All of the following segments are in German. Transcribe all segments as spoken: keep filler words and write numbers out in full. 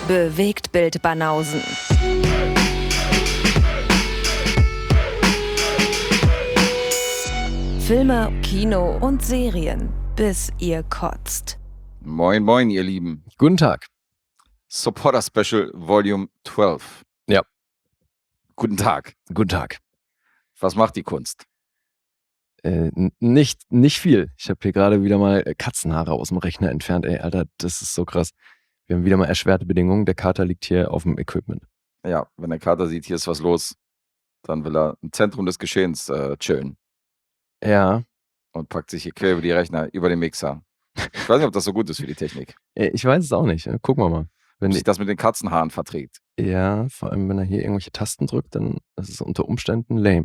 Bewegtbild Banausen. Filme, Kino und Serien, bis ihr kotzt. Moin, moin, ihr Lieben. Guten Tag. Supporter Special Volume zwölf. Ja. Guten Tag. Guten Tag. Was macht die Kunst? Äh, n- nicht, nicht viel. Ich habe hier gerade wieder mal äh, Katzenhaare aus dem Rechner entfernt. Ey, Alter, das ist so krass. Wir haben wieder mal erschwerte Bedingungen. Der Kater liegt hier auf dem Equipment. Ja, wenn der Kater sieht, hier ist was los, dann will er im Zentrum des Geschehens äh, chillen Ja. und packt sich hier quer über die Rechner, über den Mixer. Ich weiß nicht, ob das so gut ist für die Technik. Äh, Ich weiß es auch nicht. Äh, Gucken wir mal. Wenn Ob die, sich das mit den Katzenhaaren verträgt. ja, vor allem wenn er hier irgendwelche Tasten drückt, dann ist es unter Umständen lame.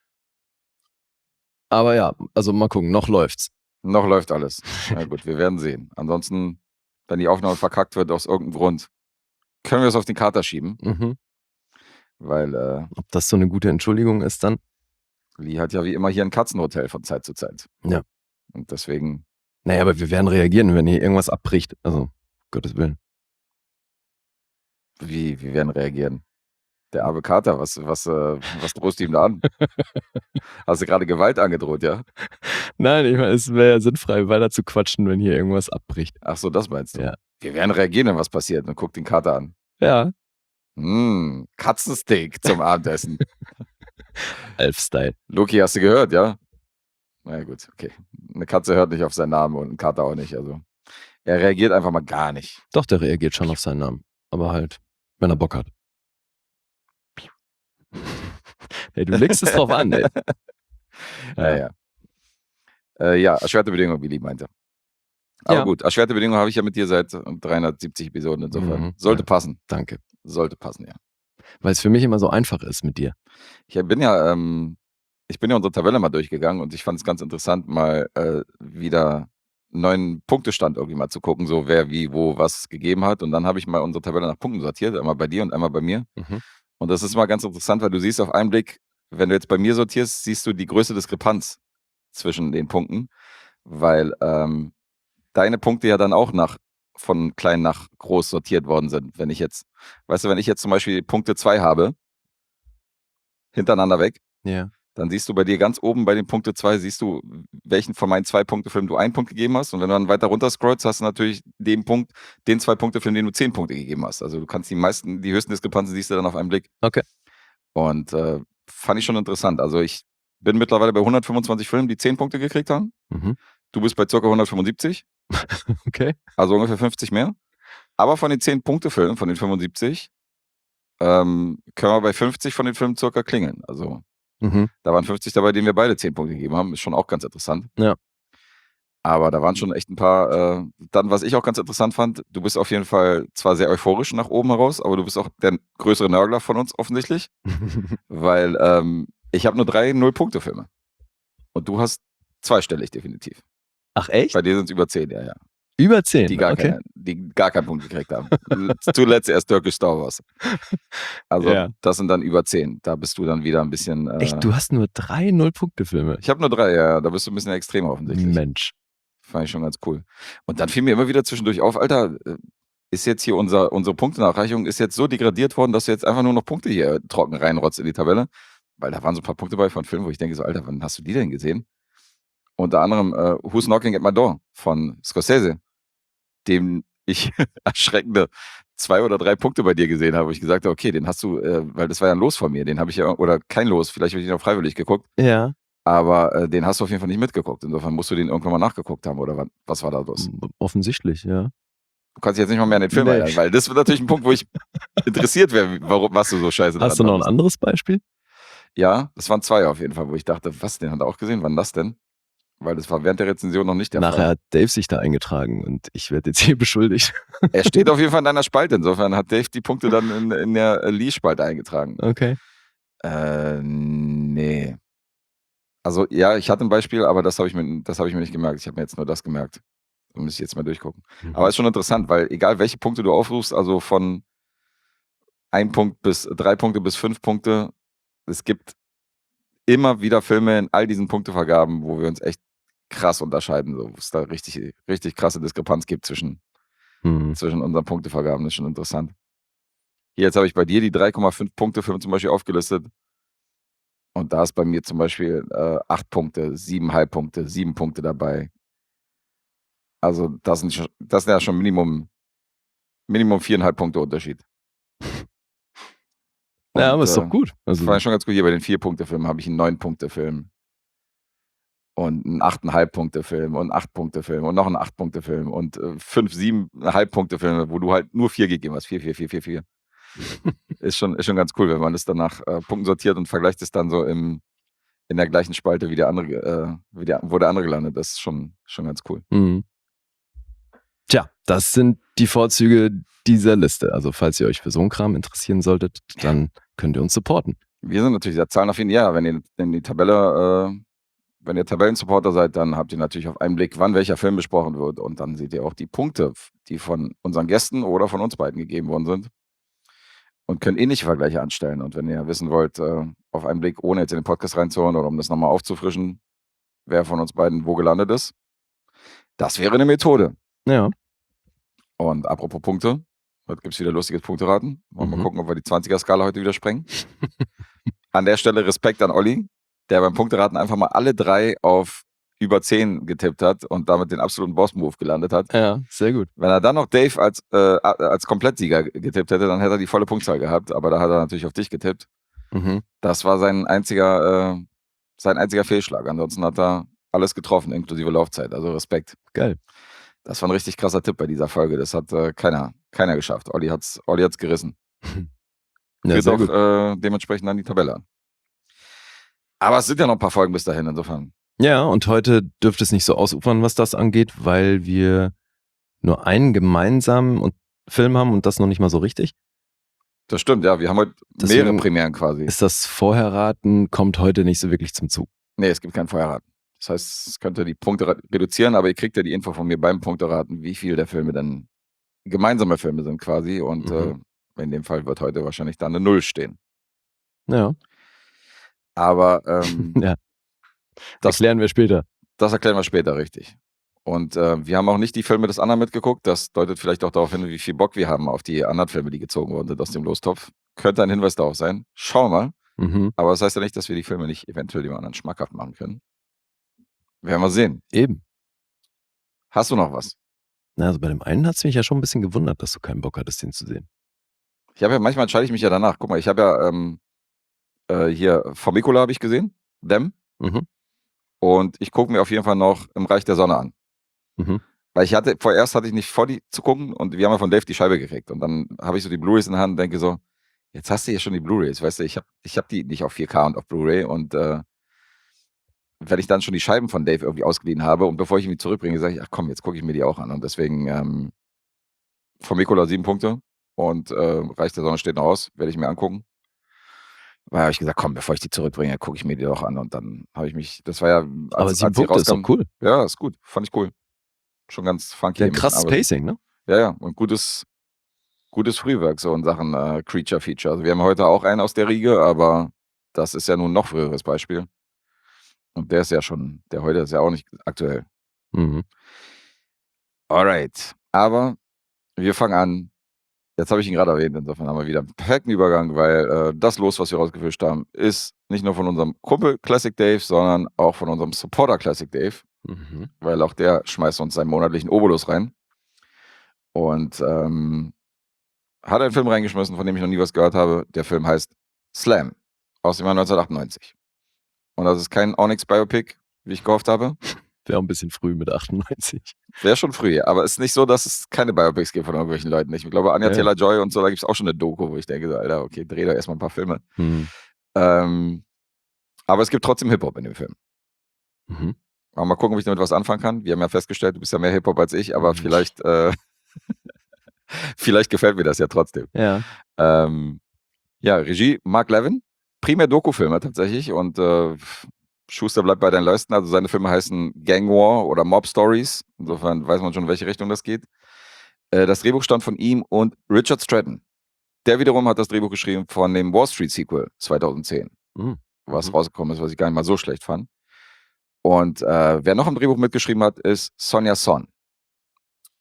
Aber ja, also mal gucken, noch läuft's. Noch läuft alles. Na gut, wir werden sehen. Ansonsten, wenn die Aufnahme verkackt wird aus irgendeinem Grund, können wir es auf den Kater schieben, Mhm. weil äh, Ob das so eine gute Entschuldigung ist dann? Lee hat ja wie immer hier ein Katzenhotel von Zeit zu Zeit. Ja. Und deswegen, Naja, aber wir werden reagieren, wenn hier irgendwas abbricht. Also, um Gottes Willen. wie, wir werden reagieren. Der arme Kater, was, was, äh, was drohst du ihm da an? Hast du gerade Gewalt angedroht, ja? Nein, ich meine, es wäre ja sinnfrei, weiter zu quatschen, wenn hier irgendwas abbricht. Ach so, das meinst du? Ja. Wir werden reagieren, wenn was passiert. Und guck den Kater an. Ja, Mmh, Katzensteak zum Abendessen. Elf-Style. Loki, hast du gehört, ja? Na ja, gut, okay. Eine Katze hört nicht auf seinen Namen und ein Kater auch nicht. Also er reagiert einfach mal gar nicht. Doch, der reagiert schon auf seinen Namen. Aber halt, wenn er Bock hat. Ey, du legst es drauf an, ey. Ja, ja. Äh, ja, erschwerte Bedingungen, wie Lee meinte. Aber Ja. gut, erschwerte Bedingungen habe ich ja mit dir seit dreihundertsiebzig Episoden. Insofern Mhm, sollte ja. passen. Danke. Sollte passen, ja. Weil es für mich immer so einfach ist mit dir. Ich bin ja, ähm, ich bin ja unsere Tabelle mal durchgegangen und ich fand es ganz interessant, mal äh, wieder einen neuen Punktestand irgendwie mal zu gucken, so wer wie wo was gegeben hat. Und dann habe ich mal unsere Tabelle nach Punkten sortiert, einmal bei dir und einmal bei mir. Mhm. Und das ist mal ganz interessant, weil du siehst auf einen Blick, wenn du jetzt bei mir sortierst, siehst du die größte Diskrepanz zwischen den Punkten, weil ähm, deine Punkte ja dann auch nach von klein nach groß sortiert worden sind. Wenn ich jetzt, weißt du, wenn ich jetzt zum Beispiel Punkte zwei habe, hintereinander weg, Ja. dann siehst du bei dir ganz oben bei den Punkte zwei, siehst du, welchen von meinen zwei Punkte-Filmen du einen Punkt gegeben hast. Und wenn du dann weiter runter scrollst, hast du natürlich den Punkt, den zwei Punkte-Film, den du zehn Punkte gegeben hast. Also du kannst die meisten, die höchsten Diskrepanzen siehst du dann auf einen Blick. Okay. Und äh, fand ich schon interessant. Also ich bin mittlerweile bei hundertfünfundzwanzig Filmen, die zehn Punkte gekriegt haben. Mhm. Du bist bei ca. hundertfünfundsiebzig, Okay. also ungefähr fünfzig mehr. Aber von den zehn Punkte-Filmen, von den fünfundsiebzig, ähm, können wir bei fünfzig von den Filmen circa klingeln. Also Mhm. da waren fünfzig dabei, denen wir beide zehn Punkte gegeben haben. Ist schon auch ganz interessant. Ja. Aber da waren schon echt ein paar. Äh, dann, was ich auch ganz interessant fand, du bist auf jeden Fall zwar sehr euphorisch nach oben heraus, aber du bist auch der größere Nörgler von uns offensichtlich. Weil ähm, ich habe nur drei Null-Punkte-Filme. Und du hast zweistellig definitiv. Ach, echt? Bei dir sind es über zehn, ja, ja. Über zehn? Die gar, okay. keine, die gar keinen Punkt gekriegt haben. Zuletzt erst Turkish Star Wars. Also Ja. das sind dann über zehn. Da bist du dann wieder ein bisschen. Äh, Echt, du hast nur drei Null-Punkte-Filme? Ich habe nur drei, ja, da bist du ein bisschen extremer offensichtlich. Mensch. Fand ich schon ganz cool. Und dann fiel mir immer wieder zwischendurch auf, Alter, äh, ist jetzt hier unser, unsere Punktenachreichung ist jetzt so degradiert worden, dass du jetzt einfach nur noch Punkte hier trocken reinrotzt in die Tabelle. Weil da waren so ein paar Punkte bei von Filmen, wo ich denke so, Alter, wann hast du die denn gesehen? Unter anderem äh, Who's Knocking at My Door von Scorsese, dem ich erschreckende zwei oder drei Punkte bei dir gesehen habe, wo ich gesagt habe, okay, den hast du, äh, weil das war ja ein Los von mir, den habe ich ja, oder kein Los, vielleicht habe ich den auch freiwillig geguckt, Ja. aber äh, den hast du auf jeden Fall nicht mitgeguckt. Insofern musst du den irgendwann mal nachgeguckt haben, oder was, was war da los? Offensichtlich, ja. Du kannst dich jetzt nicht mal mehr an den Film Nee. erinnern, weil das wird natürlich ein Punkt, wo ich interessiert wäre, warum, was du so scheiße dran Hast du noch ein fandest. anderes Beispiel? Ja, das waren zwei auf jeden Fall, wo ich dachte, was, den hat er auch gesehen, wann das denn? Weil das war während der Rezension noch nicht der Nachher Fall. hat Dave sich da eingetragen und ich werde jetzt hier beschuldigt. Er steht auf jeden Fall in deiner Spalte, insofern hat Dave die Punkte dann in, in der äh, Lee-Spalte eingetragen. Okay. Äh, nee. Also ja, ich hatte ein Beispiel, aber das habe ich, mir- das hab ich mir nicht gemerkt. Ich habe mir jetzt nur das gemerkt. Da muss ich jetzt mal durchgucken. Mhm. Aber ist schon interessant, weil egal welche Punkte du aufrufst, also von ein Punkt bis drei Punkte bis fünf Punkte, es gibt immer wieder Filme in all diesen Punktevergaben, wo wir uns echt krass unterscheiden, so, wo es da richtig, richtig krasse Diskrepanz gibt zwischen, Mhm. zwischen unseren Punktevergaben. Das ist schon interessant. Hier, jetzt habe ich bei dir die drei Komma fünf Punkte Filme zum Beispiel aufgelistet. Und da ist bei mir zum Beispiel äh, acht Punkte, sieben Komma fünf Punkte, sieben Punkte dabei. Also das sind, schon, das sind ja schon Minimum, Minimum viereinhalb Punkte Unterschied. Und, ja, aber ist äh, doch gut. Das Also, war ja schon ganz gut. Hier bei den vier-Punkte-Filmen habe ich einen neun-Punkte-Film. Und einen acht Komma fünf Punkte-Film und einen acht Punkte Film und noch einen acht Punkte Film und äh, fünf, sieben Komma fünf Punkte Filme, wo du halt nur vier gegeben hast. vier, vier, vier, vier, vier. ist, schon, ist schon ganz cool, wenn man das dann nach äh, Punkten sortiert und vergleicht es dann so im, in der gleichen Spalte wie der andere, äh, wie der, wo der andere gelandet. Das ist schon, schon ganz cool. Mhm. Tja, das sind die Vorzüge dieser Liste. Also falls ihr euch für so einen Kram interessieren solltet, dann könnt ihr uns supporten. Wir sind natürlich sehr zahlenaffin. Ja, wenn ihr in die Tabelle, äh, wenn ihr Tabellensupporter seid, dann habt ihr natürlich auf einen Blick, wann welcher Film besprochen wird. Und dann seht ihr auch die Punkte, die von unseren Gästen oder von uns beiden gegeben worden sind. Und könnt ähnliche Vergleiche anstellen. Und wenn ihr wissen wollt, äh, auf einen Blick, ohne jetzt in den Podcast reinzuhören oder um das nochmal aufzufrischen, wer von uns beiden wo gelandet ist, das wäre eine Methode. Ja. Und apropos Punkte, heute gibt es wieder lustiges Punkteraten. Wollen wir Mhm. mal gucken, ob wir die zwanziger-Skala heute wieder sprengen. An der Stelle Respekt an Olli, der beim Punkteraten einfach mal alle drei auf über zehn getippt hat und damit den absoluten Boss-Move gelandet hat. Ja, sehr gut. Wenn er dann noch Dave als, äh, als Komplettsieger getippt hätte, dann hätte er die volle Punktzahl gehabt. Aber da hat er natürlich auf dich getippt. Mhm. Das war sein einziger, äh, sein einziger Fehlschlag. Ansonsten hat er alles getroffen, inklusive Laufzeit. Also Respekt. Geil. Das war ein richtig krasser Tipp bei dieser Folge. Das hat äh, keiner, keiner geschafft. Olli hat's, Olli hat's gerissen. Ja, Führt sehr auch gut. äh, dementsprechend an die Tabelle an. Aber es sind ja noch ein paar Folgen bis dahin, insofern. Ja, und heute dürfte es nicht so ausufern, was das angeht, weil wir nur einen gemeinsamen und- Film haben und das noch nicht mal so richtig. Das stimmt, ja. Wir haben heute Deswegen mehrere Premieren quasi. Ist das Vorherraten, kommt heute nicht so wirklich zum Zug. Nee, es gibt kein Vorherraten. Das heißt, es könnte die Punkte re- reduzieren, aber ihr kriegt ja die Info von mir beim Punkteraten, wie viele der Filme dann gemeinsame Filme sind quasi. Und Mhm. äh, in dem Fall wird heute wahrscheinlich dann eine Null stehen. Ja, Aber ähm, ja. das, Erklären wir später. das erklären wir später richtig. Und äh, wir haben auch nicht die Filme des anderen mitgeguckt. Das deutet vielleicht auch darauf hin, wie viel Bock wir haben auf die anderen Filme, die gezogen worden sind aus dem Lostopf. Könnte ein Hinweis darauf sein. Schauen wir mal. Mhm. Aber das heißt ja nicht, dass wir die Filme nicht eventuell dem anderen schmackhaft machen können. Werden wir sehen. Eben. Hast du noch was? Na, also bei dem einen hat es mich ja schon ein bisschen gewundert, dass du keinen Bock hattest, den zu sehen. Ich habe ja, manchmal entscheide ich mich ja danach. Guck mal, ich habe ja ähm, äh, hier Formicola habe ich gesehen, Dem. Mhm. Und ich gucke mir auf jeden Fall noch Im Reich der Sonne an. Mhm. Weil ich hatte, vorerst hatte ich nicht vor, die zu gucken und wir haben ja von Dave die Scheibe gekriegt. Und dann habe ich so die Blu-Rays in der Hand und denke so, jetzt hast du hier schon die Blu-Rays, weißt du, ich habe ich hab die nicht auf vier K und auf Blu-Ray und äh, wenn ich dann schon die Scheiben von Dave irgendwie ausgeliehen habe und bevor ich ihn zurückbringe, sage ich, ach komm, jetzt gucke ich mir die auch an. Und deswegen ähm, Formicola sieben Punkte und äh, Reich der Sonne steht noch aus, werde ich mir angucken. Weil habe ich gesagt, komm, bevor ich die zurückbringe, gucke ich mir die doch an. Und dann habe ich mich, das war ja, als, Aber als sieben sie Punkte ist doch rauskam, cool. ja, ist gut, fand ich cool. Schon ganz funky. Ja, ein ein bisschen, krasses aber- Pacing, ne? Ja, ja, und gutes, gutes Frühwerk so in Sachen äh, Creature Feature. Also wir haben heute auch einen aus der Riege, aber das ist ja nun noch früheres Beispiel. Und der ist ja schon, der heute ist ja auch nicht aktuell. Mhm. Alright, aber wir fangen an. Jetzt habe ich ihn gerade erwähnt, insofern haben wir wieder einen perfekten Übergang, weil äh, das Los, was wir rausgefischt haben, ist nicht nur von unserem Kumpel Classic Dave, sondern auch von unserem Supporter Classic Dave, Mhm. weil auch der schmeißt uns seinen monatlichen Obolus rein. Und ähm, hat einen Film reingeschmissen, von dem ich noch nie was gehört habe. Der Film heißt Slam aus dem Jahr neunzehnhundertachtundneunzig. Und das ist kein Onyx-Biopic, wie ich gehofft habe. Wäre auch ein bisschen früh mit achtundneunzig. Wäre schon früh, aber es ist nicht so, dass es keine Biopics gibt von irgendwelchen Leuten. Ich glaube, Anya Ja. Taylor-Joy und so, da gibt es auch schon eine Doku, wo ich denke, so, Alter, okay, dreh doch erstmal ein paar Filme. Mhm. Ähm, aber es gibt trotzdem Hip-Hop in dem Film. Mhm. Aber mal gucken, ob ich damit was anfangen kann. Wir haben ja festgestellt, du bist ja mehr Hip-Hop als ich, aber Mhm. vielleicht, äh, vielleicht gefällt mir das ja trotzdem. Ja. Ähm, ja, Regie Mark Levin, primär Dokufilmer tatsächlich und äh, Schuster bleibt bei deinen Leisten. Also seine Filme heißen Gang War oder Mob Stories. Insofern weiß man schon, in welche Richtung das geht. Äh, das Drehbuch stammt von ihm und Richard Stratton. Der wiederum hat das Drehbuch geschrieben von dem Wall Street Sequel zweitausendzehn, Mhm. was Mhm. rausgekommen ist, was ich gar nicht mal so schlecht fand. Und äh, wer noch im Drehbuch mitgeschrieben hat, ist Sonja Son.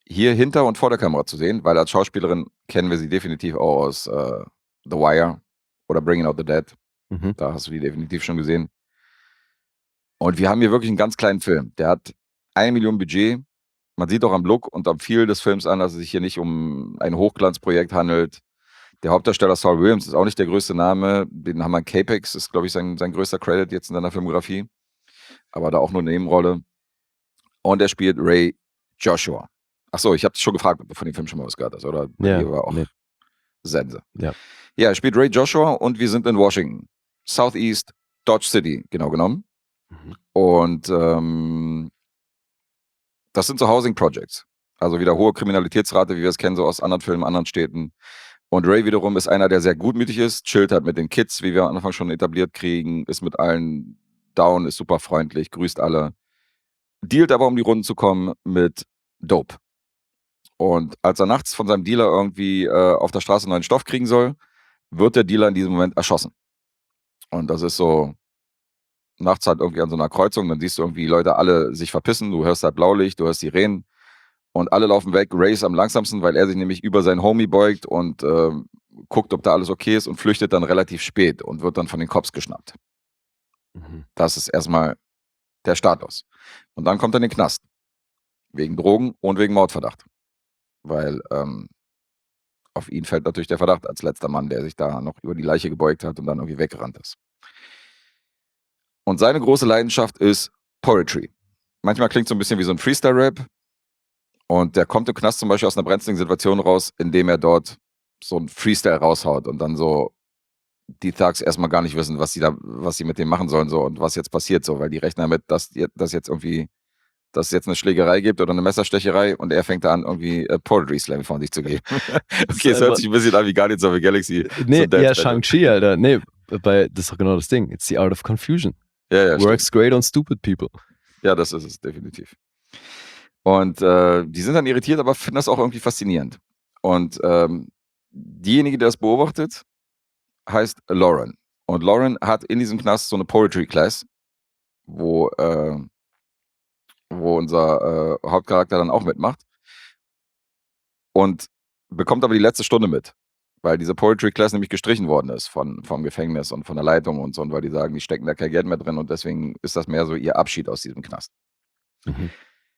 hier hinter und vor der Kamera zu sehen, weil als Schauspielerin kennen wir sie definitiv auch aus äh, The Wire oder Bringing Out the Dead. Mhm. Da hast du die definitiv schon gesehen. Und wir haben hier wirklich einen ganz kleinen Film. Der hat eine Million Budget. Man sieht auch am Look und am Feel des Films an, dass es sich hier nicht um ein Hochglanzprojekt handelt. Der Hauptdarsteller Saul Williams ist auch nicht der größte Name. Den haben wir in Capex, ist, glaube ich, sein, sein größter Credit jetzt in seiner Filmografie. Aber da auch nur eine Nebenrolle. Und er spielt Ray Joshua. Achso, ich habe dich schon gefragt, ob du von dem Film schon mal was gehört hast, oder? Bei Ja, dir war auch nee. Sense. Ja. Ja, er spielt Ray Joshua und wir sind in Washington. Southeast Dodge City, genau genommen. Mhm. Und ähm, das sind so Housing Projects. Also wieder hohe Kriminalitätsrate, wie wir es kennen, so aus anderen Filmen, anderen Städten. Und Ray wiederum ist einer, der sehr gutmütig ist, chillt halt mit den Kids, wie wir am Anfang schon etabliert kriegen, ist mit allen down, ist super freundlich, grüßt alle. Dealt aber, um die Runden zu kommen, mit Dope. Und als er nachts von seinem Dealer irgendwie äh, auf der Straße neuen Stoff kriegen soll, wird der Dealer in diesem Moment erschossen. Und das ist so nachts halt irgendwie an so einer Kreuzung, dann siehst du irgendwie Leute alle sich verpissen, du hörst halt Blaulicht, du hörst Sirenen und alle laufen weg. Ray ist am langsamsten, weil er sich nämlich über seinen Homie beugt und äh, guckt, ob da alles okay ist und flüchtet dann relativ spät und wird dann von den Cops geschnappt. Mhm. Das ist erstmal der Status. Und dann kommt er in den Knast. Wegen Drogen und wegen Mordverdacht. Weil ähm, auf ihn fällt natürlich der Verdacht als letzter Mann, der sich da noch über die Leiche gebeugt hat und dann irgendwie weggerannt ist. Und seine große Leidenschaft ist Poetry. Manchmal klingt so ein bisschen wie so ein Freestyle-Rap. Und der kommt im Knast zum Beispiel aus einer brenzligen Situation raus, indem er dort so ein Freestyle raushaut und dann so die Thugs erstmal gar nicht wissen, was sie da, was sie mit dem machen sollen so und was jetzt passiert so, weil die rechnen damit, dass das jetzt irgendwie, dass es jetzt eine Schlägerei gibt oder eine Messerstecherei und er fängt da an, irgendwie äh, Poetry Slam von sich zu geben. Okay, es hört sich ein bisschen an wie Guardians of the Galaxy. Nee, so ja, Shang-Chi, Alter. Nee, bei, das ist doch genau das Ding. It's the art of confusion. Ja, ja, Works stimmt. great on stupid people. Ja, das ist es, definitiv. Und äh, die sind dann irritiert, aber finden das auch irgendwie faszinierend. Und ähm, diejenige, die das beobachtet, heißt Lauren. Und Lauren hat in diesem Knast so eine Poetry Class, wo, äh, wo unser äh, Hauptcharakter dann auch mitmacht. Und bekommt aber die letzte Stunde mit. Weil diese Poetry Class nämlich gestrichen worden ist von, vom Gefängnis und von der Leitung und so. Und weil die sagen, die stecken da kein Geld mehr drin und deswegen ist das mehr so ihr Abschied aus diesem Knast. Mhm.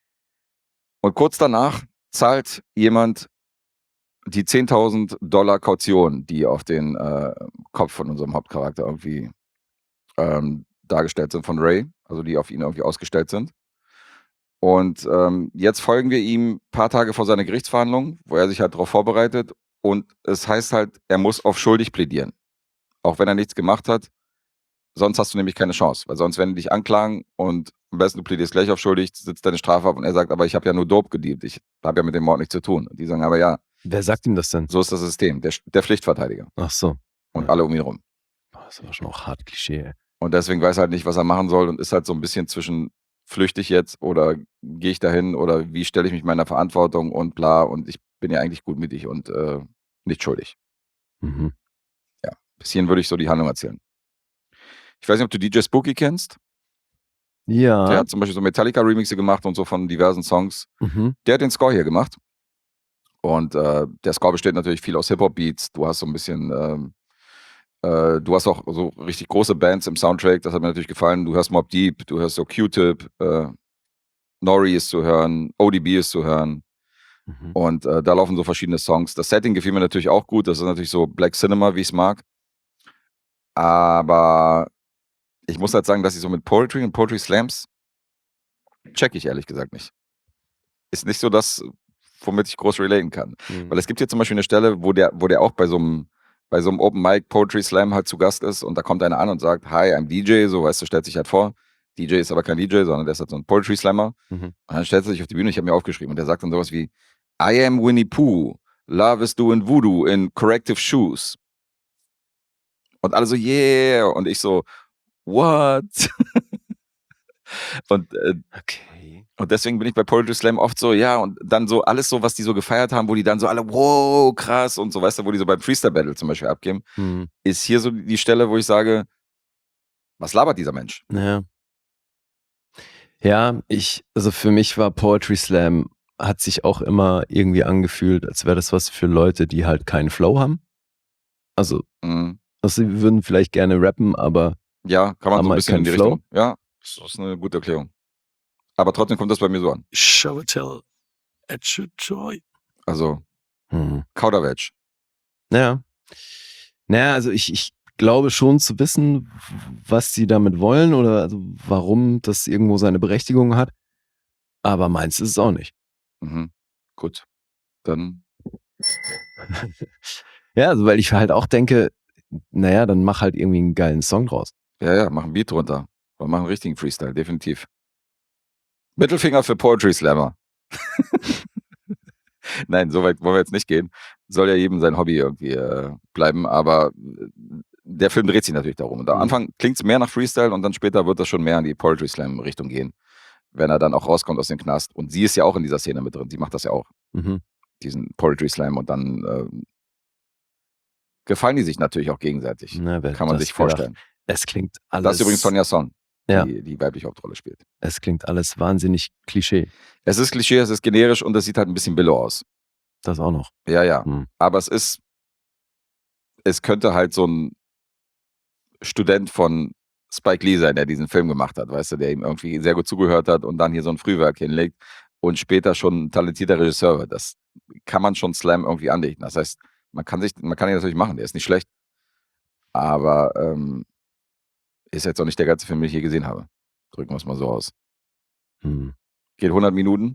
Und kurz danach zahlt jemand die zehntausend Dollar Kaution, die auf den äh, Kopf von unserem Hauptcharakter irgendwie ähm, dargestellt sind von Ray, also die auf ihn irgendwie ausgestellt sind. Und ähm, jetzt folgen wir ihm ein paar Tage vor seiner Gerichtsverhandlung, wo er sich halt darauf vorbereitet. Und es heißt halt, er muss auf schuldig plädieren. Auch wenn er nichts gemacht hat. Sonst hast du nämlich keine Chance. Weil sonst, wenn die dich anklagen und am besten du plädierst gleich auf schuldig, sitzt deine Strafe ab und er sagt, aber ich habe ja nur Dope gedealt. Ich habe ja mit dem Mord nichts zu tun. Und die sagen, aber ja, Wer sagt ihm das denn? so ist das System. Der, der Pflichtverteidiger. Ach so. Und Ja. alle um ihn rum. Boah, das ist aber schon auch hart Klischee, ey. Und deswegen weiß er halt nicht, was er machen soll und ist halt so ein bisschen zwischen flüchte ich jetzt oder gehe ich dahin oder wie stelle ich mich meiner Verantwortung und bla und ich bin ja eigentlich gutmütig und äh, nicht schuldig. Mhm. Bis hierhin würde ich so die Handlung erzählen. Ich weiß nicht, ob du D J Spooky kennst. Der Ja. hat zum Beispiel so Metallica-Remixe gemacht und so von diversen Songs. Mhm. Der hat den Score hier gemacht. Und äh, der Score besteht natürlich viel aus Hip-Hop-Beats. Du hast so ein bisschen, ähm, äh, du hast auch so richtig große Bands im Soundtrack. Das hat mir natürlich gefallen. Du hörst Mobb Deep, du hörst so Q-Tip, äh, Nori ist zu hören, O D B ist zu hören. Mhm. Und äh, da laufen so verschiedene Songs. Das Setting gefiel mir natürlich auch gut. Das ist natürlich so Black Cinema, wie ich es mag. Aber ich muss halt sagen, dass ich so mit Poetry und Poetry Slams check ich ehrlich gesagt nicht. Ist nicht so das, womit ich groß relaten kann. Mhm. Weil es gibt hier zum Beispiel eine Stelle, wo der, wo der auch bei so einem bei so einem Open Mic Poetry Slam halt zu Gast ist und da kommt einer an und sagt, hi, I'm D J, so, weißt du, stellt sich halt vor. D J ist aber kein D J, sondern der ist halt so ein Poetry Slammer. Mhm. Und dann stellt er sich auf die Bühne, ich habe mir aufgeschrieben, und der sagt dann sowas wie, I am Winnie Pooh, love is doing voodoo in corrective shoes. Und alle so, yeah, und ich so, what? und, äh, Okay. und deswegen bin ich bei Poetry Slam oft so, ja, und dann so alles so, was die so gefeiert haben, wo die dann so alle, wow, krass, und so, weißt du, wo die so beim Freestyle Battle zum Beispiel abgeben, Mhm. ist hier so die Stelle, wo ich sage, was labert dieser Mensch? Ja. Ja, ich, also für mich war Poetry Slam hat sich auch immer irgendwie angefühlt, als wäre das was für Leute, die halt keinen Flow haben. Also, Mhm. also sie würden vielleicht gerne rappen, aber Ja, kann man haben so ein halt bisschen in keinen die Flow. Richtung. Ja, das ist eine gute Erklärung. Aber trotzdem kommt das bei mir so an. Show and tell, extra joy. Also, Hm. Kauderwelsch. Naja. Naja, also ich, ich glaube schon zu wissen, was sie damit wollen oder also warum das irgendwo seine Berechtigung hat. Aber meins ist es auch nicht. Mhm. Gut. Dann, Ja, also weil ich halt auch denke, naja, dann mach halt irgendwie einen geilen Song draus. ja, ja, mach ein Beat drunter. Und mach einen richtigen Freestyle, definitiv. Mittelfinger für Poetry Slammer. Nein, so weit wollen wir jetzt nicht gehen. Soll ja jedem sein Hobby irgendwie äh, bleiben, aber äh, der Film dreht sich natürlich darum. Und am Mhm. Anfang klingt es mehr nach Freestyle und dann später wird das schon mehr in die Poetry Slam Richtung gehen, wenn er dann auch rauskommt aus dem Knast. Und sie ist ja auch in dieser Szene mit drin. Sie macht das ja auch, Mhm. diesen Poetry Slam. Und dann äh, gefallen die sich natürlich auch gegenseitig. Na, wer Kann man das sich gedacht? vorstellen. Es klingt alles. Das ist übrigens Sonja Song, Ja, die die weibliche Hauptrolle spielt. es klingt alles wahnsinnig Klischee. Es ist Klischee, es ist generisch und es sieht halt ein bisschen billo aus. Das auch noch. Ja, ja. Hm. Aber es ist, es könnte halt so ein Student von Spike Lee sein, der diesen Film gemacht hat, weißt du, der ihm irgendwie sehr gut zugehört hat und dann hier so ein Frühwerk hinlegt und später schon ein talentierter Regisseur wird. Das kann man schon Slam irgendwie andichten. Das heißt, man kann sich, man kann ihn natürlich machen, der ist nicht schlecht. Aber ähm, ist jetzt auch nicht der geilste Film, den ich je gesehen habe. Drücken wir es mal so aus. Hm. Geht hundert Minuten.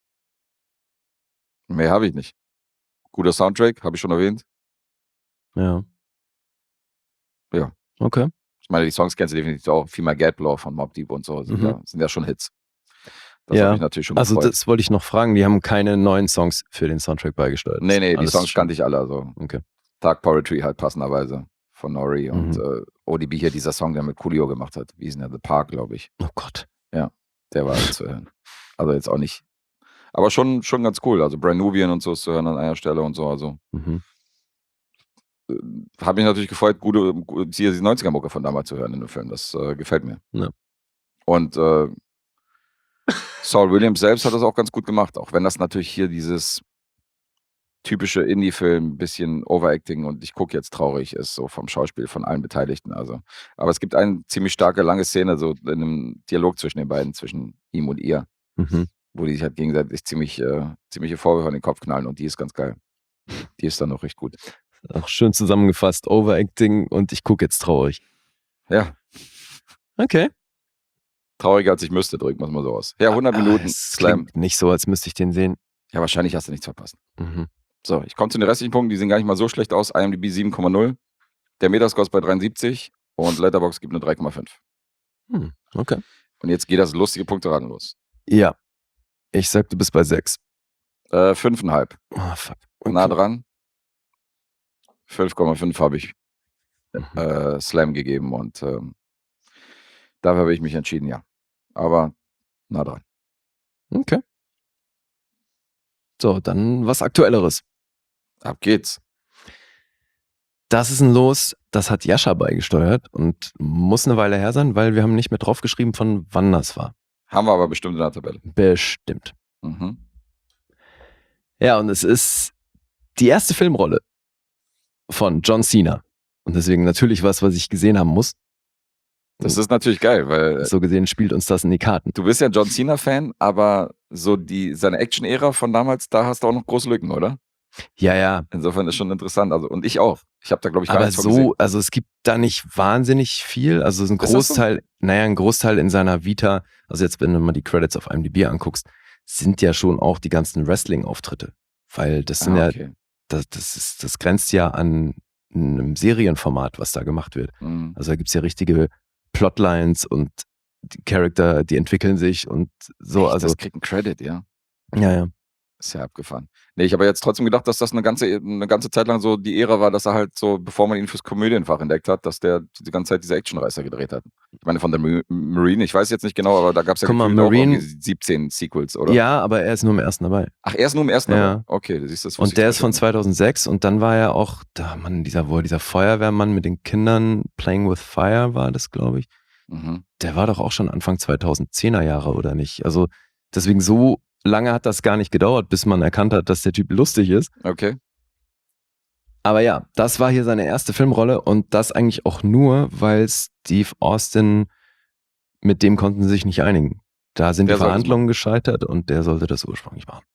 Mehr habe ich nicht. Guter Soundtrack, habe ich schon erwähnt. Ja. Ja. Okay. Ich meine, die Songs kennst du definitiv auch. Viel mehr Get Blow von Mobb Deep und so sind, Mhm. ja, sind ja schon Hits. Das Ja. hat mich natürlich schon Also gefreut. das wollte ich noch fragen. Die haben keine neuen Songs für den Soundtrack beigesteuert. Nee, nee, die Alles Songs schon- kannte ich alle. Also Okay. Dark Poetry halt passenderweise von Nori und Mhm. äh, O D B hier, dieser Song, der mit Coolio gemacht hat. Wie ist denn der? The Park, glaube ich. Oh Gott. Der war halt zu hören. Also jetzt auch nicht. Aber schon, schon ganz cool. Also Brand Nubian und so ist zu hören an einer Stelle und so. Also Mhm. äh, habe mich natürlich gefreut, gute, gute hier die neunziger-Mucke von damals zu hören in dem Film. Das äh, gefällt mir. Ja. Und äh, Saul Williams selbst hat das auch ganz gut gemacht, auch wenn das natürlich hier dieses typische Indie-Film, bisschen Overacting und ich gucke jetzt traurig ist, so vom Schauspiel von allen Beteiligten. Also, aber es gibt eine ziemlich starke, lange Szene, so in einem Dialog zwischen den beiden, zwischen ihm und ihr, Mhm. wo die sich halt gegenseitig ziemlich, äh, ziemliche Vorwürfe an den Kopf knallen und die ist ganz geil. Die ist dann noch recht gut. Auch schön zusammengefasst. Overacting und ich gucke jetzt traurig. Ja, Okay. trauriger als ich müsste, drücken wir es mal so aus. Ja, hundert Ah, Minuten es Slam. klingt nicht so, als müsste ich den sehen. Ja, wahrscheinlich hast du nichts verpasst. Mhm. So, ich komme zu den restlichen Punkten, die sehen gar nicht mal so schlecht aus. I M D B sieben Komma null. Der Metascore ist bei dreiundsiebzig und Letterboxd gibt eine drei Komma fünf. Hm. Okay. Und jetzt geht das lustige Punkteraten los. Ja. Ich sag, du bist bei sechs. Äh, fünf Komma fünf. Oh, fuck. Okay. Nah dran. fünf Komma fünf habe ich Mhm. äh, Slam gegeben und ähm, dafür habe ich mich entschieden, ja. Aber nah dran. Okay. So, dann was Aktuelleres. Ab geht's. Das ist ein Los, das hat Jascha beigesteuert und muss eine Weile her sein, weil wir haben nicht mehr draufgeschrieben, von wann das war. Haben wir aber bestimmt in der Tabelle. Bestimmt. Mhm. Ja, und es ist die erste Filmrolle von John Cena. Und deswegen natürlich was, was ich gesehen haben muss. Das ist natürlich geil, weil So gesehen spielt uns das in die Karten. du bist ja John Cena-Fan, aber so die seine Action-Ära von damals, da hast du auch noch große Lücken, oder? Ja, ja. Insofern ist schon interessant. Also, und ich auch. Ich habe da, glaube ich, gar Aber nichts von gesehen. so, also es gibt da nicht wahnsinnig viel. Also es ist ein Ist das so? Großteil, naja, ein Großteil in seiner Vita, also jetzt, wenn du mal die Credits auf I M D B anguckst, sind ja schon auch die ganzen Wrestling-Auftritte. Weil das sind Ah, ja, okay. das, das, ist, das grenzt ja an einem Serienformat, was da gemacht wird. Mhm. Also da gibt's ja richtige Plotlines und die Charakter, die entwickeln sich und so. Echt, Also, das kriegt einen Credit, ja. ja, ja. Ist ja abgefahren. Nee, ich habe jetzt trotzdem gedacht, dass das eine ganze, eine ganze Zeit lang so die Ära war, dass er halt so, bevor man ihn fürs Komödienfach entdeckt hat, dass der die ganze Zeit diese Actionreißer gedreht hat. Ich meine, von der Mu- Marine, ich weiß jetzt nicht genau, aber da gab es ja Guck mal, gefühlt auch Marine- irgendwie siebzehn Sequels, oder? Ja, aber er ist nur im ersten dabei. Ach, er ist nur im ersten Ja. dabei? Okay, du siehst das. wusste Und ich der zum ist von Beispiel zweitausendsechs und dann war er auch, da, Mann, dieser, wo er dieser Feuerwehrmann mit den Kindern, Playing with Fire war das, glaube ich. nicht. Mhm. Der war doch auch schon Anfang zweitausendzehner Jahre, oder nicht? Also deswegen so lange hat das gar nicht gedauert, bis man erkannt hat, dass der Typ lustig ist. Okay. Aber ja, das war hier seine erste Filmrolle und das eigentlich auch nur, weil Steve Austin, mit dem konnten sie sich nicht einigen. Da sind Der die sollte es Verhandlungen gescheitert und der sollte das ursprünglich machen.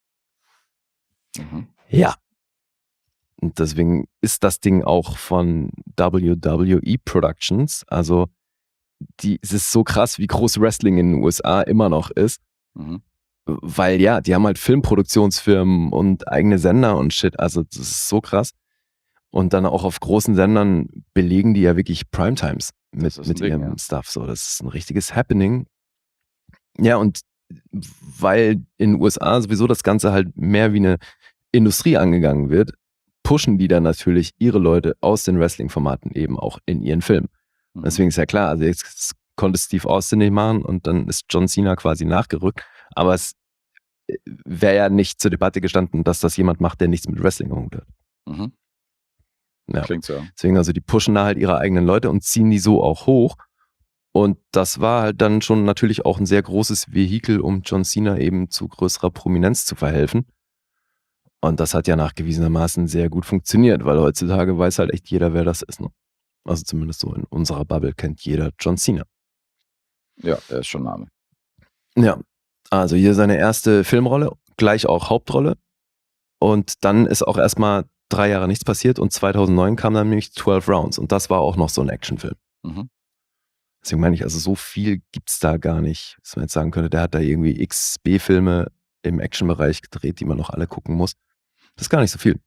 Mhm. Ja. Und deswegen ist das Ding auch von W W E Productions. Also die, es ist so krass, wie groß Wrestling in den U S A immer noch ist. Mhm. Weil ja, die haben halt Filmproduktionsfirmen und eigene Sender und shit. Also das ist so krass. Und dann auch auf großen Sendern belegen die ja wirklich Primetimes mit, Das ist ein mit Ding, ihrem ja. Stuff. So, das ist ein richtiges Happening. Ja, und weil in den U S A sowieso das Ganze halt mehr wie eine Industrie angegangen wird, pushen die dann natürlich ihre Leute aus den Wrestling-Formaten eben auch in ihren Filmen. Mhm. Deswegen ist ja klar, also jetzt konnte Steve Austin nicht machen und dann ist John Cena quasi nachgerückt. Aber es wäre ja nicht zur Debatte gestanden, dass das jemand macht, der nichts mit Wrestling am Hut hat. Mhm. Ja. Klingt so. Deswegen, also die pushen da halt ihre eigenen Leute und ziehen die so auch hoch. Und das war halt dann schon natürlich auch ein sehr großes Vehikel, um John Cena eben zu größerer Prominenz zu verhelfen. Und das hat ja nachgewiesenermaßen sehr gut funktioniert, weil heutzutage weiß halt echt jeder, wer das ist. Ne? Also zumindest so in unserer Bubble kennt jeder John Cena. Ja, der ist schon Name. Ja, also hier seine erste Filmrolle, gleich auch Hauptrolle. Und dann ist auch erstmal drei Jahre nichts passiert und zweitausendneun kam dann nämlich zwölf Rounds und das war auch noch so ein Actionfilm. Mhm. Deswegen meine ich, also so viel gibt's da gar nicht, dass man jetzt sagen könnte, der hat da irgendwie x B-Filme im Actionbereich gedreht, die man noch alle gucken muss. Das ist gar nicht so viel.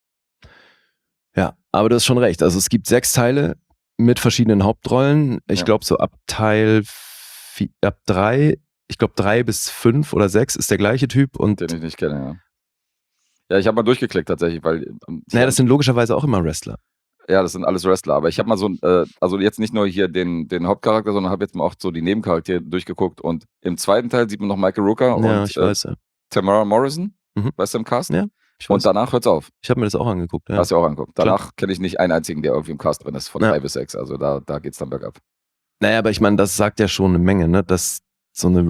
Ja, aber du hast schon recht. Also es gibt sechs Teile mit verschiedenen Hauptrollen. Ich Ja. glaube so ab Teil vier, ab drei, ich glaube drei bis fünf oder sechs ist der gleiche Typ und Den ich nicht kenne, ja. Ja, ich habe mal durchgeklickt tatsächlich, weil ähm, naja, das sind logischerweise auch immer Wrestler. ja, das sind alles Wrestler. Aber ich habe mal so, äh, also jetzt nicht nur hier den, den Hauptcharakter, sondern habe jetzt mal auch so die Nebencharaktere durchgeguckt. Und im zweiten Teil sieht man noch Michael Rooker Ja, und ich äh, weiß ja. Tamara Morrison, Mhm. weißt du, im Cast. Ja, ich Und weiß. danach hört's auf. Ich habe mir das auch angeguckt. Ja. Hast du auch angeguckt. Klar. Danach kenne ich nicht einen einzigen, der irgendwie im Cast drin ist, von Ja. drei bis sechs. Also da, da geht's dann bergab. Naja, aber ich meine, das sagt ja schon eine Menge, ne? Dass so eine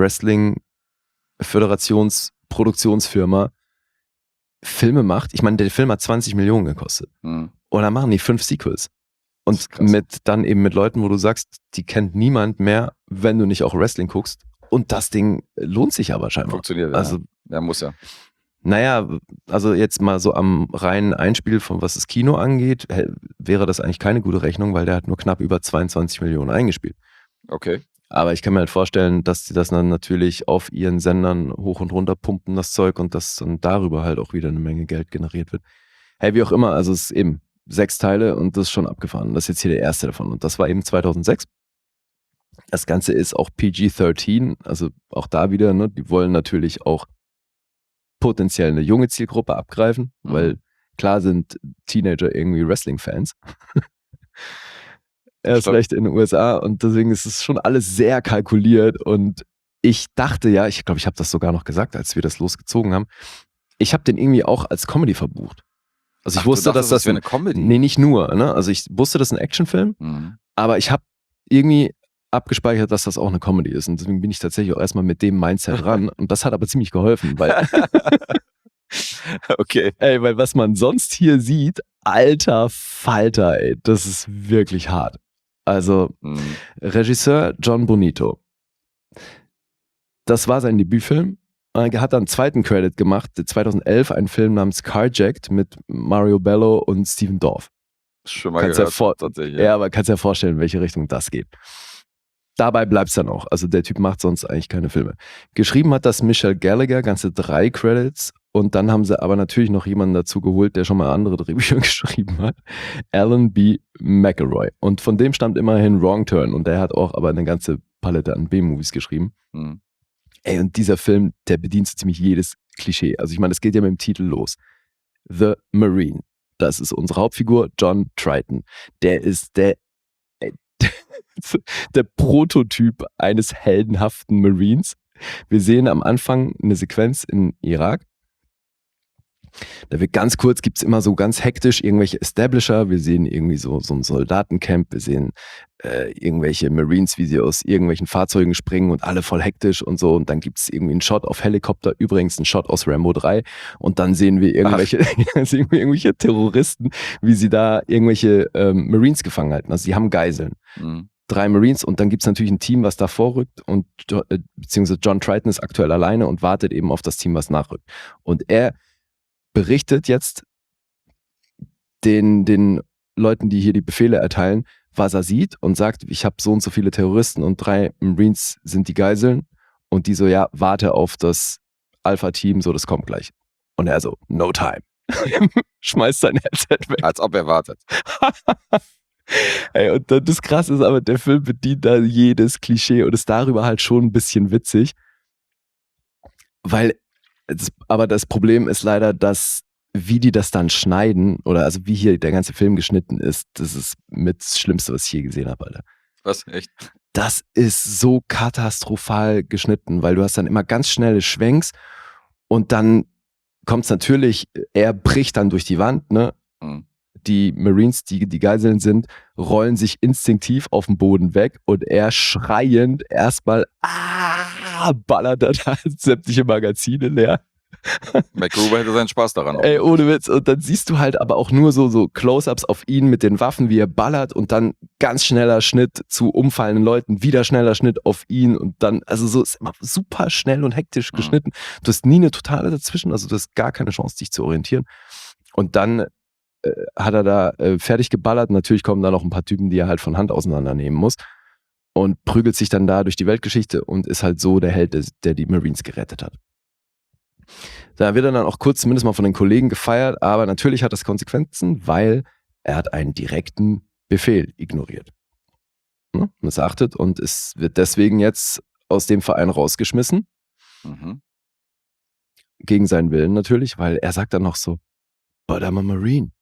Wrestling-Föderations-Produktionsfirma Filme macht. Ich meine, der Film hat zwanzig Millionen gekostet. Hm. Und dann machen die fünf Sequels. Das Und ist krass. mit dann eben mit Leuten, wo du sagst, die kennt niemand mehr, wenn du nicht auch Wrestling guckst. Und das Ding lohnt sich aber scheinbar. Funktioniert, Also, ja. Ja, muss ja. naja, also jetzt mal so am reinen Einspiel von was das Kino angeht, hä, wäre das eigentlich keine gute Rechnung, weil der hat nur knapp über zweiundzwanzig Millionen eingespielt. Okay. Aber ich kann mir halt vorstellen, dass die das dann natürlich auf ihren Sendern hoch und runter pumpen, das Zeug, und dass dann darüber halt auch wieder eine Menge Geld generiert wird. Hey, wie auch immer, also es ist eben sechs Teile und das ist schon abgefahren. Das ist jetzt hier der erste davon und das war eben zweitausendsechs. Das Ganze ist auch P G dreizehn, also auch da wieder, ne, die wollen natürlich auch potenziell eine junge Zielgruppe abgreifen, Mhm. weil klar sind Teenager irgendwie Wrestling-Fans. Erst Stimmt. recht in den U S A und deswegen ist es schon alles sehr kalkuliert und ich dachte ja, ich glaube, ich habe das sogar noch gesagt, als wir das losgezogen haben, ich habe den irgendwie auch als Comedy verbucht. Also ich Ach, du wusste, dass dachtest, das wäre ein, eine Comedy. nee, nicht nur, ne? Also ich wusste, das ist ein Actionfilm, Mhm. aber ich habe irgendwie abgespeichert, dass das auch eine Comedy ist und deswegen bin ich tatsächlich auch erstmal mit dem Mindset ran und das hat aber ziemlich geholfen, weil Okay. ey, weil was man sonst hier sieht, alter Falter, ey, das ist wirklich hart. Also Mhm. Regisseur John Bonito. Das war sein Debütfilm. Er hat dann einen zweiten Credit gemacht, zweitausendelf, einen Film namens Carjacked mit Mario Bello und Steven Dorff. Schon mal Kannst ja gehört, vor- tatsächlich. Ja, aber kannst dir vorstellen, in welche Richtung das geht. Dabei bleibt's dann auch. Also der Typ macht sonst eigentlich keine Filme. Geschrieben hat das Michelle Gallagher, ganze drei Credits. Und dann haben sie aber natürlich noch jemanden dazu geholt, der schon mal andere Drehbücher geschrieben hat. Alan B. McElroy. Und von dem stammt immerhin Wrong Turn. Und der hat auch aber eine ganze Palette an B-Movies geschrieben. Mhm. Ey, und dieser Film, der bedient so ziemlich jedes Klischee. Also ich meine, es geht ja mit dem Titel los. The Marine. Das ist unsere Hauptfigur, John Triton. Der ist der, ey, der Prototyp eines heldenhaften Marines. Wir sehen am Anfang eine Sequenz in Irak. Da wird ganz kurz, gibt's immer so ganz hektisch irgendwelche Establisher. Wir sehen irgendwie so, so ein Soldatencamp. Wir sehen äh, irgendwelche Marines, wie sie aus irgendwelchen Fahrzeugen springen und alle voll hektisch und so. Und dann gibt's irgendwie einen Shot auf Helikopter, übrigens einen Shot aus Rambo drei. Und dann sehen wir irgendwelche, sehen wir irgendwelche Terroristen, wie sie da irgendwelche ähm, Marines gefangen halten. Also sie haben Geiseln. Mhm. Drei Marines und dann gibt's natürlich ein Team, was da vorrückt und äh, beziehungsweise John Triton ist aktuell alleine und wartet eben auf das Team, was nachrückt. Und er berichtet jetzt den, den Leuten, die hier die Befehle erteilen, was er sieht und sagt, ich habe so und so viele Terroristen und drei Marines sind die Geiseln und die so, ja, warte auf das Alpha-Team, so, das kommt gleich. Und er so, no time. Schmeißt sein Headset weg. Als ob er wartet. Ey, und das Krasse ist aber, der Film bedient da jedes Klischee und ist darüber halt schon ein bisschen witzig. Weil, das, aber das Problem ist leider, dass wie die das dann schneiden, oder also wie hier der ganze Film geschnitten ist, das ist mit das Schlimmste, was ich je gesehen habe, Alter. Was? Echt? Das ist so katastrophal geschnitten, weil du hast dann immer ganz schnelle Schwenks und dann kommt es natürlich, er bricht dann durch die Wand, ne? Mhm. Die Marines, die die Geiseln sind, rollen sich instinktiv auf den Boden weg und er schreiend erstmal ah, ballert er da sämtliche Magazine leer. MacGruber hätte seinen Spaß daran. Ey, ohne Witz. Und dann siehst du halt aber auch nur so, so Close-Ups auf ihn mit den Waffen, wie er ballert und dann ganz schneller Schnitt zu umfallenden Leuten, wieder schneller Schnitt auf ihn und dann, also so ist immer super schnell und hektisch geschnitten. Du hast nie eine Totale dazwischen, also du hast gar keine Chance, dich zu orientieren. Und dann äh, hat er da äh, fertig geballert. Natürlich kommen da noch ein paar Typen, die er halt von Hand auseinandernehmen muss und prügelt sich dann da durch die Weltgeschichte und ist halt so der Held, der, der die Marines gerettet hat. Da wird er dann auch kurz zumindest mal von den Kollegen gefeiert, aber natürlich hat das Konsequenzen, weil er hat einen direkten Befehl ignoriert. Ne? Missachtet und es wird deswegen jetzt aus dem Verein rausgeschmissen. Mhm. Gegen seinen Willen natürlich, weil er sagt dann noch so, but I'm a Marine.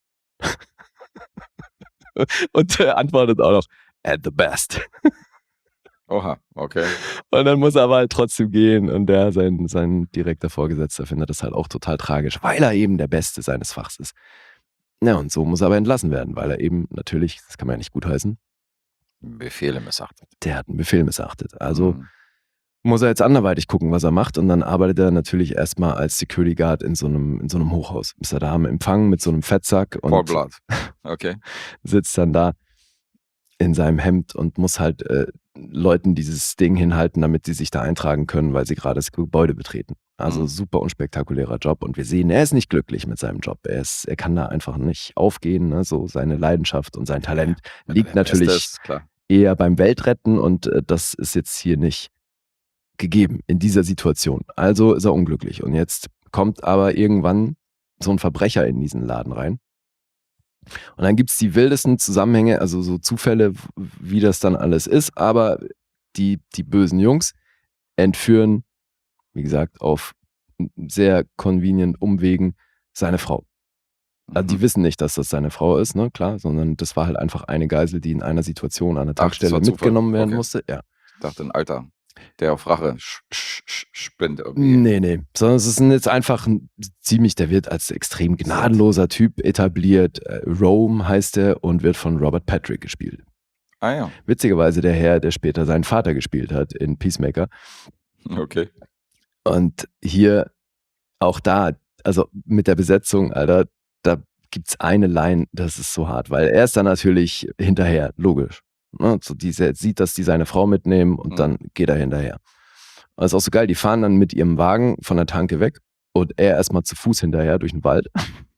Und er antwortet auch noch, at the best. Oha, okay. Und dann muss er aber halt trotzdem gehen und der, sein, sein direkter Vorgesetzter, findet das halt auch total tragisch, weil er eben der Beste seines Fachs ist. Ja, und so muss er aber entlassen werden, weil er eben natürlich, das kann man ja nicht gutheißen, Befehle missachtet. der hat einen Befehl missachtet. Also Mhm. muss er jetzt anderweitig gucken, was er macht und dann arbeitet er natürlich erstmal als Security Guard in so einem, in so einem Hochhaus. Ist er da am Empfang mit so einem Fettsack und Paul Blood. Okay. sitzt dann da in seinem Hemd und muss halt äh, Leuten dieses Ding hinhalten, damit sie sich da eintragen können, weil sie gerade das Gebäude betreten. Also Mhm. super unspektakulärer Job und wir sehen, er ist nicht glücklich mit seinem Job. Er, ist, er kann da einfach nicht aufgehen. Ne? So seine Leidenschaft und sein Talent Wenn liegt er der Beste natürlich ist, klar. eher beim Weltretten und äh, das ist jetzt hier nicht gegeben in dieser Situation. Also ist er unglücklich und jetzt kommt aber irgendwann so ein Verbrecher in diesen Laden rein. Und dann gibt es die wildesten Zusammenhänge, also so Zufälle, wie das dann alles ist, aber die, die bösen Jungs entführen, wie gesagt, auf sehr convenient Umwegen seine Frau. Also die Mhm. wissen nicht, dass das seine Frau ist, ne, klar, sondern das war halt einfach eine Geisel, die in einer Situation an der das Tankstelle war Zufall. mitgenommen werden Okay. musste. Ja. Ich dachte, ein Alter, der auf Rache sch- sch- sch- spinnt irgendwie. Nee, nee, sondern es ist jetzt einfach ein ziemlich, der wird als extrem gnadenloser Typ etabliert. Äh, Rome heißt er und wird von Robert Patrick gespielt. Ah ja, Witzigerweise der Herr, der später seinen Vater gespielt hat in Peacemaker. okay. Und hier auch da, also mit der Besetzung, Alter, da gibt's eine Line, das ist so hart, weil er ist dann natürlich hinterher, logisch. Ne? So diese, sieht, dass die seine Frau mitnehmen und Mhm. dann geht er hinterher. Und das ist auch so geil, die fahren dann mit ihrem Wagen von der Tanke weg und er erstmal zu Fuß hinterher durch den Wald.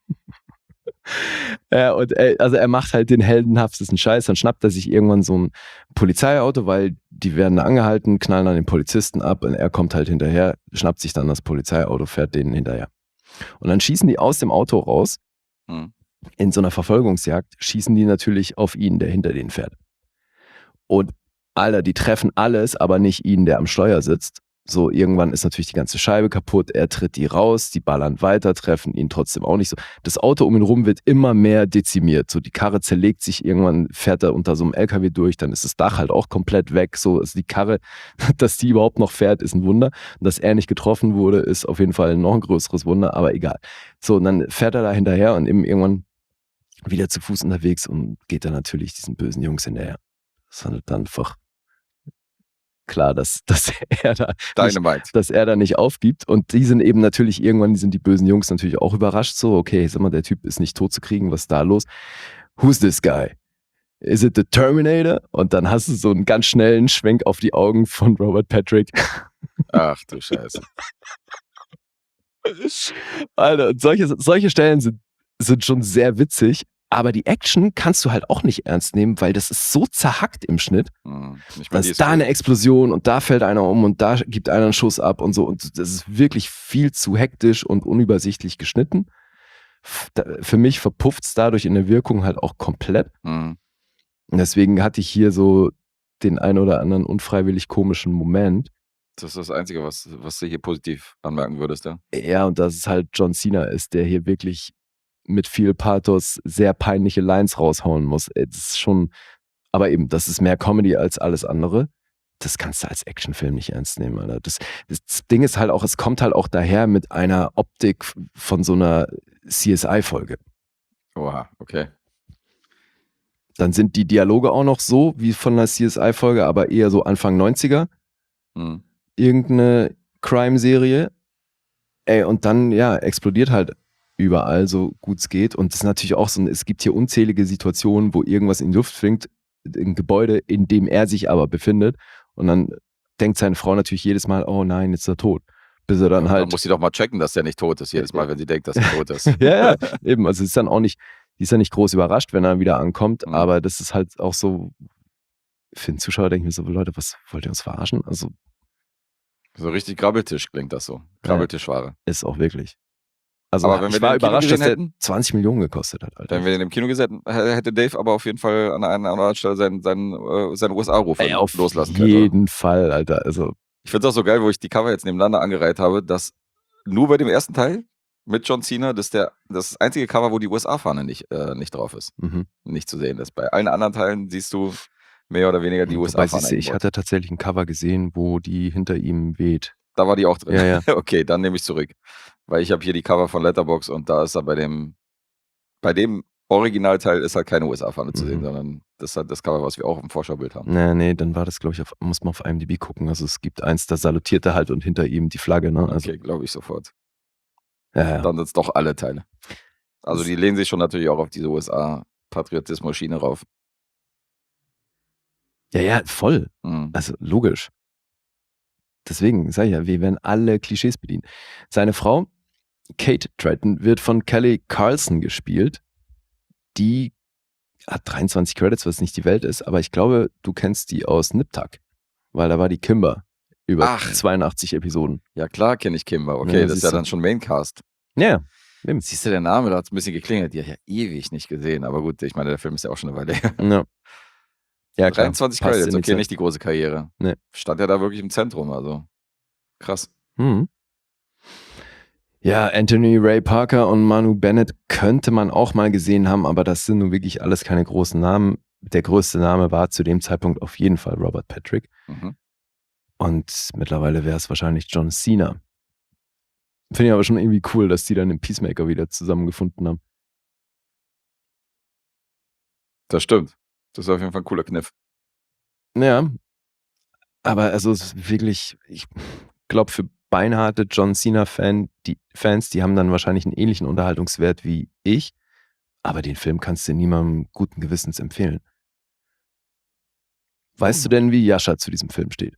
Ja, und er, also er macht halt den heldenhaftesten Scheiß, dann schnappt er sich irgendwann so ein Polizeiauto, weil die werden da angehalten, knallen dann den Polizisten ab und er kommt halt hinterher, schnappt sich dann das Polizeiauto, fährt denen hinterher. Und dann schießen die aus dem Auto raus, Mhm. in so einer Verfolgungsjagd, schießen die natürlich auf ihn, der hinter denen fährt. Und Alter, die treffen alles, aber nicht ihn, der am Steuer sitzt, So, irgendwann ist natürlich die ganze Scheibe kaputt, er tritt die raus, die ballern weiter, treffen ihn trotzdem auch nicht so. Das Auto um ihn rum wird immer mehr dezimiert. So, die Karre zerlegt sich, irgendwann fährt er unter so einem L K W durch, dann ist das Dach halt auch komplett weg. So, also die Karre, dass die überhaupt noch fährt, ist ein Wunder. Und dass er nicht getroffen wurde, ist auf jeden Fall noch ein größeres Wunder, aber egal. So, und dann fährt er da hinterher und eben irgendwann wieder zu Fuß unterwegs und geht dann natürlich diesen bösen Jungs hinterher. Das ist halt dann einfach klar, dass, dass er da nicht, Dynamite. dass er da nicht aufgibt. Und die sind eben natürlich irgendwann, die sind die bösen Jungs natürlich auch überrascht. So, okay, sag mal, der Typ ist nicht tot zu kriegen, was ist da los? Who's this guy? Is it the Terminator? Und dann hast du so einen ganz schnellen Schwenk auf die Augen von Robert Patrick. Ach du Scheiße. Alter, und solche, solche Stellen sind, sind schon sehr witzig. Aber die Action kannst du halt auch nicht ernst nehmen, weil das ist so zerhackt im Schnitt. Hm, nicht Da mal die ist da cool. eine Explosion und da fällt einer um und da gibt einer einen Schuss ab und so. Und das ist wirklich viel zu hektisch und unübersichtlich geschnitten. F- da- Für mich verpufft es dadurch in der Wirkung halt auch komplett. Hm. Und deswegen hatte ich hier so den ein oder anderen unfreiwillig komischen Moment. Das ist das Einzige, was, was du hier positiv anmerken würdest, ja? Ja, und dass es halt John Cena ist, der hier wirklich mit viel Pathos sehr peinliche Lines raushauen muss. Ey, das ist schon, aber eben, das ist mehr Comedy als alles andere. Das kannst du als Actionfilm nicht ernst nehmen, Alter. Das, das Ding ist halt auch, es kommt halt auch daher mit einer Optik von so einer C S I-Folge. Oha, okay. Dann sind die Dialoge auch noch so wie von einer C S I-Folge, aber eher so Anfang neunziger. Hm. Irgendeine Crime-Serie. Ey, und dann, ja, explodiert halt überall, so gut es geht. Und das ist natürlich auch so, ein- es gibt hier unzählige Situationen, wo irgendwas in die Luft fliegt, ein Gebäude, in dem er sich aber befindet. Und dann denkt seine Frau natürlich jedes Mal, oh nein, jetzt ist er tot. Bis er dann Dann halt. muss sie doch mal checken, dass der nicht tot ist, jedes Mal, wenn sie denkt, dass er tot ist. ja, ja, eben. Also, es ist dann auch nicht, die ist ja nicht groß überrascht, wenn er wieder ankommt. Mhm. Aber das ist halt auch so, für den Zuschauer denke ich mir so, Leute, was wollt ihr uns verarschen? Also, So richtig Grabbeltisch klingt das so. Grabbeltischware. ist auch wirklich. Also, Aber wenn wir ich war den im Kino überrascht, dass gesehen der hätten? zwanzig Millionen gekostet hat, Alter. Wenn wir den im Kino gesehen hätten, hätte Dave aber auf jeden Fall an einer anderen Stelle seinen, seinen, äh, seinen U S A-Ruf Ey, auf loslassen können. oder? jeden Fall, Alter. Also, Ich finde es auch so geil, wo ich die Cover jetzt nebeneinander angereiht habe, dass nur bei dem ersten Teil mit John Cena das der das einzige Cover, wo die U S A-Fahne nicht, äh, nicht drauf ist, mhm. nicht zu sehen ist. Bei allen anderen Teilen siehst du mehr oder weniger die Wobei, U S A-Fahne. siehst du, ich eingebaut. hatte tatsächlich ein Cover gesehen, wo die hinter ihm weht. Da war die auch drin. Ja, ja. Okay, dann nehme ich zurück. Weil ich habe hier die Cover von Letterboxd und da ist er bei dem, bei dem Originalteil ist halt keine U S A-Fahne zu sehen, Mhm. sondern das ist halt das Cover, was wir auch im Vorschaubild haben. Nee, nee, dann war das, glaube ich, auf, muss man auf I M D B gucken. Also es gibt eins, da salutiert er halt und hinter ihm die Flagge, ne? Also, Okay, glaube ich sofort. ja, ja. Dann sind es doch alle Teile. Also Das- die lehnen sich schon natürlich auch auf diese U S A-Patriotismus-Schiene rauf. ja, ja, voll. Mhm. Also logisch. Deswegen sage ich ja, wir werden alle Klischees bedienen. Seine Frau, Kate Tretton, wird von Kelly Carlson gespielt. Die hat dreiundzwanzig Credits, was nicht die Welt ist, aber ich glaube, du kennst die aus Nip Tuck, weil da war die Kimber über Ach. zweiundachtzig Episoden. Ja klar kenne ich Kimber. Okay, Ja, das ist siehst ja du. dann schon Maincast. Ja, eben. Siehst du, der Name, da hat es ein bisschen geklingelt. Die habe ich ja ewig nicht gesehen. Aber gut, ich meine, der Film ist ja auch schon eine Weile her. Ja, ja klar. dreiundzwanzig Passt Credits, in die okay, Zeit. nicht die große Karriere. Nee. Stand ja da wirklich im Zentrum, also krass. Mhm. Ja, Anthony Ray Parker und Manu Bennett könnte man auch mal gesehen haben, aber das sind nun wirklich alles keine großen Namen. Der größte Name war zu dem Zeitpunkt auf jeden Fall Robert Patrick. Mhm. Und mittlerweile wäre es wahrscheinlich John Cena. Finde ich aber schon irgendwie cool, dass die dann im Peacemaker wieder zusammengefunden haben. Das stimmt. Das ist auf jeden Fall ein cooler Kniff. Ja, aber also es ist wirklich, ich glaube, für beinharte John Cena-Fan, die Fans, die haben dann wahrscheinlich einen ähnlichen Unterhaltungswert wie ich, aber den Film kannst du niemandem guten Gewissens empfehlen. Weißt du denn, wie Yasha zu diesem Film steht?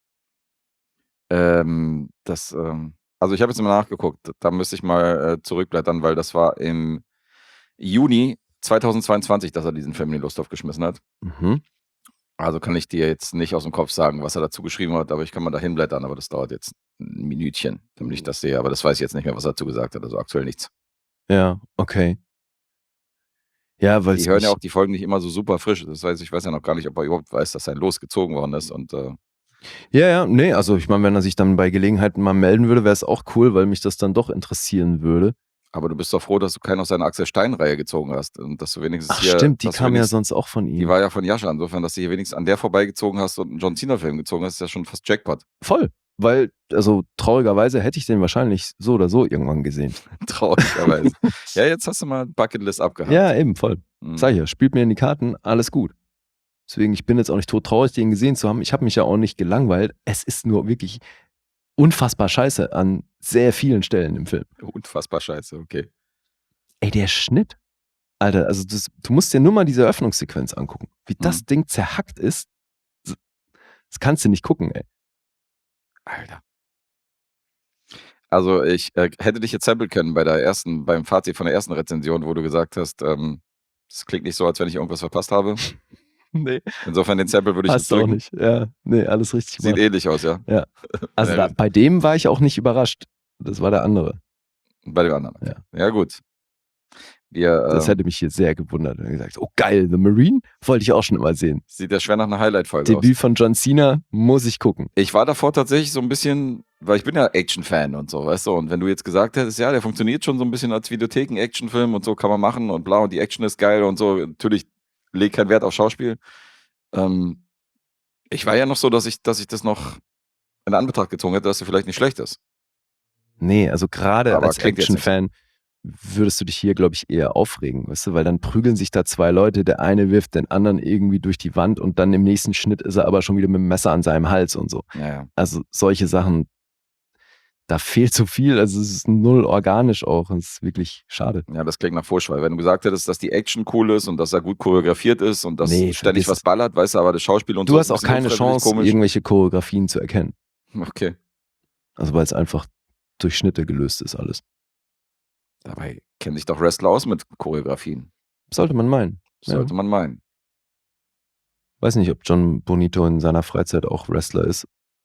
Ähm, das, ähm, also ich habe jetzt mal nachgeguckt, da müsste ich mal äh, zurückblättern, weil das war im Juni zweitausendzweiundzwanzig, dass er diesen Film in die Losthof geschmissen hat. Mhm. Also kann ich dir jetzt nicht aus dem Kopf sagen, was er dazu geschrieben hat, aber ich kann mal da hinblättern, aber das dauert jetzt ein Minütchen, damit ich das sehe, aber das weiß ich jetzt nicht mehr, was er dazu gesagt hat, also aktuell nichts. Ja, okay. Ja, weil Die hören ja auch die Folgen nicht immer so super frisch, das heißt, ich weiß ja noch gar nicht, ob er überhaupt weiß, dass sein Los gezogen worden ist und äh, Ja, ja, nee, also ich meine, wenn er sich dann bei Gelegenheit mal melden würde, wäre es auch cool, weil mich das dann doch interessieren würde. Aber du bist doch froh, dass du keinen aus seiner Axel Stein-Reihe gezogen hast und dass du wenigstens Ach hier, stimmt, die dass du kam ja wenigstens, sonst auch von die ihm. war ja von Jascha, insofern, dass du hier wenigstens an der vorbeigezogen hast und einen John Cena-Film gezogen hast, ist ja schon fast Jackpot. Voll, weil, also traurigerweise hätte ich den wahrscheinlich so oder so irgendwann gesehen. Traurigerweise. Ja, jetzt hast du mal Bucketlist abgehakt. Ja, eben, voll. Mhm. Sag ich ja, spielt mir in die Karten, alles gut. Deswegen, ich bin jetzt auch nicht todtraurig, den gesehen zu haben. Ich habe mich ja auch nicht gelangweilt. Es ist nur wirklich unfassbar scheiße an sehr vielen Stellen im Film. Unfassbar scheiße, okay. Ey, der Schnitt. Alter, also das, du musst dir nur mal diese Eröffnungssequenz angucken. Wie das Mhm. Ding zerhackt ist. Das kannst du nicht gucken, ey. Alter. Also ich äh, hätte dich jetzt samplen können bei der ersten, beim Fazit von der ersten Rezension, wo du gesagt hast, ähm, das klingt nicht so, als wenn ich irgendwas verpasst habe. Nee. Insofern den Sample würde ich jetzt Hast du auch drücken. nicht. Ja, nee, alles richtig Sieht gemacht. ähnlich aus, ja. Ja. Also Ja, da, gut. bei dem war ich auch nicht überrascht. Das war der andere. Bei dem anderen. Ja. Ja, gut. Wir, Das ähm, hätte mich hier sehr gewundert. Und gesagt, oh geil, The Marine wollte ich auch schon immer sehen. sieht ja schwer nach einer Highlight-Folge aus. Debüt von John Cena muss ich gucken. Ich war davor tatsächlich so ein bisschen, weil ich bin ja Action-Fan und so, weißt du, und wenn du jetzt gesagt hättest, ja, der funktioniert schon so ein bisschen als Videotheken-Action-Film und so kann man machen und bla und die Action ist geil und so, natürlich legt kein Wert auf Schauspiel. Ähm, ich war ja noch so, dass ich, dass ich das noch in Anbetracht gezogen hätte, dass er vielleicht nicht schlecht ist. Nee, also gerade Aber als klingt jetzt nicht. Action-Fan würdest du dich hier, glaube ich, eher aufregen, weißt du, weil dann prügeln sich da zwei Leute, der eine wirft den anderen irgendwie durch die Wand und dann im nächsten Schnitt ist er aber schon wieder mit dem Messer an seinem Hals und so. Ja, ja. Also solche Sachen, da fehlt so viel, also es ist null organisch auch und es ist wirklich schade. Ja, das klingt nach Vorschwall. Wenn du gesagt hättest, dass die Action cool ist und dass er gut choreografiert ist und dass Nee, ständig vergiss was es. ballert, weißt du, aber das Schauspiel und Du so hast ist ein auch bisschen keine unfreiwillig Chance, komisch. irgendwelche Choreografien zu erkennen. Okay. Also weil es einfach durch Schnitte gelöst ist alles. Dabei kennen sich doch Wrestler aus mit Choreografien. Sollte man meinen. Ja. Sollte man meinen. Weiß nicht, ob John Bonito in seiner Freizeit auch Wrestler ist.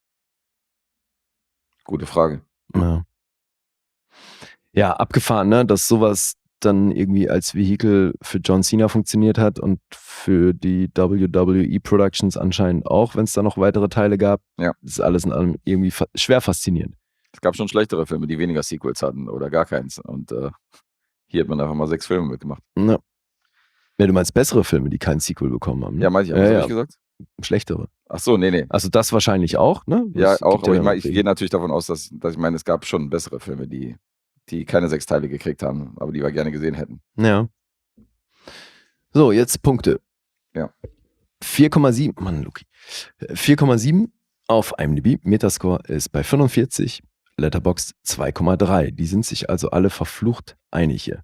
Gute Frage. Ja, ja abgefahren, ne? Dass sowas dann irgendwie als Vehikel für John Cena funktioniert hat und für die W W E Productions anscheinend auch, wenn es da noch weitere Teile gab. Ja. Das ist alles in allem irgendwie fa- schwer faszinierend. Es gab schon schlechtere Filme, die weniger Sequels hatten oder gar keins. Und äh, hier hat man einfach mal sechs Filme mitgemacht. Ja. Ja, du meinst bessere Filme, die kein Sequel bekommen haben. Ne? Ja, meinte ich, Ja, was ja. hab ich gesagt? Schlechtere. Ach so, nee, nee. Also das wahrscheinlich auch, ne? Ja, Das auch, gibt aber ich, dann mein, ich auch gehe natürlich davon aus, dass, dass ich meine, es gab schon bessere Filme, die, die keine sechs Teile gekriegt haben, aber die wir gerne gesehen hätten. Ja. So, jetzt Punkte. Ja. vier Komma sieben, Mann, Luki. vier Komma sieben auf IMDb. Metascore ist bei fünfundvierzig. Letterboxd zwei Komma drei. Die sind sich also alle verflucht einig hier.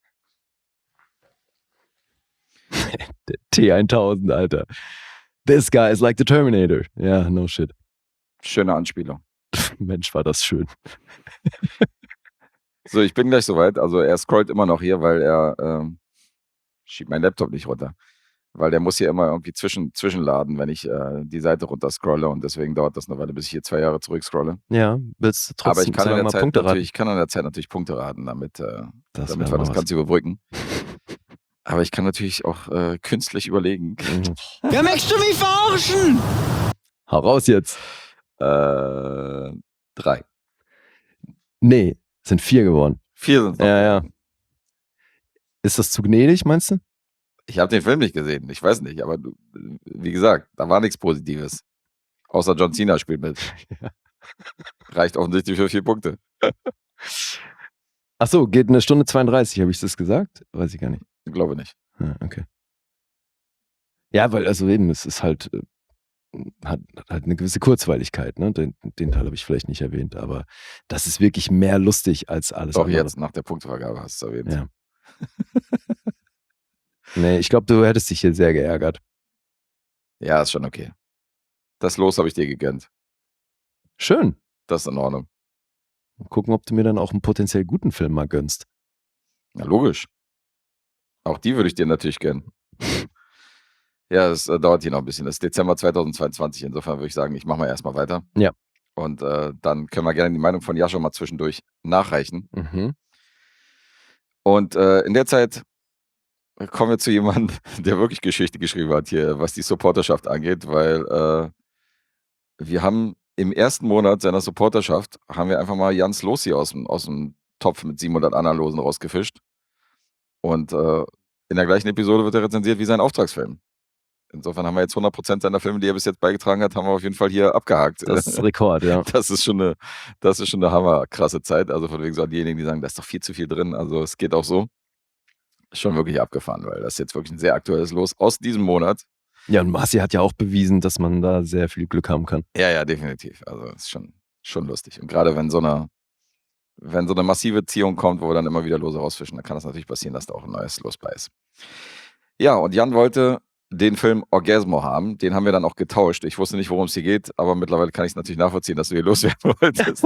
Der T tausend, Alter. This guy is like the Terminator. Ja, no shit. Schöne Anspielung. Mensch, war das schön. So, ich bin gleich soweit. Also er scrollt immer noch hier, weil er ähm, schiebt meinen Laptop nicht runter. Weil der muss hier immer irgendwie zwischen, zwischenladen, wenn ich äh, die Seite runter scrolle und deswegen dauert das eine Weile, bis ich hier zwei Jahre zurück scrolle. Ja, willst du trotzdem Aber ich kann, so in lange der mal Zeit Punkte raten? natürlich, ich kann in der Zeit natürlich Punkte raten, damit, äh, Das damit wär wir mal das was. Ganze überbrücken. Aber ich kann natürlich auch äh, künstlich überlegen. Mhm. Ja, möchtest du mich verarschen? Hau raus jetzt. Äh, drei. Nee, sind vier geworden. Vier sind Ja, ja. Ist das zu gnädig, meinst du? Ich habe den Film nicht gesehen, ich weiß nicht, aber du, wie gesagt, da war nichts Positives. Außer John Cena spielt mit. Ja. Reicht offensichtlich für vier Punkte. Ach so, geht eine Stunde zweiunddreißig, habe ich das gesagt? Weiß ich gar nicht. Ich glaube nicht. Ja, okay. Ja, weil also eben, es ist halt, äh, hat, hat halt eine gewisse Kurzweiligkeit, ne? Den, den Teil habe ich vielleicht nicht erwähnt, aber das ist wirklich mehr lustig als alles Doch andere. jetzt, nach der Punktevergabe hast du es erwähnt. Ja. Nee, ich glaube, du hättest dich hier sehr geärgert. Ja, ist schon okay. Das Los habe ich dir gegönnt. Schön. Das ist in Ordnung. Gucken, ob du mir dann auch einen potenziell guten Film mal gönnst. Na, logisch. Auch die würde ich dir natürlich gönnen. Ja, es äh, dauert hier noch ein bisschen. Das ist Dezember zweitausendzweiundzwanzig. Insofern würde ich sagen, ich mache mal erstmal weiter. Ja. Und äh, dann können wir gerne die Meinung von Jascha mal zwischendurch nachreichen. Mhm. Und äh, in der Zeit kommen wir zu jemandem, der wirklich Geschichte geschrieben hat hier, was die Supporterschaft angeht, weil äh, wir haben im ersten Monat seiner Supporterschaft haben wir einfach mal Jans Losi aus dem, aus dem Topf mit siebenhundert anderen Losen rausgefischt. Und äh, in der gleichen Episode wird er rezensiert wie sein Auftragsfilm. Insofern haben wir jetzt hundert Prozent seiner Filme, die er bis jetzt beigetragen hat, haben wir auf jeden Fall hier abgehakt. Das ist Rekord, ja. Das ist schon eine, das ist schon eine hammerkrasse Zeit. Also von wegen so an diejenigen, die sagen, da ist doch viel zu viel drin. Also es geht auch so. Schon wirklich abgefahren, weil das ist jetzt wirklich ein sehr aktuelles Los aus diesem Monat. Ja, und Marci hat ja auch bewiesen, dass man da sehr viel Glück haben kann. Ja, ja, definitiv. Also ist schon, schon lustig. Und gerade wenn so eine, wenn so eine massive Ziehung kommt, wo wir dann immer wieder Lose rausfischen, dann kann das natürlich passieren, dass da auch ein neues Los bei ist. Ja, und Jan wollte den Film Orgasmo haben. Den haben wir dann auch getauscht. Ich wusste nicht, worum es hier geht, aber mittlerweile kann ich es natürlich nachvollziehen, dass du hier loswerden wolltest.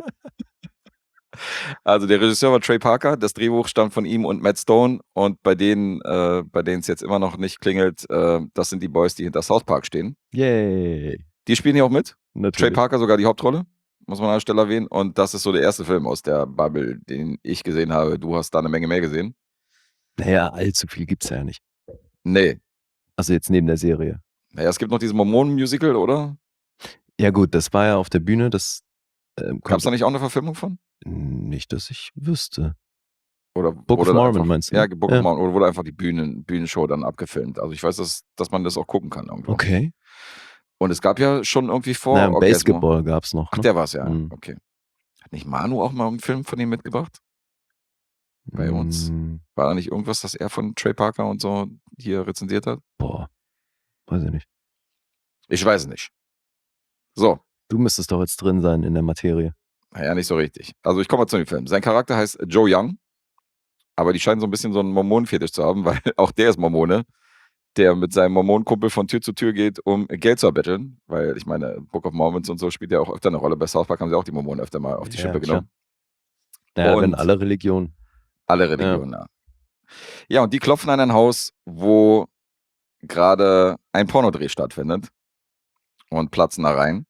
Also der Regisseur war Trey Parker, das Drehbuch stammt von ihm und Matt Stone und bei denen, äh, bei denen es jetzt immer noch nicht klingelt, äh, das sind die Boys, die hinter South Park stehen. Yay. Die spielen hier auch mit. Natürlich. Trey Parker sogar die Hauptrolle, muss man an der Stelle erwähnen. Und das ist so der erste Film aus der Bubble, den ich gesehen habe. Du hast da eine Menge mehr gesehen. Naja, allzu viel gibt's ja nicht. Nee. Also jetzt neben der Serie. Naja, es gibt noch diesen Mormonen-Musical, oder? Ja gut, das war ja auf der Bühne, das ähm, Gab es da nicht auch eine Verfilmung von? Nicht, dass ich wüsste. Oder Book oder of Mormon einfach, meinst du? Ja, Book Ja. of Mormon. Oder wurde einfach die Bühnen, Bühnenshow dann abgefilmt. Also ich weiß, dass, dass man das auch gucken kann irgendwo. Okay. Und es gab ja schon irgendwie vor Na, Orgasmo- Basketball gab's noch. Ach, Ne? der war's ja. Mhm. Okay. Hat nicht Manu auch mal einen Film von ihm mitgebracht? Bei uns? Mm, War da nicht irgendwas, das er von Trey Parker und so hier rezensiert hat? Boah, weiß ich nicht. Ich weiß es nicht. So, Du müsstest doch jetzt drin sein in der Materie. naja, nicht so richtig. Also ich komme mal zu dem Film. Sein Charakter heißt Joe Young, aber die scheinen so ein bisschen so einen Mormonenfetisch zu haben, weil auch der ist Mormone, der mit seinem Mormonenkumpel von Tür zu Tür geht, um Geld zu erbetteln, weil ich meine, Book of Mormons und so spielt ja auch öfter eine Rolle. Bei South Park haben sie auch die Mormonen öfter mal auf die Ja, Schippe klar. genommen. Ja, Und- wenn alle Religionen. Alle Religionen, ja. Ja, und die klopfen an ein Haus, wo gerade ein Pornodreh stattfindet und platzen da rein.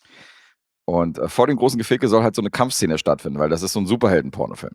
Und äh, vor dem großen Geficke soll halt so eine Kampfszene stattfinden, weil das ist so ein Superhelden-Pornofilm.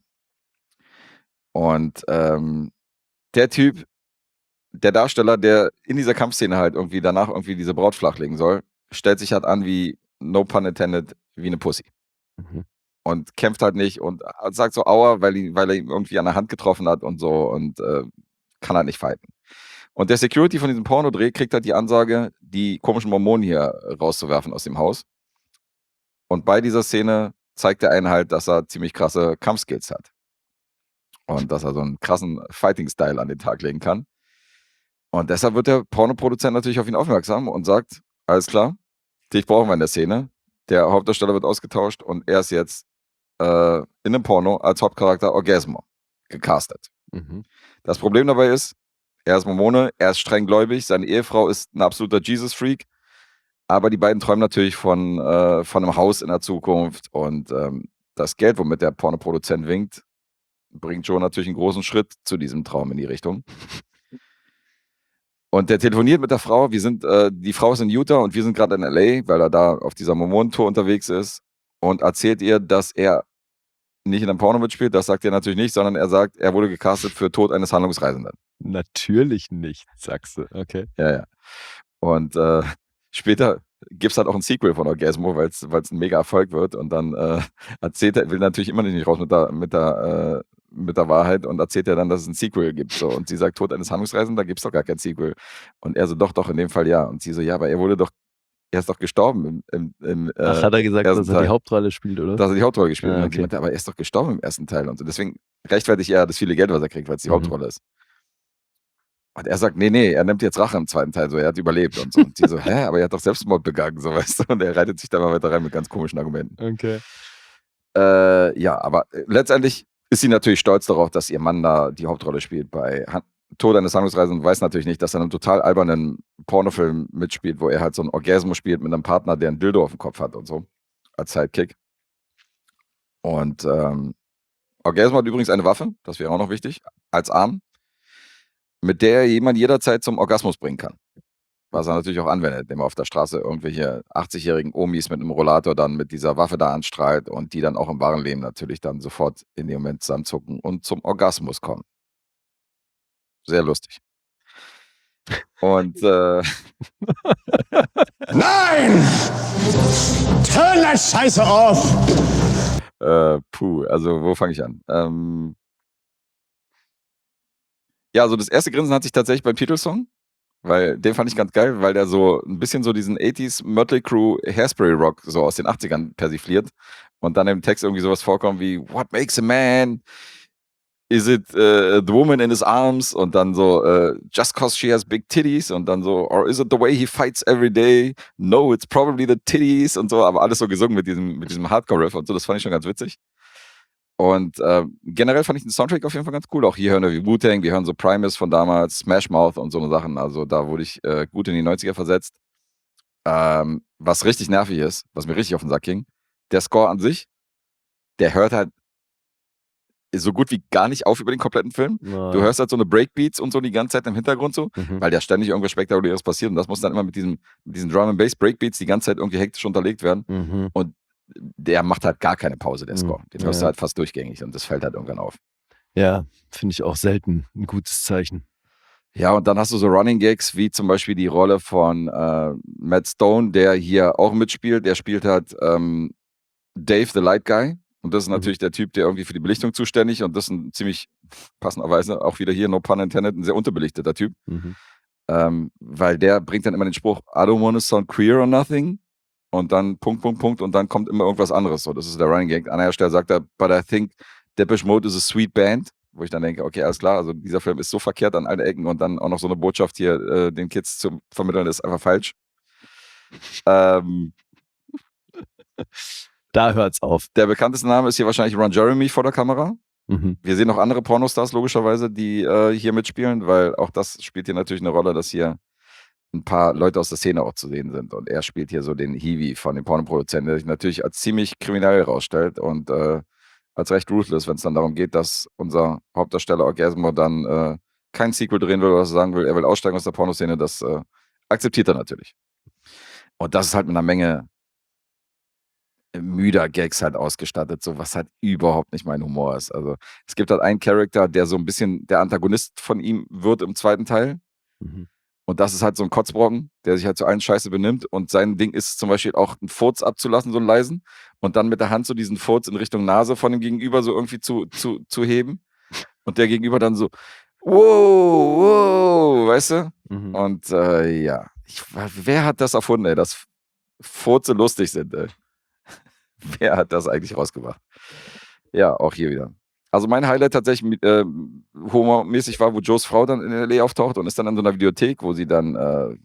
Und ähm, der Typ, der Darsteller, der in dieser Kampfszene halt irgendwie danach irgendwie diese Braut flachlegen soll, stellt sich halt an wie, no pun intended, wie eine Pussy. Mhm. Und kämpft halt nicht und sagt so aua, weil, ihn, weil er ihm irgendwie an der Hand getroffen hat und so und äh, kann halt nicht fighten. Und der Security von diesem Pornodreh kriegt halt die Ansage, die komischen Mormonen hier rauszuwerfen aus dem Haus. Und bei dieser Szene zeigt er einen halt, dass er ziemlich krasse Kampfskills hat. Und dass er so einen krassen Fighting-Style an den Tag legen kann. Und deshalb wird der Pornoproduzent natürlich auf ihn aufmerksam und sagt, alles klar, dich brauchen wir in der Szene. Der Hauptdarsteller wird ausgetauscht und er ist jetzt äh, in einem Porno als Hauptcharakter Orgasmo gecastet. Mhm. Das Problem dabei ist, er ist Mormone, er ist streng gläubig, seine Ehefrau ist ein absoluter Jesus-Freak, aber die beiden träumen natürlich von, äh, von einem Haus in der Zukunft und ähm, das Geld, womit der Pornoproduzent winkt, bringt Joe natürlich einen großen Schritt zu diesem Traum in die Richtung. Und der telefoniert mit der Frau, wir sind, äh, die Frau ist in Utah und wir sind gerade in L A, weil er da auf dieser Mormonentour unterwegs ist und erzählt ihr, dass er nicht in einem Porno mitspielt, das sagt er natürlich nicht, sondern er sagt, er wurde gecastet für Tod eines Handlungsreisenden. Natürlich nicht, sagst du. Okay. Ja, ja. Und äh, später gibt es halt auch ein Sequel von Orgasmo, weil es ein mega Erfolg wird und dann äh, erzählt er, will natürlich immer nicht raus mit der, mit der, äh, mit der Wahrheit und erzählt er dann, dass es ein Sequel gibt. So. Und sie sagt, Tod eines Handlungsreisenden, da gibt es doch gar kein Sequel. Und er so, doch, doch, in dem Fall ja. Und sie so, ja, aber er wurde doch, er ist doch gestorben im, im, im äh, Ach, hat er gesagt, ersten dass er Teil. die Hauptrolle spielt, oder? dass er die Hauptrolle gespielt hat. Ja, Und sie okay. meinte, aber er ist doch gestorben im ersten Teil und so. Deswegen rechtfertigt er das viele Geld, was er kriegt, weil es die Mhm. Hauptrolle ist. Und er sagt, nee, nee, er nimmt jetzt Rache im zweiten Teil, so, er hat überlebt und so. Und sie so, hä, aber er hat doch Selbstmord begangen, so, weißt du. Und er reitet sich da mal weiter rein mit ganz komischen Argumenten. Okay. Äh, ja, aber äh, letztendlich ist sie natürlich stolz darauf, dass ihr Mann da die Hauptrolle spielt bei Han Tod eines Handlungsreisenden, weiß natürlich nicht, dass er in einem total albernen Pornofilm mitspielt, wo er halt so einen Orgasmo spielt mit einem Partner, der einen Dildo auf dem Kopf hat und so, als Sidekick. Und ähm, Orgasmo hat übrigens eine Waffe, das wäre auch noch wichtig, als Arm, mit der er jemand jederzeit zum Orgasmus bringen kann. Was er natürlich auch anwendet, indem er auf der Straße irgendwelche achtzigjährigen Omis mit einem Rollator dann mit dieser Waffe da anstrahlt und die dann auch im wahren Leben natürlich dann sofort in dem Moment zusammenzucken und zum Orgasmus kommen. Sehr lustig. Und äh, Nein! Turn that Scheiße off! äh, puh, also wo fange ich an? Ähm, ja, also das erste Grinsen hat sich tatsächlich beim Titelsong, weil den fand ich ganz geil, weil der so ein bisschen so diesen achtziger Mötley Crüe Hairspray Rock so aus den achtzigern persifliert und dann im Text irgendwie sowas vorkommt wie What makes a man? Is it uh, the woman in his arms? Und dann so uh, just cause she has big titties und dann so or is it the way he fights every day? No, it's probably the titties und so, aber alles so gesungen mit diesem mit diesem Hardcore-Riff und so, das fand ich schon ganz witzig. Und äh, generell fand ich den Soundtrack auf jeden Fall ganz cool. Auch hier hören wir wie Wu-Tang, wir hören so Primus von damals, Smash Mouth und so eine Sachen. Also da wurde ich äh, gut in die neunziger versetzt. Ähm, was richtig nervig ist, was mir richtig auf den Sack ging, der Score an sich, der hört halt so gut wie gar nicht auf über den kompletten Film. Nein. Du hörst halt so eine Breakbeats und so die ganze Zeit im Hintergrund so, Mhm. weil da ständig irgendwas Spektakuläres passiert und das muss dann immer mit diesem mit diesen Drum and Bass Breakbeats die ganze Zeit irgendwie hektisch unterlegt werden. Mhm. Und der macht halt gar keine Pause, der Mhm. Score. Den hörst Ja. du halt fast durchgängig und das fällt halt irgendwann auf. Ja, finde ich auch selten ein gutes Zeichen. Ja, und dann hast du so Running Gags, wie zum Beispiel die Rolle von äh, Matt Stone, der hier auch mitspielt. Der spielt halt ähm, Dave, the Light Guy. Und das ist Mhm. natürlich der Typ, der irgendwie für die Belichtung zuständig und das ist ein ziemlich, passenderweise, auch wieder hier, no pun intended, ein sehr unterbelichteter Typ. Mhm. Ähm, weil der bringt dann immer den Spruch, I don't wanna sound queer or nothing. Und dann Punkt, Punkt, Punkt und dann kommt immer irgendwas anderes. So, das ist der Running Gag. An einer Stelle sagt er, but I think Depeche Mode is a sweet band. Wo ich dann denke, okay, alles klar, also dieser Film ist so verkehrt an allen Ecken und dann auch noch so eine Botschaft hier äh, den Kids zu vermitteln, ist einfach falsch. Ähm, Da hört's auf. der bekannteste Name ist hier wahrscheinlich Ron Jeremy vor der Kamera. Mhm. Wir sehen noch andere Pornostars logischerweise, die äh, hier mitspielen, weil auch das spielt hier natürlich eine Rolle, dass hier ein paar Leute aus der Szene auch zu sehen sind. Und er spielt hier so den Hiwi von den Pornoproduzenten, der sich natürlich als ziemlich kriminell herausstellt und äh, als recht ruthless, wenn es dann darum geht, dass unser Hauptdarsteller Orgasmo dann äh, kein Sequel drehen will oder sagen will, er will aussteigen aus der Pornoszene, das äh, akzeptiert er natürlich. Und das ist halt mit einer Menge müder Gags halt ausgestattet, so was halt überhaupt nicht mein Humor ist. Also es gibt halt einen Charakter, der so ein bisschen der Antagonist von ihm wird im zweiten Teil. Mhm. Und das ist halt so ein Kotzbrocken, der sich halt zu allen Scheiße benimmt. Und sein Ding ist zum Beispiel auch einen Furz abzulassen, so einen leisen. Und dann mit der Hand so diesen Furz in Richtung Nase von dem Gegenüber so irgendwie zu, zu, zu heben. Und der Gegenüber dann so, wow, wow, weißt du? Mhm. Und äh, ja, ich, wer hat das erfunden, ey, dass Furze lustig sind, ey? Wer hat das eigentlich rausgebracht? Ja, auch hier wieder. Also mein Highlight tatsächlich mit, äh, humormäßig war, wo Joes Frau dann in L A auftaucht und ist dann in so einer Videothek, wo sie dann, äh,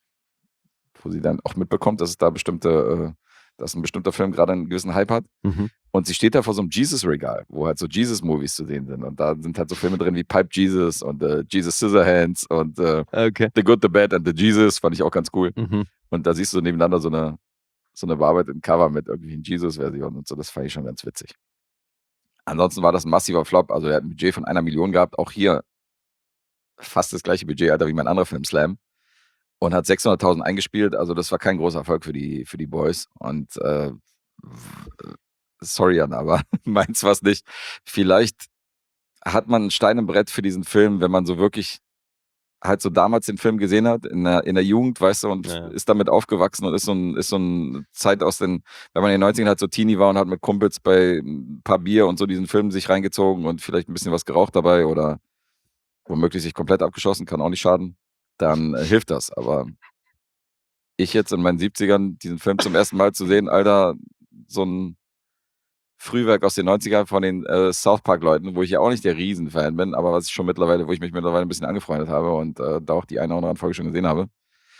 wo sie dann auch mitbekommt, dass es da bestimmte, äh, dass ein bestimmter Film gerade einen gewissen Hype hat. Mhm. Und sie steht da vor so einem Jesus-Regal, wo halt so Jesus-Movies zu sehen sind. Und da sind halt so Filme drin wie Pipe Jesus und äh, Jesus Scissorhands und äh, Okay. The Good, The Bad and The Jesus, fand ich auch ganz cool. Mhm. Und da siehst du nebeneinander so eine, so eine bearbeitete Cover mit irgendwie einer Jesus-Version und so. Das fand ich schon ganz witzig. Ansonsten war das ein massiver Flop. Also er hat ein Budget von einer Million gehabt. Auch hier fast das gleiche Budget, Alter, wie mein anderer Film Slam. Und hat sechshunderttausend eingespielt. Also das war kein großer Erfolg für die, für die Boys. Und äh, sorry, Jan, aber meins war es nicht. Vielleicht hat man einen Stein im Brett für diesen Film, wenn man so wirklich halt so damals den Film gesehen hat, in der, in der Jugend, weißt du, und Ja. ist damit aufgewachsen und ist so ein, ist so eine Zeit aus den, wenn man in den neunzigern halt so Teenie war und hat mit Kumpels bei ein paar Bier und so diesen Film sich reingezogen und vielleicht ein bisschen was geraucht dabei oder womöglich sich komplett abgeschossen, kann auch nicht schaden, dann äh, hilft das. Aber ich jetzt in meinen siebzigern diesen Film zum ersten Mal zu sehen, Alter, so ein Frühwerk aus den neunzigern von den äh, South Park-Leuten, wo ich ja auch nicht der Riesenfan bin, aber was ich schon mittlerweile, wo ich mich mittlerweile ein bisschen angefreundet habe und äh, da auch die eine oder andere Folge schon gesehen habe.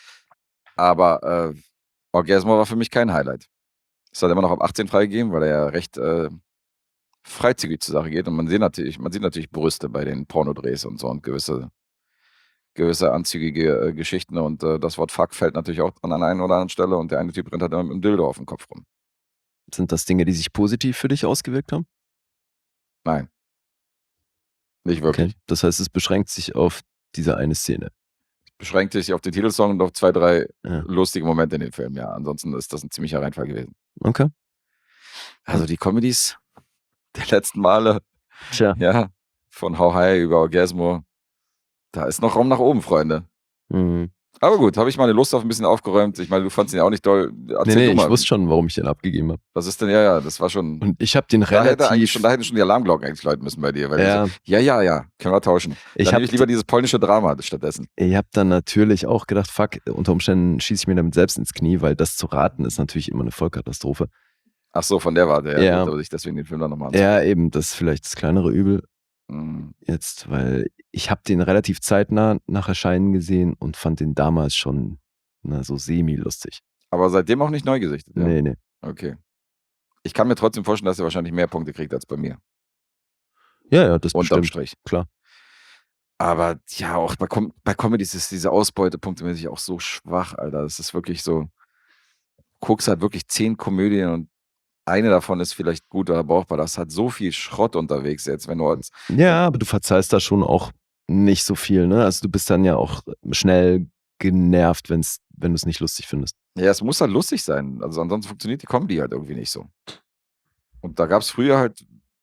Aber äh, Orgasmo war für mich kein Highlight. Ist halt immer noch ab achtzehn freigegeben, weil er ja recht äh, freizügig zur Sache geht und man sieht natürlich, man sieht natürlich Brüste bei den Pornodrehs und so und gewisse, gewisse anzügige äh, Geschichten und äh, das Wort Fuck fällt natürlich auch an einer oder anderen Stelle und der eine Typ rennt halt immer mit dem Dildo auf dem Kopf rum. Sind das Dinge, die sich positiv für dich ausgewirkt haben? Nein. Nicht wirklich. Okay. Das heißt, es beschränkt sich auf diese eine Szene. Beschränkt sich auf den Titelsong und auf zwei, drei Ja. lustige Momente in dem Film, ja. Ansonsten ist das ein ziemlicher Reinfall gewesen. Okay. Also die Comedies der letzten Male, Tja. ja, von How High über Orgasmo, da ist noch Raum nach oben, Freunde. Mhm. Aber gut, habe ich meine Lust auf ein bisschen aufgeräumt. Ich meine, du fandst ihn ja auch nicht doll. Nee, Erzähl nee, du ich mal. wusste schon, warum ich den abgegeben habe. Was ist denn, ja, ja, das war schon. Und ich habe den Da hätte eigentlich relativ. schon, da hätten schon die Alarmglocken eigentlich läuten müssen bei dir. Weil Ja. du so, ja, ja, ja, können wir tauschen. Ich Dann hab nehme ich lieber dieses polnische Drama stattdessen. Ich habe dann natürlich auch gedacht, fuck, unter Umständen schieße ich mir damit selbst ins Knie, weil das zu raten ist natürlich immer eine Vollkatastrophe. Ach so, von der Warte, ja. Ja. Gut, aber sich deswegen den Film dann nochmal anzusehen. Ja, eben, das ist vielleicht das kleinere Übel Mhm. jetzt, weil ich habe den relativ zeitnah nach Erscheinen gesehen und fand den damals schon na, so semi-lustig. Aber seitdem auch nicht neu gesichtet. Ja. Nee, nee. Okay. Ich kann mir trotzdem vorstellen, dass er wahrscheinlich mehr Punkte kriegt als bei mir. Ja, ja, das Unterm bestimmt. Strich. Klar. Aber ja, auch bei, Com bei Comedies ist diese Ausbeutepunkte mäßig auch so schwach, Alter. Das ist wirklich so. Guckst halt wirklich zehn Komödien und eine davon ist vielleicht gut oder brauchbar. Da ist halt so viel Schrott unterwegs jetzt, wenn du als. Ja, aber du verzeihst da schon auch nicht so viel, ne? Also du bist dann ja auch schnell genervt, wenn's, wenn du es nicht lustig findest. Ja, es muss halt lustig sein. Also ansonsten funktioniert die Comedy halt irgendwie nicht so. Und da gab es früher halt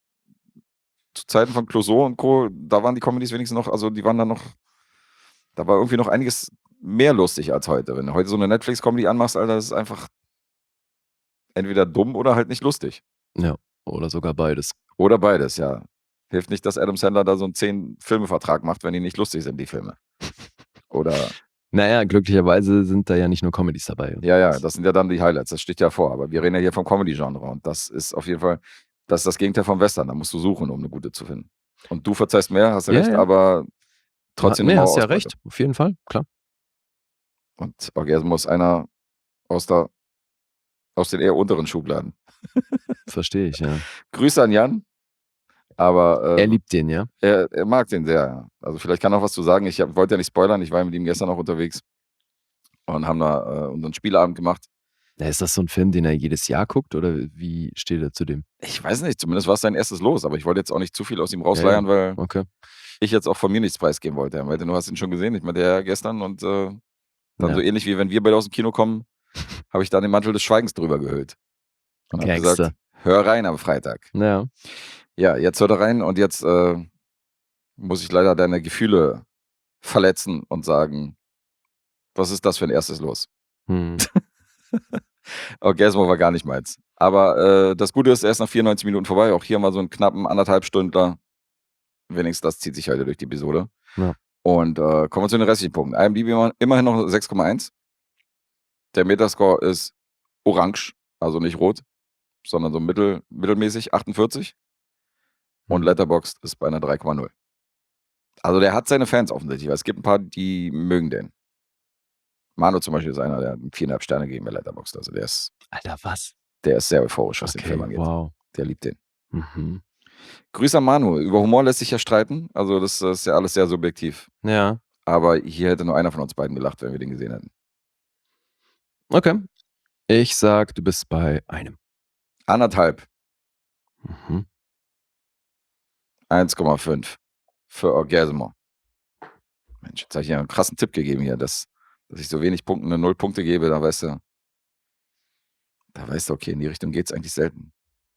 zu Zeiten von Clouseau und Co., da waren die Comedies wenigstens noch, also die waren dann noch, da war irgendwie noch einiges mehr lustig als heute. Wenn du heute so eine Netflix-Comedy anmachst, Alter, das ist einfach entweder dumm oder halt nicht lustig. Ja, oder sogar beides. Oder beides, ja. Hilft nicht, dass Adam Sandler da so einen zehn-Filme-Vertrag macht, wenn die nicht lustig sind, die Filme. Oder, Naja, glücklicherweise sind da ja nicht nur Comedies dabei. ja, ja, das sind ja dann die Highlights, das steht ja vor. Aber wir reden ja hier vom Comedy-Genre und das ist auf jeden Fall, das ist das Gegenteil vom Western. Da musst du suchen, um eine gute zu finden. Und du verzeihst mehr, hast du Ja, recht, ja. aber trotzdem nee, eine hast ja Mauerausbeute. recht, auf jeden Fall, klar. Und Orgasmus einer aus der aus den eher unteren Schubladen. Verstehe ich, ja. Grüße an Jan, aber äh, Er liebt den, ja? er, er mag den sehr. Ja. Also vielleicht kann er auch was zu sagen. Ich hab, wollte ja nicht spoilern, ich war mit ihm gestern noch unterwegs und haben da äh, unseren Spielabend gemacht. Ja, ist das so ein Film, den er jedes Jahr guckt oder wie steht er zu dem? Ich weiß nicht, zumindest war es sein erstes Los, aber ich wollte jetzt auch nicht zu viel aus ihm rausleiern, weil Okay. ich jetzt auch von mir nichts preisgeben wollte. Er meinte, du hast ihn schon gesehen, ich meinte, ja, gestern und äh, dann Ja. so ähnlich wie wenn wir beide aus dem Kino kommen, habe ich da den Mantel des Schweigens drüber gehüllt. Und habe Gangster. gesagt, hör rein am Freitag. Ja. Ja, jetzt hört er rein und jetzt äh, muss ich leider deine Gefühle verletzen und sagen, was ist das für ein erstes Los? Hm. Orgasmo war gar nicht meins. Aber äh, das Gute ist, er ist nach vierundneunzig Minuten vorbei. Auch hier mal so einen knappen anderthalb Stündler. Wenigstens das zieht sich heute durch die Episode. Ja. Und äh, kommen wir zu den restlichen Punkten. I M D B immer- immerhin noch sechs Komma eins. Der Metascore ist orange, also nicht rot, sondern so mittel, mittelmäßig, achtundvierzig. Und Hm. Letterboxd ist bei einer drei Komma null. Also der hat seine Fans offensichtlich, weil es gibt ein paar, die mögen den. Manu zum Beispiel ist einer, der hat viereinhalb Sterne gegeben bei Letterboxd. Also der ist, Alter, was? der ist sehr euphorisch, was den Okay, Film angeht. wow. Der liebt den. Mhm. Grüße an Manu. Über Humor lässt sich ja streiten. Also das, das ist ja alles sehr subjektiv. Ja, Aber hier hätte nur einer von uns beiden gelacht, wenn wir den gesehen hätten. okay. Ich sag, du bist bei einem. Anderthalb. Mhm. eins Komma fünf für Orgasmo. Mensch, jetzt habe ich ja einen krassen Tipp gegeben hier, dass, dass ich so wenig Punkten, eine Null Punkte gebe, da weißt du, da weißt du, okay, in die Richtung geht es eigentlich selten.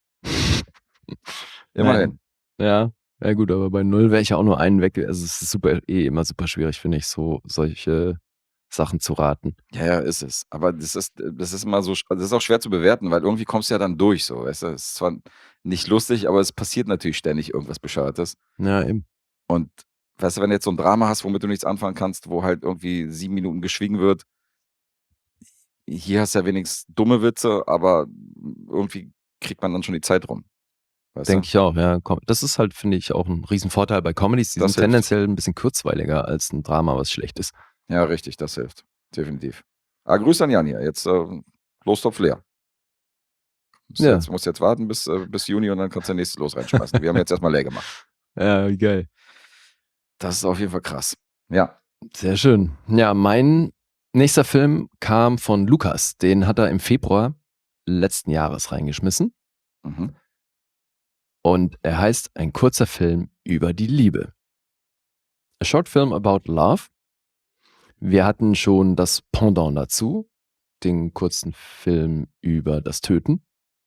Immerhin. Ja, ja gut, aber bei null wäre ich ja auch nur einen weg. Also es ist super, eh immer super schwierig, finde ich, so solche Sachen zu raten. Ja, ja, ist es. Aber das ist, das ist immer so, sch- das ist auch schwer zu bewerten, weil irgendwie kommst du ja dann durch, so, weißt du. Es ist zwar nicht lustig, aber es passiert natürlich ständig irgendwas Bescheuertes. Ja, eben. Und weißt du, wenn du jetzt so ein Drama hast, womit du nichts anfangen kannst, wo halt irgendwie sieben Minuten geschwiegen wird, hier hast du ja wenigstens dumme Witze, aber irgendwie kriegt man dann schon die Zeit rum. Weißt Denke du? ich auch, ja. Kom- Das ist halt, finde ich, auch ein Riesenvorteil bei Comedies. Die Das sind hilft. tendenziell ein bisschen kurzweiliger als ein Drama, was schlecht ist. Ja, richtig, das hilft. Definitiv. Ah, Grüße an Jan hier. Jetzt äh, Lostopf leer. Musst Ja. jetzt, musst jetzt warten bis, äh, bis Juni und dann kannst du nächstes Los reinschmeißen. Wir haben jetzt erstmal leer gemacht. Ja, wie geil. Das ist auf jeden Fall krass. Ja. Sehr schön. Ja, mein nächster Film kam von Lukas. Den hat er im Februar letzten Jahres reingeschmissen. Mhm. Und er heißt Ein kurzer Film über die Liebe. A short film about love. Wir hatten schon das Pendant dazu, den kurzen Film über das Töten.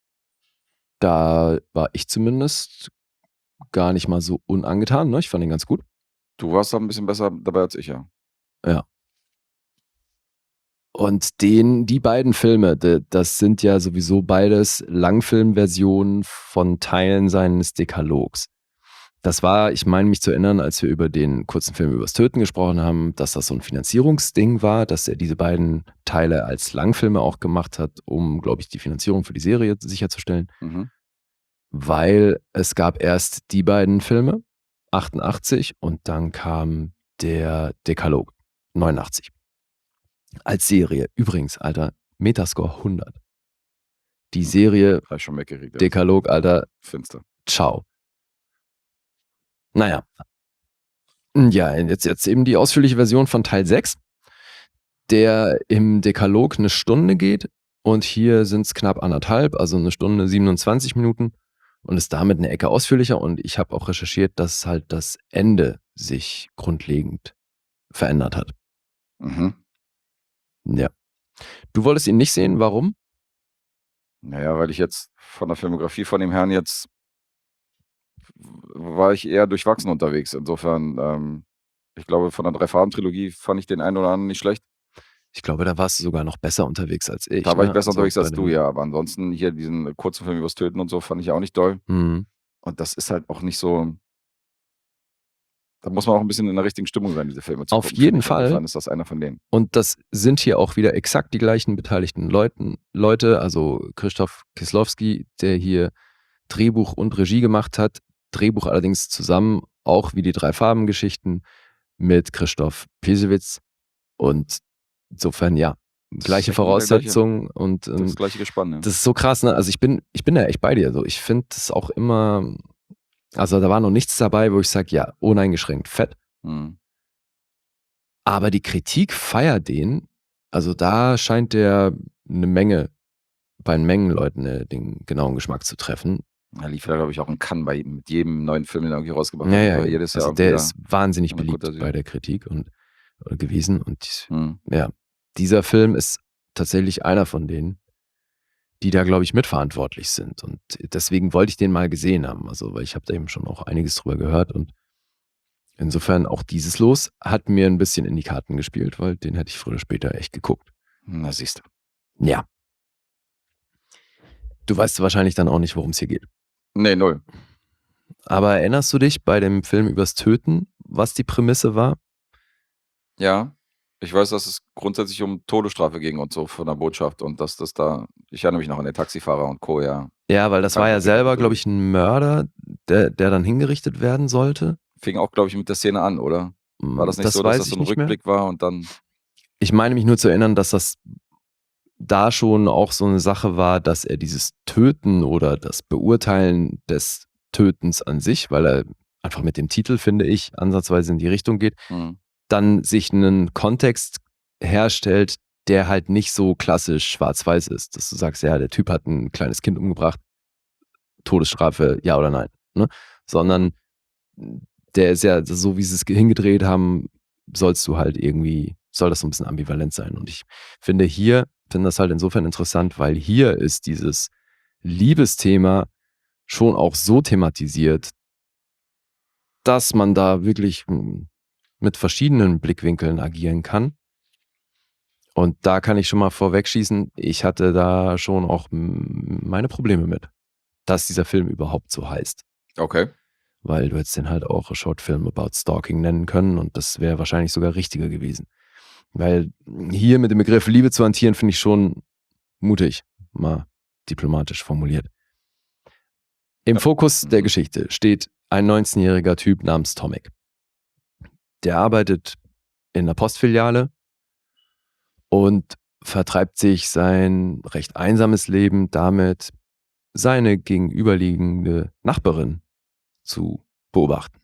Da war ich zumindest gar nicht mal so unangetan. Ne? Ich fand ihn ganz gut. Du warst da ein bisschen besser dabei als ich, ja. Ja. Und den, die beiden Filme, de, das sind ja sowieso beides Langfilmversionen von Teilen seines Dekalogs. Das war, ich meine mich zu erinnern, als wir über den kurzen Film übers Töten gesprochen haben, dass das so ein Finanzierungsding war, dass er diese beiden Teile als Langfilme auch gemacht hat, um, glaube ich, die Finanzierung für die Serie sicherzustellen. Mhm. Weil es gab erst die beiden Filme, achtundachtzig, und dann kam der Dekalog, neunundachtzig. Als Serie. Übrigens, Alter, Metascore hundert. Die Serie Hab ich schon mitgekriegt. Ja. Dekalog, Alter, Finster. ciao. Naja. Ja, jetzt, jetzt eben die ausführliche Version von Teil sechs, der im Dekalog eine Stunde geht und hier sind es knapp anderthalb, also eine Stunde siebenundzwanzig Minuten und ist damit eine Ecke ausführlicher und ich habe auch recherchiert, dass halt das Ende sich grundlegend verändert hat. Mhm. Ja. Du wolltest ihn nicht sehen, warum? Naja, weil ich jetzt von der Filmografie von dem Herrn jetzt war ich eher durchwachsen unterwegs. Insofern, ähm, ich glaube, von der Drei-Farben-Trilogie fand ich den einen oder anderen nicht schlecht. Ich glaube, da warst du sogar noch besser unterwegs als ich. Da war ne? ich besser Also unterwegs bei als du, dem- ja. Aber ansonsten hier diesen kurzen Film übers Töten und so fand ich auch nicht doll. Mhm. Und das ist halt auch nicht so. Da muss man auch ein bisschen in der richtigen Stimmung sein, diese Filme zu Auf gucken, jeden finde ich. Fall. Insofern ist das einer von denen. Und das sind hier auch wieder exakt die gleichen beteiligten Leuten, Leute, also Krzysztof Kieslowski, der hier Drehbuch und Regie gemacht hat, Drehbuch allerdings zusammen, auch wie die Drei-Farben-Geschichten mit Krzysztof Piesewitz und insofern, ja, gleiche echt immer der Voraussetzungen und ähm, Das gleiche Gespann, ja. das ist so krass, ne? Also ich bin, ich bin da echt bei dir. So. Ich finde das auch immer, also da war noch nichts dabei, wo ich sage, ja, uneingeschränkt fett. Mhm. Aber die Kritik feiert den. Also da scheint der eine Menge, bei einer Menge Leuten äh, den genauen Geschmack zu treffen. Er lief ja, glaube ich, auch in Cannes bei ihm mit jedem neuen Film, den er irgendwie rausgebracht Ja, hat. ja, Aber jedes Jahr also irgendwie der da ist wahnsinnig an der beliebt Côte d'Azur. bei der Kritik und äh, gewesen. Und Mhm. ja, dieser Film ist tatsächlich einer von denen, die da, glaube ich, mitverantwortlich sind. Und deswegen wollte ich den mal gesehen haben. Also, weil ich habe da eben schon auch einiges drüber gehört. Und insofern auch dieses Los hat mir ein bisschen in die Karten gespielt, weil den hätte ich früher oder später echt geguckt. Na, siehst du. Ja. Du weißt wahrscheinlich dann auch nicht, worum es hier geht. Nee, null. Aber erinnerst du dich bei dem Film übers Töten, was die Prämisse war? Ja, ich weiß, dass es grundsätzlich um Todesstrafe ging und so von der Botschaft und dass das da, ich erinnere mich noch an den Taxifahrer und Co., ja. Ja, weil das war ja selber, glaube ich, ein Mörder, der, der dann hingerichtet werden sollte. Fing auch, glaube ich, mit der Szene an, oder? War das nicht Das so, dass weiß das ich so ein nicht mehr. Rückblick war und dann. Ich meine mich nur zu erinnern, dass das da schon auch so eine Sache war, dass er dieses Töten oder das Beurteilen des Tötens an sich, weil er einfach mit dem Titel, finde ich, ansatzweise in die Richtung geht, Mhm. dann sich einen Kontext herstellt, der halt nicht so klassisch schwarz-weiß ist. Dass du sagst, ja, der Typ hat ein kleines Kind umgebracht, Todesstrafe, ja oder nein. Ne? Sondern der ist ja, so wie sie es hingedreht haben, sollst du halt irgendwie, soll das so ein bisschen ambivalent sein. Und ich finde hier, finde das halt insofern interessant, weil hier ist dieses Liebesthema schon auch so thematisiert, dass man da wirklich hm, mit verschiedenen Blickwinkeln agieren kann. Und da kann ich schon mal vorwegschießen, ich hatte da schon auch hm, meine Probleme mit, dass dieser Film überhaupt so heißt. Okay. Weil du hättest den halt auch A Short Film About Stalking nennen können und das wäre wahrscheinlich sogar richtiger gewesen. Weil hier mit dem Begriff Liebe zu hantieren, finde ich schon mutig, mal diplomatisch formuliert. Im Ja. Fokus der Mhm. Geschichte steht ein neunzehnjähriger Typ namens Tomek. Der arbeitet in der Postfiliale und vertreibt sich sein recht einsames Leben damit, seine gegenüberliegende Nachbarin zu beobachten.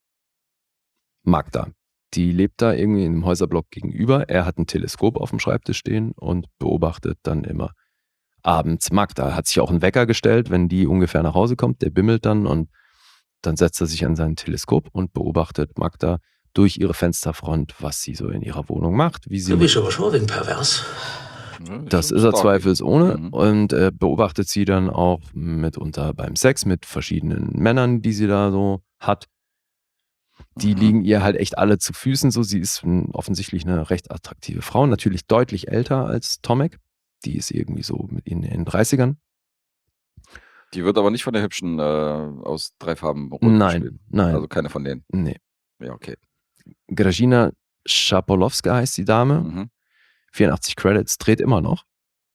Magda. Die lebt da irgendwie in einem Häuserblock gegenüber. Er hat ein Teleskop auf dem Schreibtisch stehen und beobachtet dann immer abends Magda. Hat sich auch einen Wecker gestellt, wenn die ungefähr nach Hause kommt. Der bimmelt dann und dann setzt er sich an sein Teleskop und beobachtet Magda durch ihre Fensterfront, was sie so in ihrer Wohnung macht, wie sie Du bist aber schon wegen pervers. Ja, das schon ist er stark. zweifelsohne Mhm. und äh, beobachtet sie dann auch mitunter beim Sex mit verschiedenen Männern, die sie da so hat. Die Mhm. liegen ihr halt echt alle zu Füßen. So, sie ist n- offensichtlich eine recht attraktive Frau, natürlich deutlich älter als Tomek. Die ist irgendwie so mit in den dreißigern. Die wird aber nicht von der Hübschen äh, aus drei Farben rot gespielt. Nein, nein, Also keine von denen. nee. Ja, okay. Grażyna Schapolowska heißt die Dame. Mhm. vierundachtzig Credits, dreht immer noch.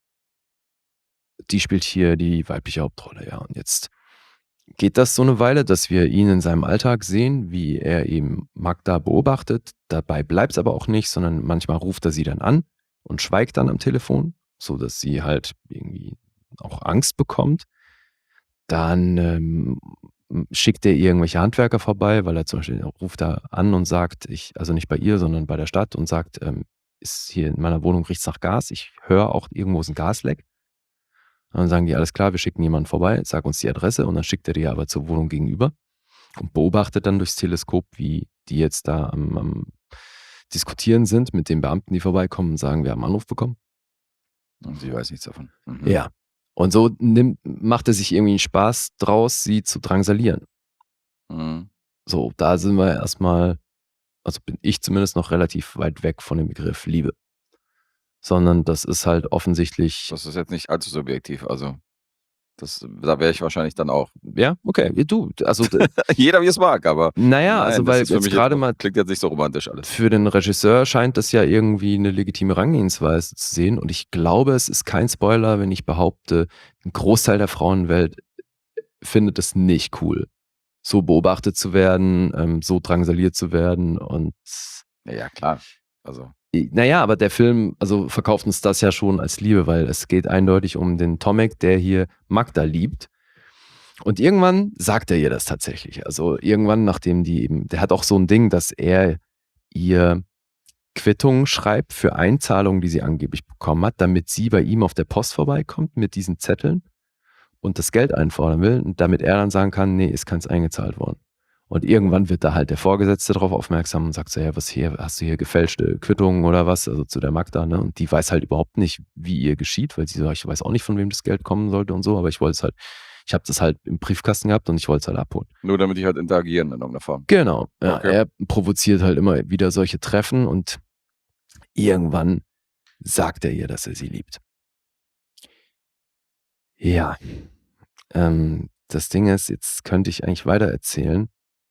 Die spielt hier die weibliche Hauptrolle, ja. Und jetzt geht das so eine Weile, dass wir ihn in seinem Alltag sehen, wie er eben Magda beobachtet. Dabei bleibt es aber auch nicht, sondern manchmal ruft er sie dann an und schweigt dann am Telefon, so dass sie halt irgendwie auch Angst bekommt. Dann ähm, schickt er irgendwelche Handwerker vorbei, weil er zum Beispiel ruft da an und sagt, ich, also nicht bei ihr, sondern bei der Stadt und sagt, ähm, ist hier in meiner Wohnung riecht's nach Gas. Ich höre auch irgendwo ist ein Gasleck. Und dann sagen die, alles klar, wir schicken jemanden vorbei, sag uns die Adresse und dann schickt er die aber zur Wohnung gegenüber und beobachtet dann durchs Teleskop, wie die jetzt da am, am Diskutieren sind mit den Beamten, die vorbeikommen und sagen, wir haben einen Anruf bekommen. Und sie weiß nichts davon. Mhm. Ja. Und so nimmt, macht er sich irgendwie einen Spaß draus, sie zu drangsalieren. Mhm. So, da sind wir erstmal, also bin ich zumindest noch relativ weit weg von dem Begriff Liebe. Sondern das ist halt offensichtlich, Das ist jetzt nicht allzu subjektiv. Also, das, da wäre ich wahrscheinlich dann auch. ja, okay, du, also, d- Jeder wie es mag, aber. naja, nein, also das weil ist für jetzt mich gerade jetzt, mal klingt jetzt nicht so romantisch alles. für den Regisseur scheint das ja irgendwie eine legitime Herangehensweise zu sehen und ich glaube, es ist kein Spoiler, wenn ich behaupte, ein Großteil der Frauenwelt findet es nicht cool, so beobachtet zu werden, ähm, so drangsaliert zu werden und Ja, ja, klar. Also, naja, aber der Film, also verkauft uns das ja schon als Liebe, weil es geht eindeutig um den Tomek, der hier Magda liebt. Und irgendwann sagt er ihr das tatsächlich. Also irgendwann, nachdem die eben, der hat auch so ein Ding, dass er ihr Quittungen schreibt für Einzahlungen, die sie angeblich bekommen hat, damit sie bei ihm auf der Post vorbeikommt mit diesen Zetteln und das Geld einfordern will, und damit er dann sagen kann, nee, ist keins eingezahlt worden. Und irgendwann wird da halt der Vorgesetzte darauf aufmerksam und sagt so, ja, was hier, hast du hier gefälschte Quittungen oder was? Also zu der Magda, ne? Und die weiß halt überhaupt nicht, wie ihr geschieht, weil sie sagt, ich weiß auch nicht, von wem das Geld kommen sollte und so, aber ich wollte es halt, ich habe das halt im Briefkasten gehabt und ich wollte es halt abholen. nur damit die halt interagieren in irgendeiner Form. Genau. Ja, Okay. er provoziert halt immer wieder solche Treffen und irgendwann sagt er ihr, dass er sie liebt. Ja. Ähm, das Ding ist, jetzt könnte ich eigentlich weiter erzählen.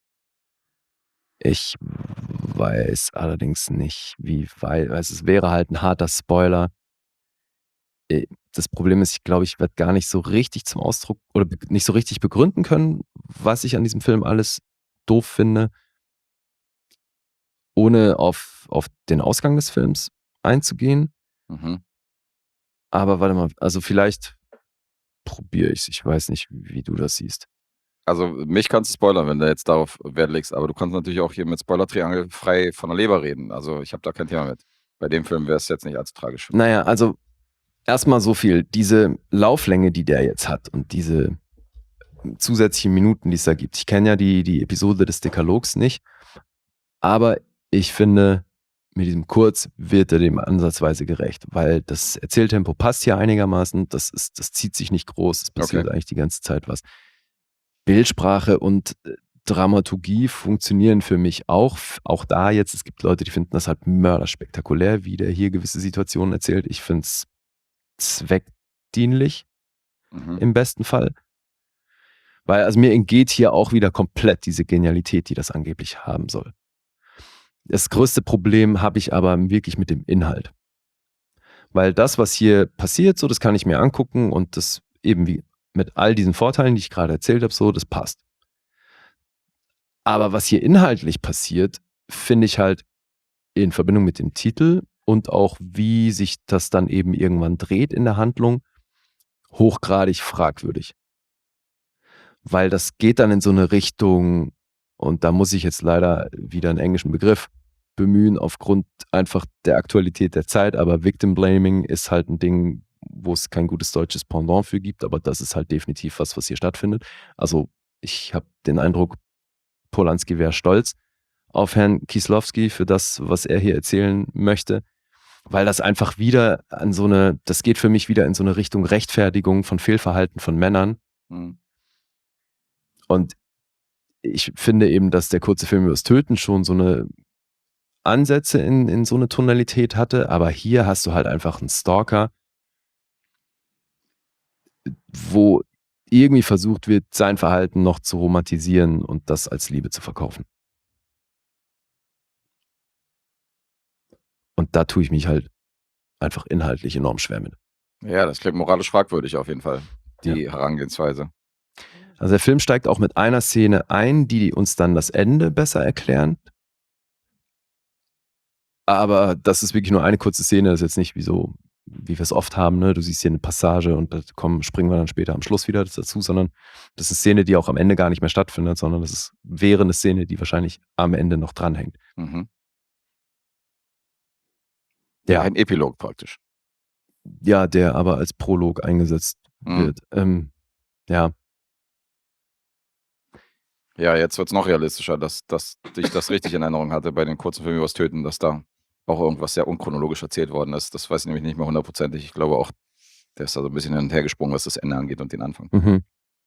Ich weiß allerdings nicht, wie weit, also es wäre halt ein harter Spoiler. Äh, Das Problem ist, ich glaube, ich werde gar nicht so richtig zum Ausdruck oder be- nicht so richtig begründen können, was ich an diesem Film alles doof finde, ohne auf, auf den Ausgang des Films einzugehen. Mhm. Aber warte mal, also vielleicht probiere ich es. Ich weiß nicht, wie du das siehst. Also, mich kannst du spoilern, wenn du jetzt darauf Wert legst, aber du kannst natürlich auch hier mit Spoiler-Triangel frei von der Leber reden. Also, ich habe da kein Thema mit. Bei dem Film wäre es jetzt nicht allzu tragisch. Naja, also erstmal so viel. Diese Lauflänge, die der jetzt hat und diese zusätzlichen Minuten, die es da gibt. Ich kenne ja die, die Episode des Dekalogs nicht, aber ich finde, mit diesem Kurz wird er dem ansatzweise gerecht, weil das Erzähltempo passt hier einigermaßen, das, ist, das zieht sich nicht groß, es passiert Okay. eigentlich die ganze Zeit was. Bildsprache und äh, Dramaturgie funktionieren für mich auch. F- Auch da jetzt, es gibt Leute, die finden das halt mörderspektakulär, wie der hier gewisse Situationen erzählt. Ich finde es zweckdienlich Mhm. im besten Fall. Weil, also mir entgeht hier auch wieder komplett diese Genialität, die das angeblich haben soll. Das größte Problem habe ich aber wirklich mit dem Inhalt. Weil das, was hier passiert, so, das kann ich mir angucken und das eben wie mit all diesen Vorteilen, die ich gerade erzählt habe, so, das passt. Aber was hier inhaltlich passiert, finde ich halt in Verbindung mit dem Titel und auch wie sich das dann eben irgendwann dreht in der Handlung, hochgradig fragwürdig. Weil das geht dann in so eine Richtung, und da muss ich jetzt leider wieder einen englischen Begriff bemühen, aufgrund einfach der Aktualität der Zeit, aber Victim Blaming ist halt ein Ding, wo es kein gutes deutsches Pendant für gibt, aber das ist halt definitiv was, was hier stattfindet. Also ich habe den Eindruck, Polanski wäre stolz auf Herrn Kieslowski für das, was er hier erzählen möchte, weil das einfach wieder an so eine, das geht für mich wieder in so eine Richtung Rechtfertigung von Fehlverhalten von Männern. Mhm. Und ich finde eben, dass der kurze Film über das Töten schon so eine Ansätze in, in so eine Tonalität hatte, aber hier hast du halt einfach einen Stalker, wo irgendwie versucht wird, sein Verhalten noch zu romantisieren und das als Liebe zu verkaufen. Und da tue ich mich halt einfach inhaltlich enorm schwer mit. Ja, das klingt moralisch fragwürdig auf jeden Fall, die Ja. Herangehensweise. Also der Film steigt auch mit einer Szene ein, die uns dann das Ende besser erklären. Aber das ist wirklich nur eine kurze Szene, das ist jetzt nicht wie so, wie wir es oft haben, ne? Du siehst hier eine Passage und da kommen, springen wir dann später am Schluss wieder dazu, sondern das ist eine Szene, die auch am Ende gar nicht mehr stattfindet, sondern das ist wäre eine Szene, die wahrscheinlich am Ende noch dranhängt. Mhm. Ja. Ein Epilog praktisch. Ja, der aber als Prolog eingesetzt Mhm. wird. Ähm, ja, Ja, jetzt wird es noch realistischer, dass, dass ich das richtig in Erinnerung hatte bei den kurzen Filmen übers Töten, dass da auch irgendwas sehr unchronologisch erzählt worden ist. Das weiß ich nämlich nicht mehr hundertprozentig. Ich glaube auch, der ist da so ein bisschen hin und her gesprungen, was das Ende angeht und den Anfang. mhm.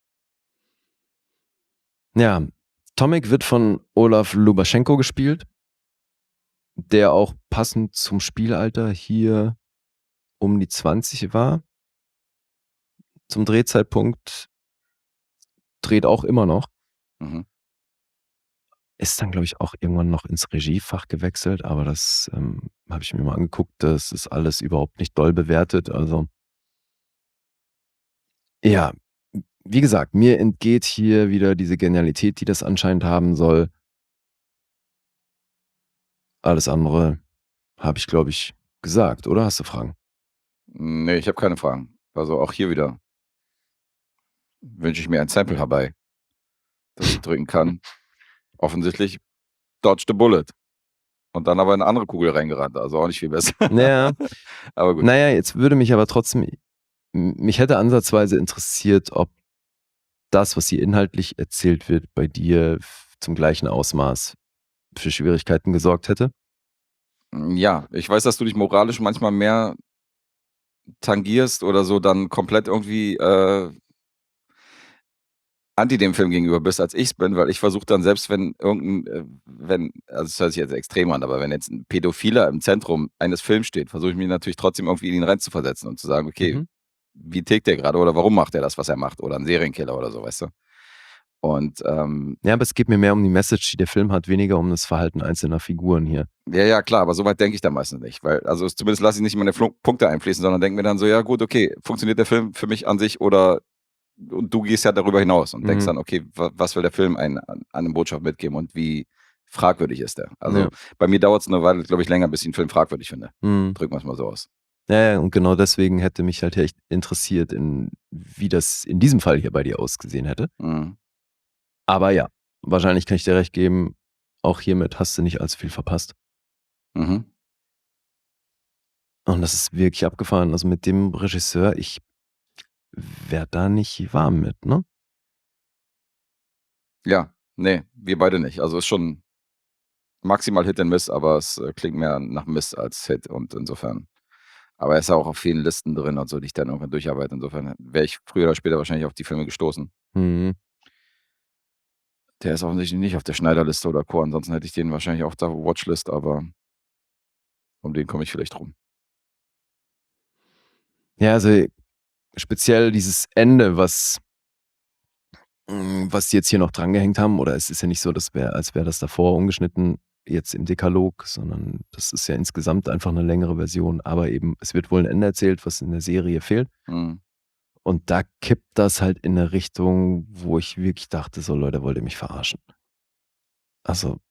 Ja, Tomek wird von Olaf Lubaschenko gespielt, der auch passend zum Spielalter hier um die zwanzig war. Zum Drehzeitpunkt dreht auch immer noch. Mhm. Ist dann, glaube ich, auch irgendwann noch ins Regiefach gewechselt, aber das ähm, habe ich mir mal angeguckt. Das ist alles überhaupt nicht doll bewertet. Also, ja, wie gesagt, mir entgeht hier wieder diese Genialität, die das anscheinend haben soll. Alles andere habe ich, glaube ich, gesagt, oder? Hast du Fragen? Nee, ich habe keine Fragen. Also auch hier wieder wünsche ich mir ein Sample herbei, das ich drücken kann. Offensichtlich dodged the bullet. Und dann aber eine andere Kugel reingerannt, also auch nicht viel besser. Naja, Aber gut. naja, jetzt würde mich aber trotzdem, mich hätte ansatzweise interessiert, ob das, was hier inhaltlich erzählt wird, bei dir f- zum gleichen Ausmaß für Schwierigkeiten gesorgt hätte. Ja, ich weiß, dass du dich moralisch manchmal mehr tangierst oder so dann komplett irgendwie äh, anti dem Film gegenüber bist, als ich's bin, weil ich versuche dann selbst, wenn irgendein, äh, wenn, also das hört sich jetzt extrem an, aber wenn jetzt ein Pädophiler im Zentrum eines Films steht, versuche ich mich natürlich trotzdem irgendwie in ihn reinzuversetzen und zu sagen, okay, Mhm. wie tickt der gerade oder warum macht er das, was er macht, oder ein Serienkiller oder so, weißt du? Und ähm, Ja, aber es geht mir mehr um die Message, die der Film hat, weniger um das Verhalten einzelner Figuren hier. ja, ja, klar, aber so weit denke ich da meistens nicht, weil, also es- zumindest lasse ich nicht meine Flu- Punkte einfließen, sondern denke mir dann so, ja gut, okay, funktioniert der Film für mich an sich oder und du gehst ja darüber hinaus und denkst Mhm. dann, okay, wa- was will der Film ein, an, an eine Botschaft mitgeben und wie fragwürdig ist der? Also Ja. bei mir dauert es eine Weile, glaube ich, länger, bis ich einen Film fragwürdig finde. Mhm. Drücken wir es mal so aus. Ja, ja, und genau deswegen hätte mich halt echt interessiert, in, wie das in diesem Fall hier bei dir ausgesehen hätte. Mhm. Aber ja, wahrscheinlich kann ich dir recht geben, auch hiermit hast du nicht allzu viel verpasst. Mhm. Und das ist wirklich abgefahren. Also mit dem Regisseur, ich werde da nicht warm mit, ne? Ja, nee, wir beide nicht. Also ist schon maximal Hit and Miss, aber es äh, klingt mehr nach Miss als Hit und insofern. Aber er ist ja auch auf vielen Listen drin und so, die ich dann irgendwann durcharbeite. Insofern wäre ich früher oder später wahrscheinlich auf die Filme gestoßen. Mhm. Der ist offensichtlich nicht auf der Schneiderliste oder Co. Ansonsten hätte ich den wahrscheinlich auf der Watchlist, aber um den komme ich vielleicht rum. Ja, also speziell dieses Ende, was, mm, was die jetzt hier noch drangehängt haben, oder es ist ja nicht so, dass wär, als wäre das davor ungeschnitten jetzt im Dekalog, sondern das ist ja insgesamt einfach eine längere Version, aber eben, es wird wohl ein Ende erzählt, was in der Serie fehlt. Mhm. Und da kippt das halt in eine Richtung, wo ich wirklich dachte, so Leute, wollt ihr mich verarschen? Also,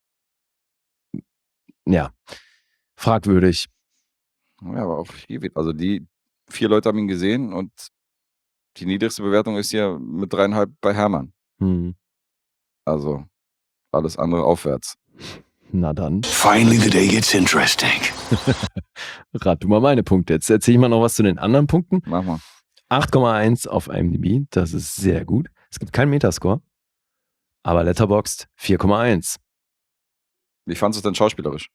ja, fragwürdig. Ja, aber auch hier, wird- also die vier Leute haben ihn gesehen und die niedrigste Bewertung ist hier mit dreieinhalb bei Hermann. Hm. Also alles andere aufwärts. Na dann, Finally, the day gets interesting. rat du mal meine Punkte. Jetzt erzähle ich mal noch was zu den anderen Punkten. Mach mal. acht Komma eins auf IMDb, das ist sehr gut. Es gibt keinen Metascore, aber Letterboxd vier Komma eins. Wie fandest du es denn schauspielerisch?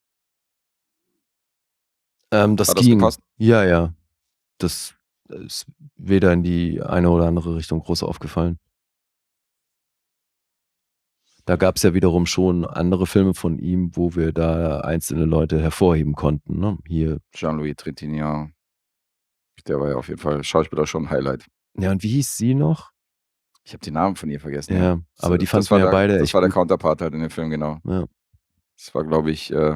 Ähm, das Hat das ging. gepasst? Ja, ja. Das ist weder in die eine oder andere Richtung groß aufgefallen. Da gab es ja wiederum schon andere Filme von ihm, wo wir da einzelne Leute hervorheben konnten. Ne? Hier. Jean-Louis Trintignant. Der war ja auf jeden Fall Schauspieler schon ein Highlight. Ja, und wie hieß sie noch? Ich habe die Namen von ihr vergessen. Ja, aber die fanden das war wir ja der, beide Das echt war der gut. Counterpart halt in dem Film, genau. Ja, Das war, glaube ich, äh,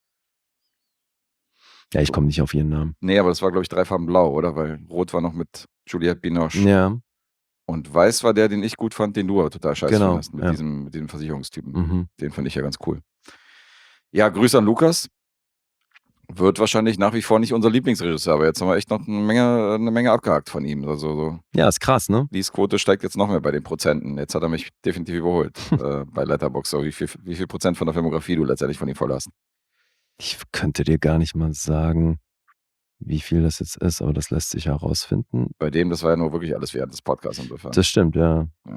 ja ich komme nicht auf ihren Namen. nee, aber das war, glaube ich, drei Farben blau, oder? Weil Rot war noch mit Juliette Binoche. Ja, Und Weiß war der, den ich gut fand, den du aber total scheiße Genau, fandest, mit, ja. diesem, mit diesem Versicherungstypen. mhm. Den fand ich ja ganz cool. Ja, Grüße an Lukas. Wird wahrscheinlich nach wie vor nicht unser Lieblingsregisseur, aber jetzt haben wir echt noch eine Menge, eine Menge abgehakt von ihm. Also so, Ja, ist krass, ne? Liesquote steigt jetzt noch mehr bei den Prozenten. Jetzt hat er mich definitiv überholt äh, bei Letterboxd. So, wie viel, wie viel Prozent von der Filmografie du letztendlich von ihm voll hast. Ich könnte dir gar nicht mal sagen, wie viel das jetzt ist, aber das lässt sich herausfinden. Bei dem, das war ja nur wirklich alles während des Podcasts insofern. Das stimmt, ja. Ja.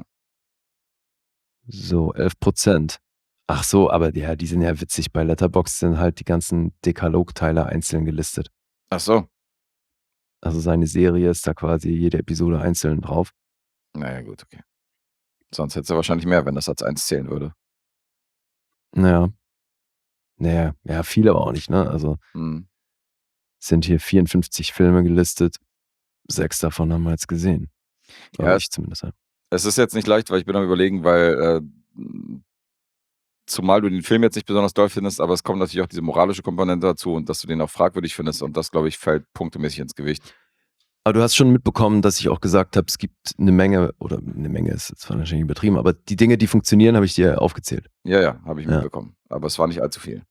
So, elf Prozent. Ach so, aber ja, die sind ja witzig. Bei Letterboxd sind halt die ganzen Dekalog-Teile einzeln gelistet. Ach so. Also seine Serie ist da quasi jede Episode einzeln drauf. Naja, gut, okay. Sonst hätte er wahrscheinlich mehr, wenn das als eins zählen würde. Naja. Naja, ja, viel aber auch nicht, ne? Also Hm. sind hier vierundfünfzig Filme gelistet. Sechs davon haben wir jetzt gesehen. Oder Ja, ich zumindest. Ja. Es ist jetzt nicht leicht, weil ich bin am Überlegen, weil äh, zumal du den Film jetzt nicht besonders doll findest, aber es kommt natürlich auch diese moralische Komponente dazu und dass du den auch fragwürdig findest und das, glaube ich, fällt punktemäßig ins Gewicht. Aber du hast schon mitbekommen, dass ich auch gesagt habe, es gibt eine Menge, oder eine Menge ist jetzt zwar wahrscheinlich übertrieben, aber die Dinge, die funktionieren, habe ich dir aufgezählt. Ja, ja, habe ich Ja. mitbekommen. Aber es war nicht allzu viel.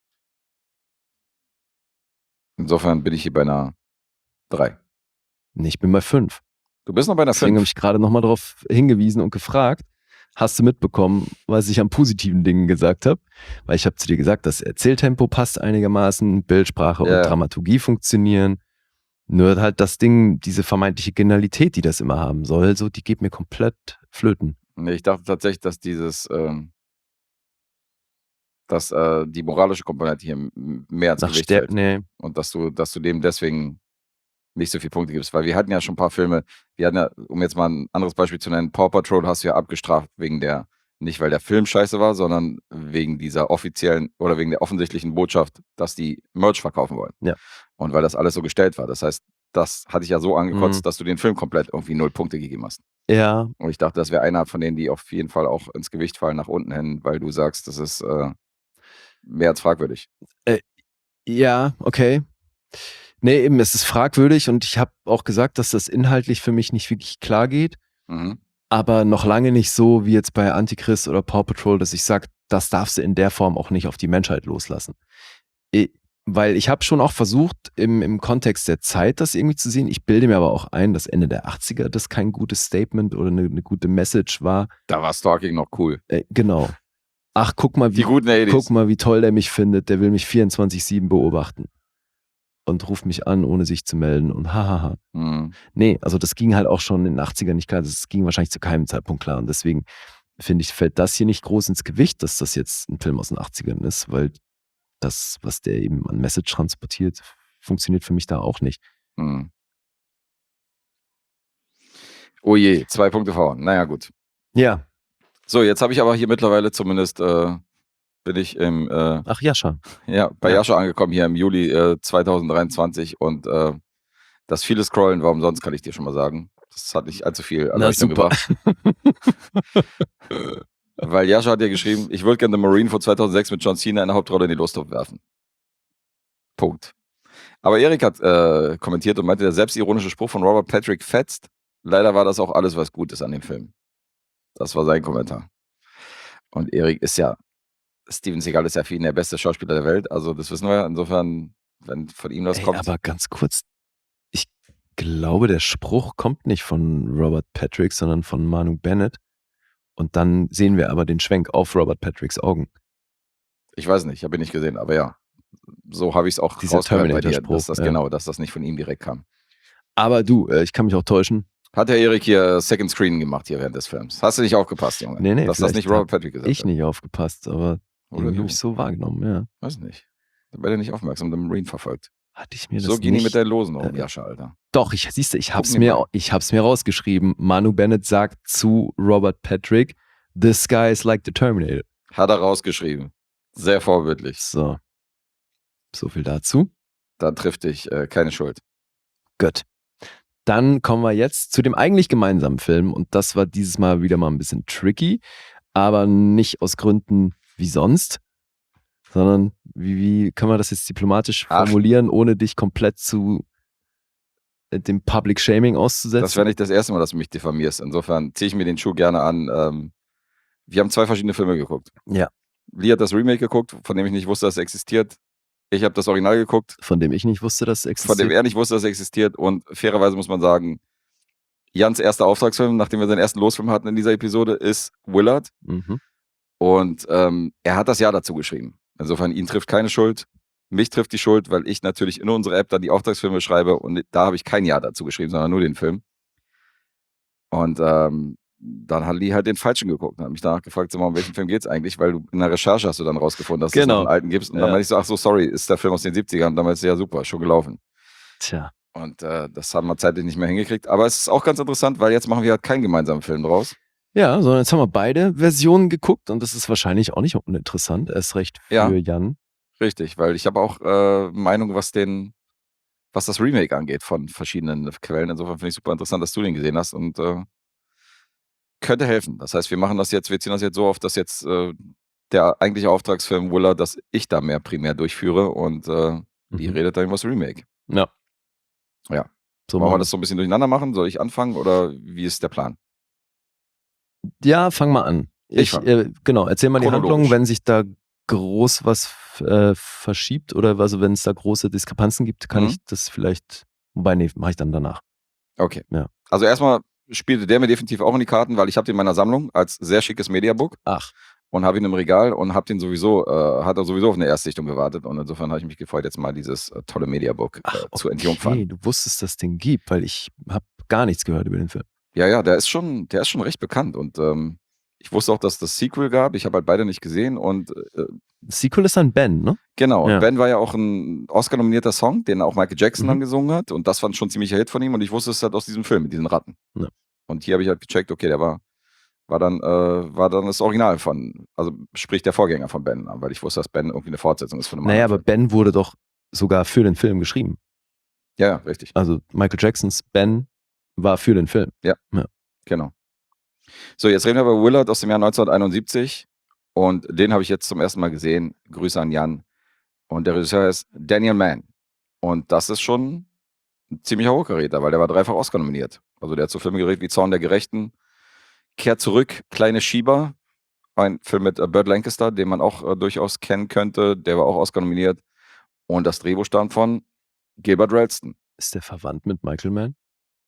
Insofern bin ich hier bei einer drei. Nee, ich bin bei fünf. Du bist noch bei einer Deswegen habe fünf. ich gerade nochmal darauf hingewiesen und gefragt, hast du mitbekommen, was ich an positiven Dingen gesagt habe? Weil ich habe zu dir gesagt, das Erzähltempo passt einigermaßen, Bildsprache Ja. und Dramaturgie funktionieren. Nur halt das Ding, diese vermeintliche Genialität, die das immer haben soll, so, die geht mir komplett flöten. Nee, ich dachte tatsächlich, dass dieses, ähm, dass äh, die moralische Komponente hier m- mehr ins Nach Gewicht Stär fällt. nee, Und dass du, dass du dem deswegen nicht so viele Punkte gibst. Weil wir hatten ja schon ein paar Filme, wir hatten ja, um jetzt mal ein anderes Beispiel zu nennen, Paw Patrol hast du ja abgestraft wegen der, nicht weil der Film scheiße war, sondern wegen dieser offiziellen oder wegen der offensichtlichen Botschaft, dass die Merch verkaufen wollen. Ja. Und weil das alles so gestellt war. Das heißt, das hatte ich ja so angekotzt, Mhm. dass du den Film komplett irgendwie null Punkte gegeben hast. ja, Und ich dachte, das wäre einer von denen, die auf jeden Fall auch ins Gewicht fallen nach unten hin, weil du sagst, das ist äh, mehr als fragwürdig. ja, okay. Nee, eben, es ist fragwürdig und ich habe auch gesagt, dass das inhaltlich für mich nicht wirklich klar geht, Mhm. aber noch lange nicht so wie jetzt bei Antichrist oder Paw Patrol, dass ich sage, das darfst du in der Form auch nicht auf die Menschheit loslassen. Ich, weil ich habe schon auch versucht, im, im Kontext der Zeit das irgendwie zu sehen. Ich bilde mir aber auch ein, dass Ende der achtziger das kein gutes Statement oder eine, eine gute Message war. Da war Stalking noch cool. Äh, genau. Ach, guck mal, Die wie, guten achtziger. guck mal, wie toll der mich findet. Der will mich vierundzwanzig sieben beobachten. Und ruft mich an, ohne sich zu melden. Und hahaha. Mhm. Nee, also das ging halt auch schon in den achtzigern nicht klar. Das ging wahrscheinlich zu keinem Zeitpunkt klar. Und deswegen finde ich, fällt das hier nicht groß ins Gewicht, dass das jetzt ein Film aus den achtzigern ist, weil das, was der eben an Message transportiert, funktioniert für mich da auch nicht. Mhm. Oh je, zwei Punkte verhauen. Naja, gut. Ja. So, jetzt habe ich aber hier mittlerweile zumindest, äh, bin ich im, äh, Ach, Jascha. ja, bei Ja. Jascha angekommen hier im Juli äh, zweitausenddreiundzwanzig und äh, das viele Scrollen war umsonst, kann ich dir schon mal sagen. Das hat nicht allzu viel Na, Erleuchtung super. gebracht. Weil Jascha hat ja geschrieben, ich würde gerne The Marine von zweitausendsechs mit John Cena in der Hauptrolle in die Lostopf werfen. Punkt. Aber Erik hat äh, kommentiert und meinte, der selbstironische Spruch von Robert Patrick fetzt. Leider war das auch alles, was gut ist an dem Film. Das war sein Kommentar. Und Erik ist ja, Steven Seagal ist ja für ihn der beste Schauspieler der Welt. Also das wissen wir. Insofern, wenn von ihm das Ey, kommt. aber ganz kurz, ich glaube, der Spruch kommt nicht von Robert Patrick, sondern von Manu Bennett. Und dann sehen wir aber den Schwenk auf Robert Patricks Augen. Ich weiß nicht, habe ich nicht gesehen, aber ja. So habe ich es auch Dieser rausgehört bei dir, Terminator-Spruch, dass das ja. genau, dass das nicht von ihm direkt kam. Aber du, äh, ich kann mich auch täuschen. Hat der Erik hier Second Screen gemacht hier während des Films? Hast du nicht aufgepasst, Junge? Nee, nee, dass das vielleicht nicht Robert hab Patrick gesagt Ich hat. nicht aufgepasst, aber Oder irgendwie du. habe ich so wahrgenommen, ja. Weiß nicht. Da war der nicht aufmerksam, der Marine verfolgt. Hatte ich mir das So gehen die nicht... mit der Losen um, äh, Jascha, Alter. Doch, ich siehst du, ich hab's Gucken wir mir, mal. ich hab's mir rausgeschrieben. Manu Bennett sagt zu Robert Patrick, "This guy is like the Terminator." Hat er rausgeschrieben. Sehr vorbildlich. So. So viel dazu. Da trifft dich äh, keine Schuld. Gut. Dann kommen wir jetzt zu dem eigentlich gemeinsamen Film und das war dieses Mal wieder mal ein bisschen tricky, aber nicht aus Gründen wie sonst, sondern wie, wie kann man das jetzt diplomatisch Ach. formulieren, ohne dich komplett zu äh, dem Public Shaming auszusetzen? Das wäre nicht das erste Mal, dass du mich diffamierst. Insofern ziehe ich mir den Schuh gerne an. Ähm, wir haben zwei verschiedene Filme geguckt. Ja. Lee hat das Remake geguckt, von dem ich nicht wusste, dass es existiert. Ich habe das Original geguckt, Von dem ich nicht wusste, dass es von existiert. dem er nicht wusste, dass es existiert. Und fairerweise muss man sagen, Jans erster Auftragsfilm, nachdem wir seinen ersten Losfilm hatten in dieser Episode, ist Willard. Mhm. Und ähm, er hat das Ja dazu geschrieben. Insofern, ihn trifft keine Schuld. Mich trifft die Schuld, weil ich natürlich in unserer App dann die Auftragsfilme schreibe und da habe ich kein Ja dazu geschrieben, sondern nur den Film. Und ähm, dann hat Lee halt den Falschen geguckt und hat mich danach gefragt, sag mal, um welchen Film geht's eigentlich? Weil du in der Recherche hast du dann rausgefunden, dass Genau. es noch einen alten gibt. Und dann Ja. meinte ich so, ach so, sorry, ist der Film aus den siebzigern? Und dann meinte ich, ja super, schon gelaufen. Tja. Und äh, das haben wir zeitlich nicht mehr hingekriegt. Aber es ist auch ganz interessant, weil jetzt machen wir halt keinen gemeinsamen Film draus. Ja, sondern jetzt haben wir beide Versionen geguckt und das ist wahrscheinlich auch nicht uninteressant. Erst recht für Ja. Jan. Richtig, weil ich habe auch äh, Meinung, was den, was das Remake angeht von verschiedenen Quellen. Insofern finde ich super interessant, dass du den gesehen hast und äh, könnte helfen. Das heißt, wir machen das jetzt, wir ziehen das jetzt so auf, dass jetzt äh, der eigentliche Auftragsfilm Willard, dass ich da mehr primär durchführe und äh, die Mhm. redet dann über das Remake. Ja. Ja. So Wollen wir machen das so ein bisschen durcheinander machen? Soll ich anfangen oder wie ist der Plan? Ja, fang mal an. Ich Ich, fang. äh, genau, erzähl mal die Chronologisch. Handlung, wenn sich da groß was äh, verschiebt oder also wenn es da große Diskrepanzen gibt, kann Mhm. ich das vielleicht, wobei, nee, mache ich dann danach. Okay. Ja. Also erstmal spielte der mir definitiv auch in die Karten, weil ich habe den in meiner Sammlung als sehr schickes Mediabook Ach, und habe ihn im Regal und habe den sowieso, äh, hat er sowieso auf eine Erstsichtung gewartet und insofern habe ich mich gefreut, jetzt mal dieses äh, tolle Mediabook äh, ach zu okay, entjungfern. du wusstest, dass es den gibt, weil ich habe gar nichts gehört über den Film. Ja, ja, der ist schon, der ist schon recht bekannt und ähm, ich wusste auch, dass es das Sequel gab. Ich habe halt beide nicht gesehen und äh, Sequel ist dann Ben, ne? genau. Und Ja. Ben war ja auch ein Oscar-nominierter Song, den auch Michael Jackson Mhm. dann gesungen hat und das war schon ein ziemlicher Hit von ihm und ich wusste es halt aus diesem Film mit diesen Ratten. Ja. Und hier habe ich halt gecheckt, okay, der war, war dann, äh, war dann das Original von, also sprich der Vorgänger von Ben, weil ich wusste, dass Ben irgendwie eine Fortsetzung ist von einem Naja, aber anderen Ben wurde doch sogar für den Film geschrieben. Film. Ja, ja, richtig. Also Michael Jacksons Ben war für den Film. Genau. So, jetzt reden wir über Willard aus dem Jahr neunzehnhunderteinundsiebzig und den habe ich jetzt zum ersten Mal gesehen. Grüße an Jan. Und der Regisseur ist Daniel Mann. Und das ist schon ein ziemlicher Hochkaräter, weil der war dreifach Oscar nominiert. Also der hat so Filme gedreht wie Zorn der Gerechten, Kehrt zurück, Kleine Schieber, ein Film mit äh, Burt Lancaster, den man auch äh, durchaus kennen könnte. Der war auch Oscar nominiert. Und das Drehbuch stammt von Gilbert Ralston. Ist der verwandt mit Michael Mann?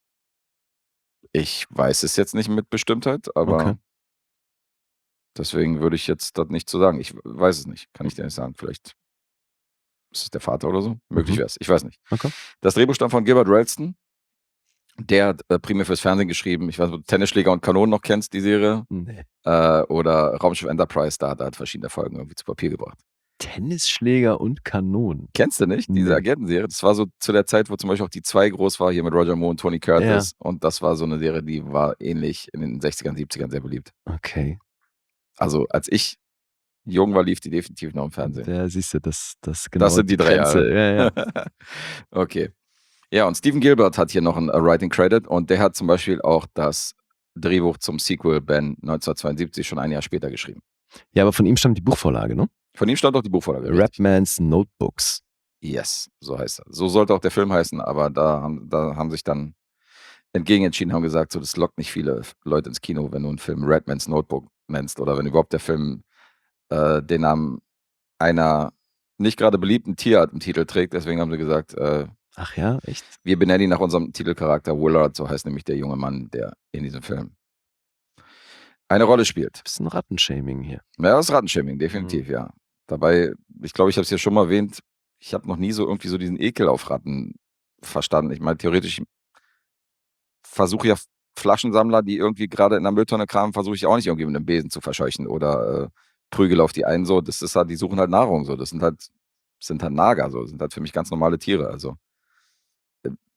Ich weiß es jetzt nicht mit Bestimmtheit, aber Okay. deswegen würde ich jetzt das nicht zu sagen. Ich weiß es nicht, kann ich dir nicht sagen. Vielleicht ist es der Vater oder so. Möglich Mhm. wäre es, ich weiß nicht. Okay. Das Drehbuch stammt von Gilbert Ralston. Der hat äh, primär fürs Fernsehen geschrieben. Ich weiß nicht, ob du Tennisschläger und Kanonen noch kennst, die Serie. Nee. Äh, oder Raumschiff Enterprise, da hat er halt verschiedene Folgen irgendwie zu Papier gebracht. Tennisschläger und Kanonen. Kennst du nicht, diese Nee. Agentenserie? Das war so zu der Zeit, wo zum Beispiel auch die zwei groß war, hier mit Roger Moore und Tony Curtis. Und das war so eine Serie, die war ähnlich in den sechzigern, siebzigern sehr beliebt. Okay. Also als ich jung war, lief die definitiv noch im Fernsehen. Der siehst du, das, das genau Das sind die drei Grenze. Ja, ja. Okay. Ja, und Steven Gilbert hat hier noch einen äh, Writing Credit und der hat zum Beispiel auch das Drehbuch zum Sequel Ben neunzehnhundertzweiundsiebzig schon ein Jahr später geschrieben. ja, aber von ihm stammt die Buchvorlage, ne? Von ihm stammt auch die Buchvorlage. richtig? Rapman's Notebooks. Yes, so heißt er. So sollte auch der Film heißen, aber da haben, da haben sich dann entgegen entschieden, haben gesagt, so, das lockt nicht viele Leute ins Kino, wenn du einen Film Redman's Notebook nennst oder wenn überhaupt der Film äh, den Namen einer nicht gerade beliebten Tierart im Titel trägt. Deswegen haben sie gesagt, äh, Ach ja, echt? wir benennen ihn nach unserem Titelcharakter Willard, so heißt nämlich der junge Mann, der in diesem Film eine Rolle spielt. Bisschen Rattenshaming hier. Ja, das ist Rattenshaming, definitiv, ja. Dabei, ich glaube, ich habe es hier schon mal erwähnt, ich habe noch nie so irgendwie so diesen Ekel auf Ratten verstanden. Ich meine, theoretisch versuche ja Flaschensammler, die irgendwie gerade in der Mülltonne kramen, versuche ich auch nicht irgendwie mit einem Besen zu verscheuchen oder äh, Prügel auf die einen so. Das ist halt, die suchen halt Nahrung so. Das sind halt, sind halt Nager so. Das sind halt für mich ganz normale Tiere. Also äh,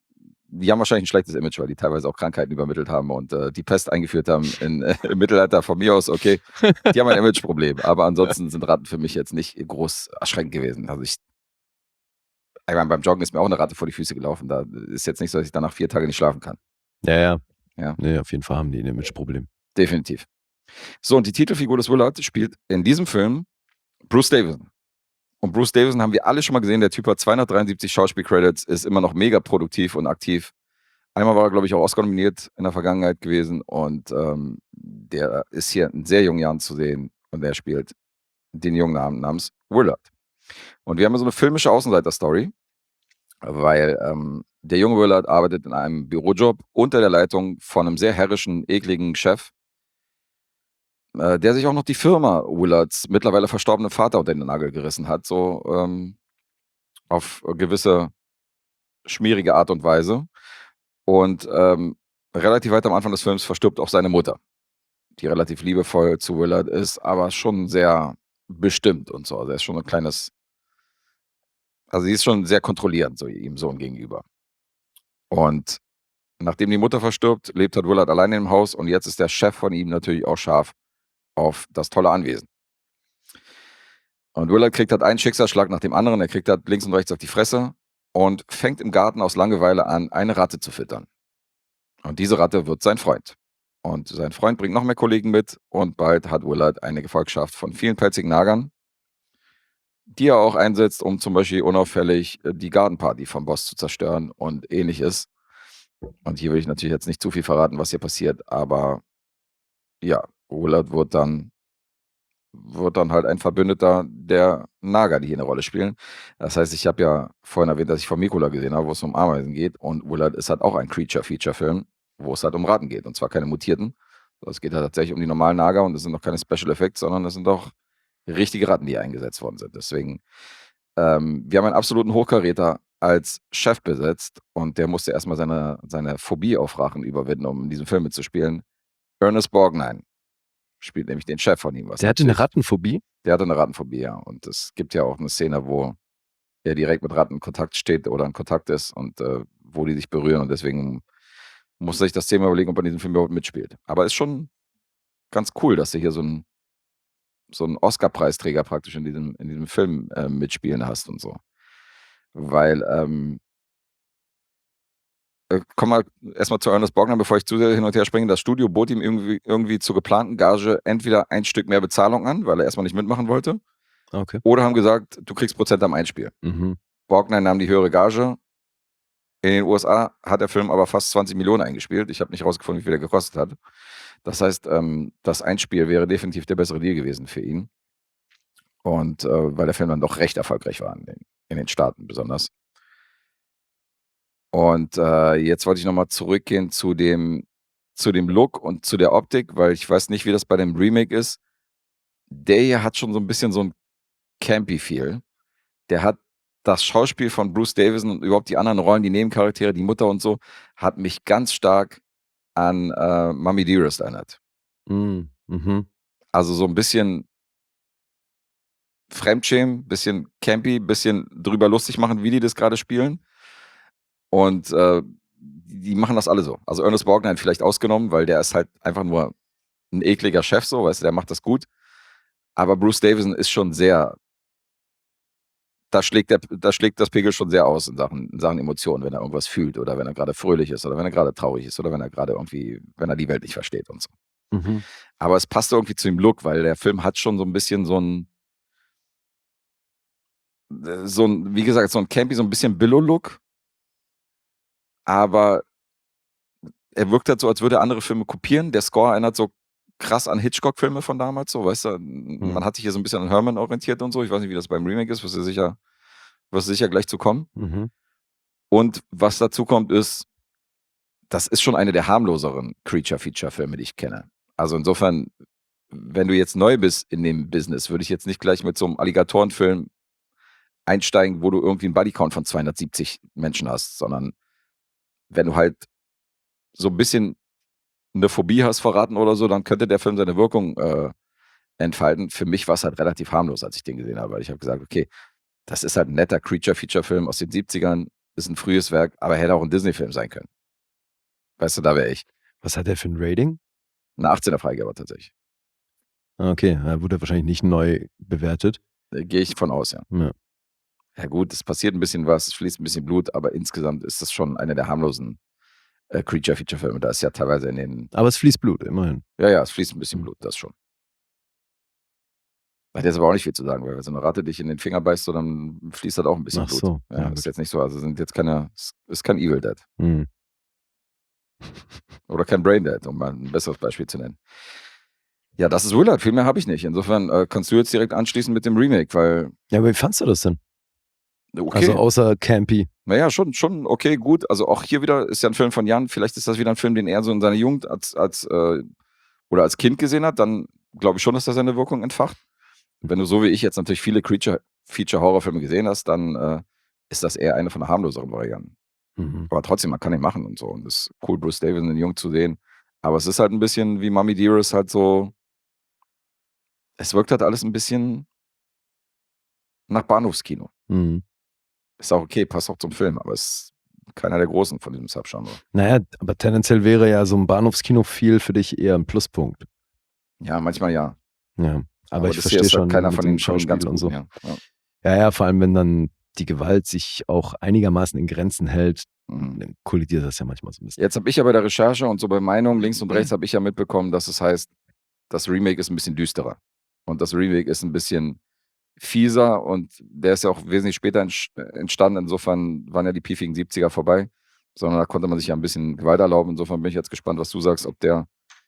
die haben wahrscheinlich ein schlechtes Image, weil die teilweise auch Krankheiten übermittelt haben und äh, die Pest eingeführt haben in, äh, im Mittelalter. Von mir aus, okay, die haben ein Imageproblem. Aber ansonsten sind Ratten für mich jetzt nicht groß erschreckend gewesen. Also ich, ich meine, beim Joggen ist mir auch eine Ratte vor die Füße gelaufen. Da ist jetzt nicht so, dass ich danach vier Tage nicht schlafen kann. Ja, ja. Ja. Nee, auf jeden Fall haben die ein Imageproblem. Definitiv. So, und die Titelfigur des Willard spielt in diesem Film Bruce Davison. Und Bruce Davison haben wir alle schon mal gesehen. Der Typ hat zweihundertdreiundsiebzig Schauspiel-Credits, ist immer noch mega produktiv und aktiv. Einmal war er, glaube ich, auch Oscar nominiert in der Vergangenheit gewesen. Und ähm, der ist hier in sehr jungen Jahren zu sehen. Und der spielt den jungen Namen namens Willard. Und wir haben so eine filmische Außenseiter-Story, weil ähm, der junge Willard arbeitet in einem Bürojob unter der Leitung von einem sehr herrischen, ekligen Chef, äh, der sich auch noch die Firma Willards mittlerweile verstorbenen Vater unter den Nagel gerissen hat, so ähm, auf gewisse schmierige Art und Weise. Und ähm, relativ weit am Anfang des Films verstirbt auch seine Mutter, die relativ liebevoll zu Willard ist, aber schon sehr bestimmt und so. Also er ist schon ein kleines, also sie ist schon sehr kontrollierend, so ihm Sohn gegenüber. Und nachdem die Mutter verstirbt, lebt halt Willard alleine im Haus und jetzt ist der Chef von ihm natürlich auch scharf auf das tolle Anwesen. Und Willard kriegt halt einen Schicksalsschlag nach dem anderen, er kriegt halt links und rechts auf die Fresse und fängt im Garten aus Langeweile an, eine Ratte zu füttern. Und diese Ratte wird sein Freund. Und sein Freund bringt noch mehr Kollegen mit und bald hat Willard eine Gefolgschaft von vielen pelzigen Nagern, die er auch einsetzt, um zum Beispiel unauffällig die Gartenparty vom Boss zu zerstören und ähnliches. Und hier will ich natürlich jetzt nicht zu viel verraten, was hier passiert, aber ja, Willard wird dann, wird dann halt ein Verbündeter der Nager, die hier eine Rolle spielen. Das heißt, ich habe ja vorhin erwähnt, dass ich Formicula gesehen habe, wo es um Ameisen geht und Willard ist halt auch ein Creature-Feature-Film, wo es halt um Ratten geht und zwar keine mutierten. Es geht halt tatsächlich um die normalen Nager und es sind noch keine Special Effects, sondern es sind auch richtige Ratten, die eingesetzt worden sind. Deswegen, ähm, wir haben einen absoluten Hochkaräter als Chef besetzt und der musste erstmal seine, seine Phobie auf Rachen überwinden, um in diesem Film mitzuspielen. Ernest Borgnine spielt nämlich den Chef von ihm. Was Der hatte eine natürlich- Rattenphobie? Der hatte eine Rattenphobie, ja. Und es gibt ja auch eine Szene, wo er direkt mit Ratten in Kontakt steht oder in Kontakt ist und äh, wo die sich berühren. Und deswegen muss sich das Thema überlegen, ob er in diesem Film überhaupt mitspielt. Aber ist schon ganz cool, dass du hier so einen so einen Oscar-Preisträger praktisch in diesem, in diesem Film äh, mitspielen hast und so. Weil, ähm, äh, komm mal erstmal zu Ernest Borgnine, bevor ich zu sehr hin und her springe. Das Studio bot ihm irgendwie, irgendwie zur geplanten Gage entweder ein Stück mehr Bezahlung an, weil er erstmal nicht mitmachen wollte, Okay. oder haben gesagt, du kriegst Prozent am Einspiel. Mhm. Borgnine nahm die höhere Gage. In den U S A hat der Film aber fast zwanzig Millionen eingespielt. Ich habe nicht rausgefunden, wie viel er gekostet hat. Das heißt, ähm, das Einspiel wäre definitiv der bessere Deal gewesen für ihn. Und äh, weil der Film dann doch recht erfolgreich war in den, in den Staaten besonders. Und äh, jetzt wollte ich nochmal zurückgehen zu dem, zu dem Look und zu der Optik, weil ich weiß nicht, wie das bei dem Remake ist. Der hier hat schon so ein bisschen so ein Campy-Feel. Der hat das Schauspiel von Bruce Davison und überhaupt die anderen Rollen, die Nebencharaktere, die Mutter und so, hat mich ganz stark an äh, Mummy Dearest erinnert. Mhm. Mhm. Also so ein bisschen Fremdschämen, bisschen campy, bisschen drüber lustig machen, wie die das gerade spielen. Und äh, die machen das alle so. Also Ernest Borgnine vielleicht ausgenommen, weil der ist halt einfach nur ein ekliger Chef, so, weißt du, der macht das gut. Aber Bruce Davison ist schon sehr, da schlägt, der, da schlägt das Pegel schon sehr aus in Sachen, in Sachen Emotionen, wenn er irgendwas fühlt oder wenn er gerade fröhlich ist oder wenn er gerade traurig ist oder wenn er gerade irgendwie, wenn er die Welt nicht versteht und so. Mhm. Aber es passt irgendwie zu dem Look, weil der Film hat schon so ein bisschen so ein, so ein, wie gesagt, so ein campy, so ein bisschen Billo-Look. Aber er wirkt halt so, als würde er andere Filme kopieren. Der Score erinnert so krass an Hitchcock-Filme von damals, so, weißt du, man hat sich hier so ein bisschen an Herman orientiert und so. Ich weiß nicht, wie das beim Remake ist, wirst du sicher, wirst du sicher gleich zu kommen. Mhm. Und was dazu kommt, ist, das ist schon eine der harmloseren Creature-Feature-Filme, die ich kenne. Also insofern, wenn du jetzt neu bist in dem Business, würde ich jetzt nicht gleich mit so einem Alligatorenfilm einsteigen, wo du irgendwie einen Bodycount von zweihundertsiebzig Menschen hast, sondern wenn du halt so ein bisschen eine Phobie hast vor Ratten oder so, dann könnte der Film seine Wirkung äh, entfalten. Für mich war es halt relativ harmlos, als ich den gesehen habe. Weil ich habe gesagt, okay, das ist halt ein netter Creature-Feature-Film aus den siebzigern. ist ein frühes Werk, aber hätte auch ein Disney-Film sein können. Weißt du, da wäre ich. Was hat der für ein Rating? Eine achtzehner Freigabe tatsächlich. Ah, okay, da wurde er wahrscheinlich nicht neu bewertet. Da gehe ich von aus, ja. Ja. Ja gut, es passiert ein bisschen was, es fließt ein bisschen Blut, aber insgesamt ist das schon einer der harmlosen äh, Creature-Feature-Filme. Da ist ja teilweise in den... Aber es fließt Blut, immerhin. Ja, ja, es fließt ein bisschen Mhm. Blut, das schon. Hat jetzt aber auch nicht viel zu sagen, weil wenn so eine Ratte dich in den Finger beißt, so, dann fließt halt auch ein bisschen Ach Blut. so, Ja, ja, ist gut. jetzt nicht so, also sind jetzt keine, es ist kein Evil Dead Mhm. oder kein Brain Dead, um mal ein besseres Beispiel zu nennen. Ja, das ist Willard, viel mehr habe ich nicht. Insofern äh, kannst du jetzt direkt anschließen mit dem Remake, weil, Ja, aber wie fandst du das denn? okay, Also außer Campy. naja, schon, schon okay, gut. Also auch hier wieder ist ja ein Film von Jan, vielleicht ist das wieder ein Film, den er so in seiner Jugend als, als äh, oder als Kind gesehen hat, dann glaube ich schon, dass er seine Wirkung entfacht. Wenn du so wie ich jetzt natürlich viele Creature-Feature-Horrorfilme gesehen hast, dann äh, ist das eher eine von der harmloseren Varianten. Mhm. Aber trotzdem, man kann ihn machen und so. Und es ist cool, Bruce Davis in Jung zu sehen. Aber es ist halt ein bisschen wie Mommy Dearest halt so, es wirkt halt alles ein bisschen nach Bahnhofskino. Mhm. Ist auch okay, passt auch zum Film, aber es ist keiner der Großen von diesem Subgenre. Naja, aber tendenziell wäre ja so ein Bahnhofskino viel für dich eher ein Pluspunkt. Ja, manchmal ja. Ja, aber, ich das verstehe hier ist halt schon keiner mit von dem den, von den ganz Schauspiel und so. Guten, ja. Ja. Ja, ja, vor allem wenn dann die Gewalt sich auch einigermaßen in Grenzen hält, Mhm. dann kollidiert das ja manchmal so ein bisschen. Jetzt habe ich ja bei der Recherche und so bei Meinungen links und rechts habe ich ja mitbekommen, dass es heißt, das Remake ist ein bisschen düsterer. Und das Remake ist ein bisschen fieser und der ist ja auch wesentlich später entsch- entstanden. Insofern waren ja die piefigen siebziger vorbei, sondern da konnte man sich ja ein bisschen Gewalt erlauben. Insofern bin ich jetzt gespannt, was du sagst, ob der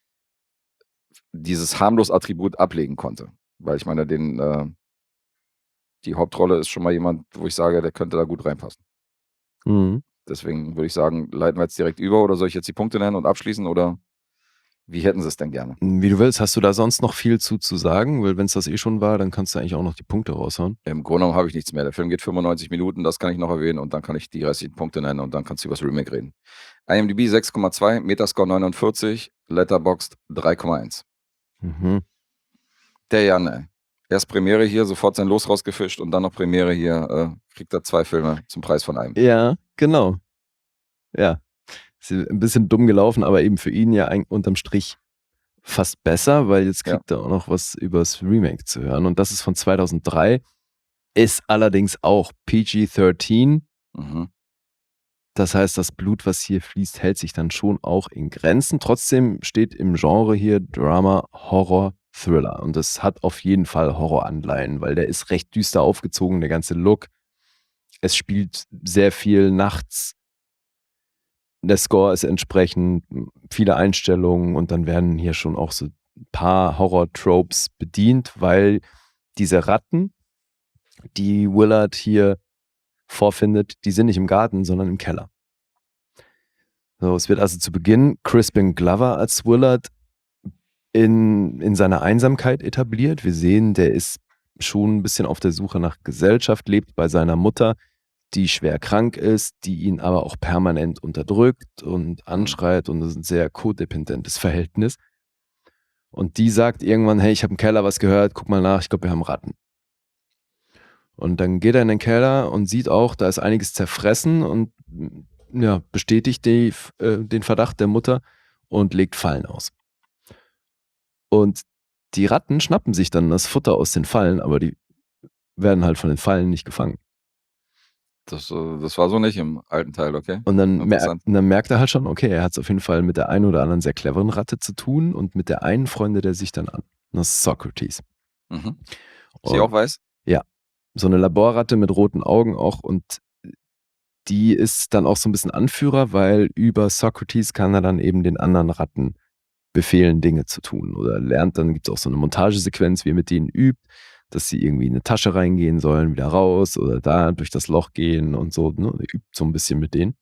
dieses harmlos Attribut ablegen konnte. Weil ich meine, den, äh, die Hauptrolle ist schon mal jemand, wo ich sage, der könnte da gut reinpassen. Mhm. Deswegen würde ich sagen, leiten wir jetzt direkt über oder soll ich jetzt die Punkte nennen und abschließen oder wie hätten sie es denn gerne? Wie du willst, hast du da sonst noch viel zu, zu sagen? Weil wenn es das eh schon war, dann kannst du eigentlich auch noch die Punkte raushauen. Im Grunde genommen habe ich nichts mehr. Der Film geht fünfundneunzig Minuten, das kann ich noch erwähnen und dann kann ich die restlichen Punkte nennen und dann kannst du über das Remake reden. IMDb sechs Komma zwei, Metascore neunundvierzig, Letterboxd drei Komma eins. Mhm. Der Jan, ey. Erst Premiere hier, sofort sein Los rausgefischt und dann noch Premiere hier, äh, kriegt er zwei Filme zum Preis von einem. Ja, genau. Ja. Ist ein bisschen dumm gelaufen, aber eben für ihn ja eigentlich unterm Strich fast besser, weil jetzt kriegt er auch noch was übers Remake zu hören. Und das ist von zweitausenddrei, ist allerdings auch P G dreizehn. Mhm. Das heißt, das Blut, was hier fließt, hält sich dann schon auch in Grenzen. Trotzdem steht im Genre hier Drama, Horror, Thriller. Und das hat auf jeden Fall Horroranleihen, weil der ist recht düster aufgezogen, der ganze Look. Es spielt sehr viel nachts. Der Score ist entsprechend, viele Einstellungen und dann werden hier schon auch so ein paar Horror-Tropes bedient, weil diese Ratten, die Willard hier vorfindet, die sind nicht im Garten, sondern im Keller. So, es wird also zu Beginn Crispin Glover als Willard in, in seiner Einsamkeit etabliert. Wir sehen, der ist schon ein bisschen auf der Suche nach Gesellschaft, lebt bei seiner Mutter, die schwer krank ist, die ihn aber auch permanent unterdrückt und anschreit und das ist ein sehr codependentes Verhältnis. Und die sagt irgendwann, hey, ich habe im Keller was gehört, guck mal nach, ich glaube, wir haben Ratten. Und dann geht er in den Keller und sieht auch, da ist einiges zerfressen und ja, bestätigt die, äh, den Verdacht der Mutter und legt Fallen aus. Und die Ratten schnappen sich dann das Futter aus den Fallen, aber die werden halt von den Fallen nicht gefangen. Das, äh, das war so nicht im alten Teil, okay? Und dann, mer Interessant. dann merkt er halt schon, okay, er hat es auf jeden Fall mit der einen oder anderen sehr cleveren Ratte zu tun und mit der einen freundet er sich dann an. Das ist Socrates. Mhm. Und Sie auch weiß? so eine Laborratte mit roten Augen auch und die ist dann auch so ein bisschen Anführer, weil über Socrates kann er dann eben den anderen Ratten befehlen, Dinge zu tun oder lernt, dann gibt es auch so eine Montagesequenz, wie er mit denen übt, dass sie irgendwie in eine Tasche reingehen sollen, wieder raus oder da durch das Loch gehen und so, ne? Er übt so ein bisschen mit denen.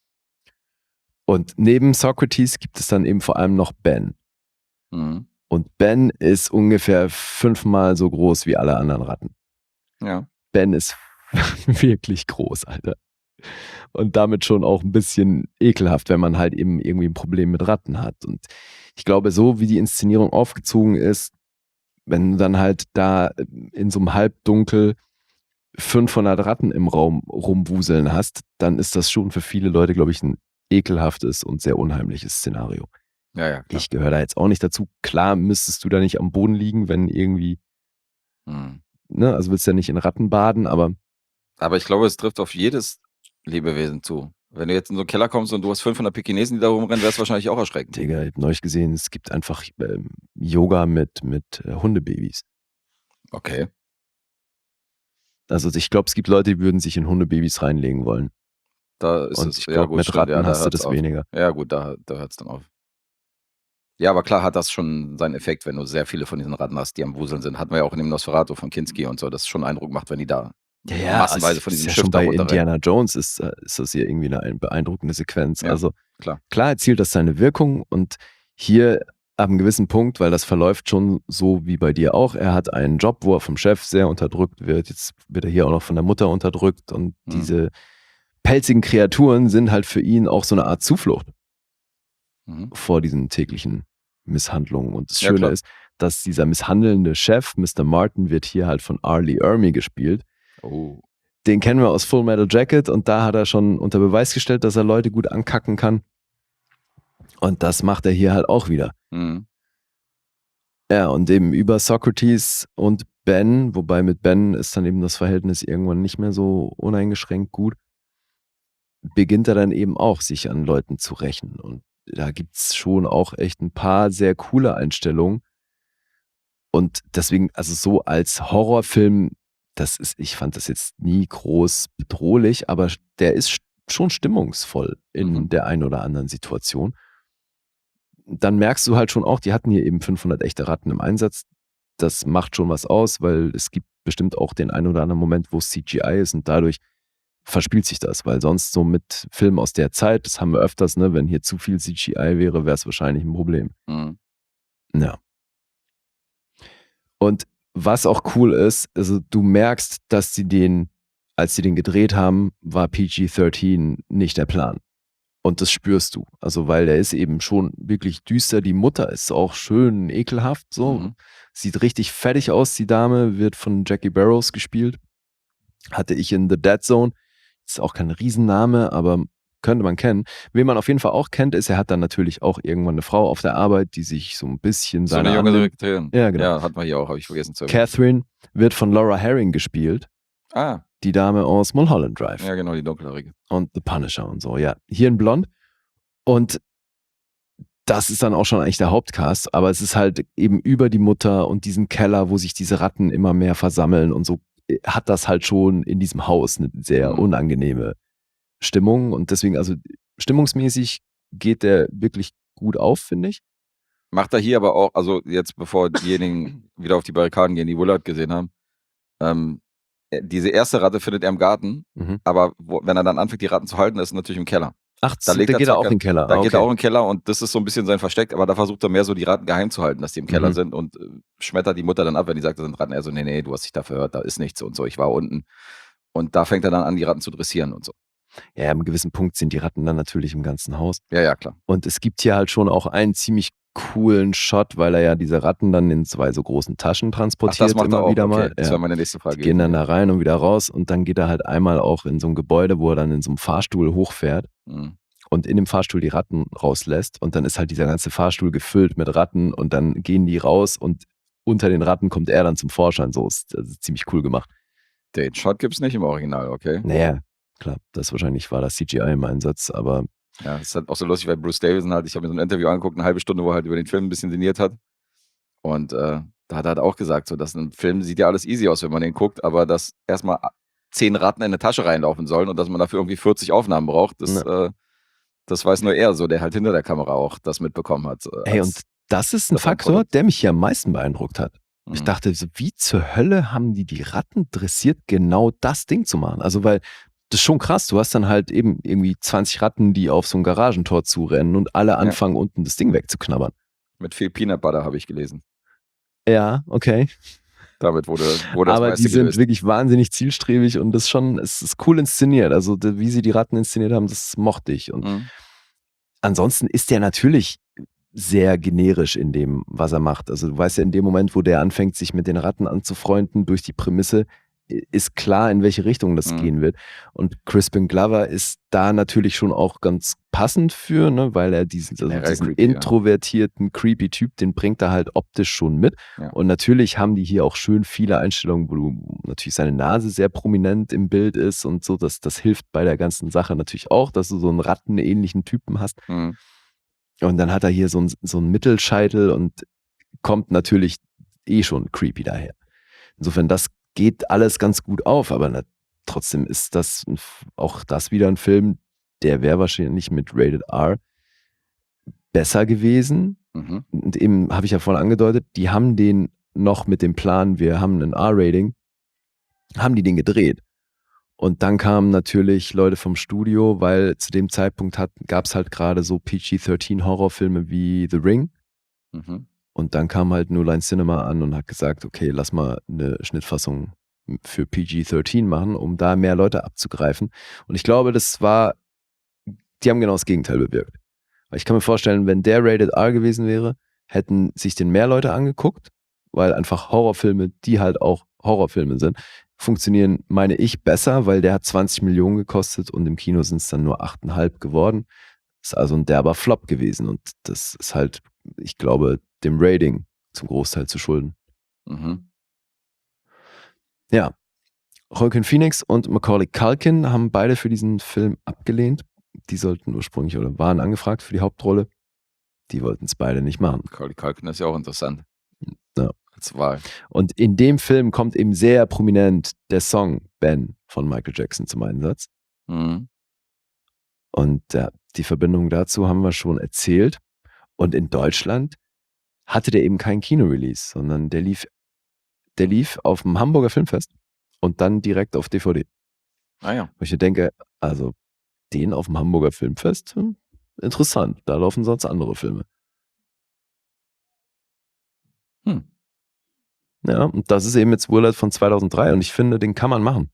Und neben Socrates gibt es dann eben vor allem noch Ben. Mhm. Und Ben ist ungefähr fünfmal so groß wie alle anderen Ratten. Ja. Ben ist wirklich groß, Alter. Und damit schon auch ein bisschen ekelhaft, wenn man halt eben irgendwie ein Problem mit Ratten hat. Und ich glaube, so wie die Inszenierung aufgezogen ist, wenn du dann halt da in so einem Halbdunkel fünfhundert Ratten im Raum rumwuseln hast, dann ist das schon für viele Leute, glaube ich, ein ekelhaftes und sehr unheimliches Szenario. Ja, ja, klar. Ich gehöre da jetzt auch nicht dazu. Klar müsstest du da nicht am Boden liegen, wenn irgendwie, Hm. ne, also willst du ja nicht in Ratten baden, aber Aber ich glaube, es trifft auf jedes Lebewesen zu. Wenn du jetzt in so einen Keller kommst und du hast fünfhundert Pekinesen, die da rumrennen, wäre es wahrscheinlich auch erschreckend. Digga, ich habe neulich gesehen, es gibt einfach ähm, Yoga mit, mit äh, Hundebabys. Okay. Also ich glaube, es gibt Leute, die würden sich in Hundebabys reinlegen wollen. Da ist Und es, ich ja glaube, gut, mit stimmt, Ratten ja, da hast du hört's das auf. weniger. Ja gut, da, da hört es dann auf. Ja, aber klar hat das schon seinen Effekt, wenn du sehr viele von diesen Ratten hast, die am Wuseln sind. Hatten wir ja auch in dem Nosferatu von Kinski und so, dass es schon Eindruck macht, wenn die da massenweise von es diesem ist ja Schiff schon da bei runterrennen. Indiana Jones ist, äh, ist das hier irgendwie eine ein- beeindruckende Sequenz. Ja, Also klar. klar erzielt das seine Wirkung und hier ab einem gewissen Punkt, weil das verläuft schon so wie bei dir auch, er hat einen Job, wo er vom Chef sehr unterdrückt wird, jetzt wird er hier auch noch von der Mutter unterdrückt und Mhm. diese pelzigen Kreaturen sind halt für ihn auch so eine Art Zuflucht Mhm. vor diesen täglichen Misshandlungen. Und das Ja, Schöne klar. ist, dass dieser misshandelnde Chef, Mister Martin, wird hier halt von R. Lee Ermey gespielt. Oh. Den kennen wir aus Full Metal Jacket und da hat er schon unter Beweis gestellt, dass er Leute gut ankacken kann. Und das macht er hier halt auch wieder. Mhm. Ja, und eben über Socrates und Ben, wobei mit Ben ist dann eben das Verhältnis irgendwann nicht mehr so uneingeschränkt gut, beginnt er dann eben auch, sich an Leuten zu rächen. Und da gibt es schon auch echt ein paar sehr coole Einstellungen. Und deswegen, also so als Horrorfilm, das ist, ich fand das jetzt nie groß bedrohlich, aber der ist schon stimmungsvoll in Mhm. der einen oder anderen Situation. Dann merkst du halt schon auch, die hatten hier eben fünfhundert echte Ratten im Einsatz. Das macht schon was aus, weil es gibt bestimmt auch den einen oder anderen Moment, wo es C G I ist und dadurch verspielt sich das, weil sonst so mit Filmen aus der Zeit, das haben wir öfters, ne, wenn hier zu viel C G I wäre, wäre es wahrscheinlich ein Problem. Mhm. Ja. Und was auch cool ist, also du merkst, dass sie den, als sie den gedreht haben, war P G dreizehn nicht der Plan. Und das spürst du. Also, weil der ist eben schon wirklich düster. Die Mutter ist auch schön ekelhaft, so. Mhm. Sieht richtig fettig aus, die Dame, wird von Jackie Barrows gespielt. Hatte ich in The Dead Zone. Ist auch kein Riesenname, aber könnte man kennen. Wen man auf jeden Fall auch kennt, ist, er hat dann natürlich auch irgendwann eine Frau auf der Arbeit, die sich so ein bisschen So seiner eine junge annimmt. Sekretärin. Ja, genau. Ja, hatten wir hier auch, habe ich vergessen zu erwähnen. Catherine wird von Laura Herring gespielt. Ah, Die Dame aus Mulholland Drive. ja genau, die dunkelhaarige. Und The Punisher und so, ja. Hier in Blond. Und das ist dann auch schon eigentlich der Hauptcast, aber es ist halt eben über die Mutter und diesen Keller, wo sich diese Ratten immer mehr versammeln und so, hat das halt schon in diesem Haus eine sehr Mhm. unangenehme Stimmung und deswegen, also stimmungsmäßig geht der wirklich gut auf, finde ich. Macht er hier aber auch, also jetzt bevor diejenigen wieder auf die Barrikaden gehen, die Willard gesehen haben, ähm, äh, diese erste Ratte findet er im Garten, Mhm. aber wo, wenn er dann anfängt, die Ratten zu halten, ist es natürlich im Keller. Ach, Da da legt er geht er zwar auch kein- in den Keller. Da Ah, geht er okay. auch in den Keller und das ist so ein bisschen sein Versteck, aber da versucht er mehr so die Ratten geheim zu halten, dass die im Keller Mhm. sind und äh, schmettert die Mutter dann ab, wenn die sagt, das sind Ratten. Er so, nee, nee, du hast dich da verhört, da ist nichts und so, ich war unten. Und da fängt er dann an, die Ratten zu dressieren und so. Ja, am gewissen Punkt sind die Ratten dann natürlich im ganzen Haus. Ja, ja, klar. Und es gibt hier halt schon auch einen ziemlich coolen Shot, weil er ja diese Ratten dann in zwei so großen Taschen Ach, transportiert, das macht er immer auch, wieder okay. mal. Das Ja. wäre meine nächste Frage. Die gehen dann da rein und wieder raus und dann geht er halt einmal auch in so ein Gebäude, wo er dann in so einem Fahrstuhl hochfährt Mhm. und in dem Fahrstuhl die Ratten rauslässt und dann ist halt dieser ganze Fahrstuhl gefüllt mit Ratten und dann gehen die raus und unter den Ratten kommt er dann zum Vorschein. So ist, das ist ziemlich cool gemacht. Den Shot gibt's nicht im Original, okay? Naja, klar, das wahrscheinlich war das C G I im Einsatz, aber Ja, das ist halt auch so lustig, weil Bruce Davison halt, ich habe mir so ein Interview angeguckt, eine halbe Stunde, wo er halt über den Film ein bisschen sinniert hat. Und äh, da hat er halt auch gesagt, so, dass ein Film sieht ja alles easy aus, wenn man den guckt, aber dass erstmal zehn Ratten in eine Tasche reinlaufen sollen und dass man dafür irgendwie vierzig Aufnahmen braucht, das, äh, das weiß nur er so, der halt hinter der Kamera auch das mitbekommen hat. äh, hey, als- und das ist ein das war ein Faktor, Produkt. der mich hier am meisten beeindruckt hat. Ich Mhm. dachte, so, wie zur Hölle haben die die Ratten dressiert, genau das Ding zu machen? Also, weil das ist schon krass. Du hast dann halt eben irgendwie zwanzig Ratten, die auf so ein Garagentor zurennen und alle anfangen, unten das Ding wegzuknabbern. Mit viel Peanut Butter habe ich gelesen. Ja, okay. Damit wurde, wurde das Aber meiste die sind gelöst. wirklich wahnsinnig zielstrebig und das schon, es ist cool inszeniert. Also, d- wie sie die Ratten inszeniert haben, das mochte ich. Und Mhm. ansonsten ist der natürlich sehr generisch in dem, was er macht. Also du weißt ja, in dem Moment, wo der anfängt, sich mit den Ratten anzufreunden, durch die Prämisse, ist klar, in welche Richtung das Mhm. gehen wird. Und Crispin Glover ist da natürlich schon auch ganz passend für, ne, weil er diesen, also Generell diesen creepy, ja. introvertierten, creepy Typ, den bringt er halt optisch schon mit. Ja. Und natürlich haben die hier auch schön viele Einstellungen, wo du natürlich seine Nase sehr prominent im Bild ist und so. Das, das hilft bei der ganzen Sache natürlich auch, dass du so einen rattenähnlichen Typen hast. Mhm. Und dann hat er hier so einen, so einen Mittelscheitel und kommt natürlich eh schon creepy daher. Insofern, das geht alles ganz gut auf, aber na, trotzdem ist das ein, auch das wieder ein Film, der wäre wahrscheinlich mit Rated R besser gewesen. Mhm. Und eben, habe ich ja vorhin angedeutet, die haben den noch mit dem Plan, wir haben ein R-Rating, haben die den gedreht. Und dann kamen natürlich Leute vom Studio, weil zu dem Zeitpunkt gab es halt gerade so P G dreizehn Horrorfilme wie The Ring. Mhm. Und dann kam halt New Line Cinema an und hat gesagt, okay, lass mal eine Schnittfassung für P G dreizehn machen, um da mehr Leute abzugreifen. Und ich glaube, das war, die haben genau das Gegenteil bewirkt. Weil ich kann mir vorstellen, wenn der Rated R gewesen wäre, hätten sich den mehr Leute angeguckt, weil einfach Horrorfilme, die halt auch Horrorfilme sind, funktionieren, meine ich, besser, weil der hat zwanzig Millionen gekostet und im Kino sind es dann nur acht Komma fünf geworden. Ist also ein derber Flop gewesen und das ist halt, ich glaube, dem Rating zum Großteil zu schulden. Mhm. Ja, Joaquin Phoenix und Macaulay Culkin haben beide für diesen Film abgelehnt. Die sollten ursprünglich oder waren angefragt für die Hauptrolle. Die wollten es beide nicht machen. Macaulay Culkin ist ja auch interessant. Ja. Als Wahl. Und in dem Film kommt eben sehr prominent der Song Ben von Michael Jackson zum Einsatz. Mhm. Und ja, die Verbindung dazu haben wir schon erzählt. Und in Deutschland hatte der eben keinen Kino-Release, sondern der lief, der lief auf dem Hamburger Filmfest und dann direkt auf D V D. Ah ja. Wo ich mir denke, also den auf dem Hamburger Filmfest, hm, interessant. Da laufen sonst andere Filme. Hm. Ja, und das ist eben jetzt Willard von zweitausenddrei und ich finde, den kann man machen.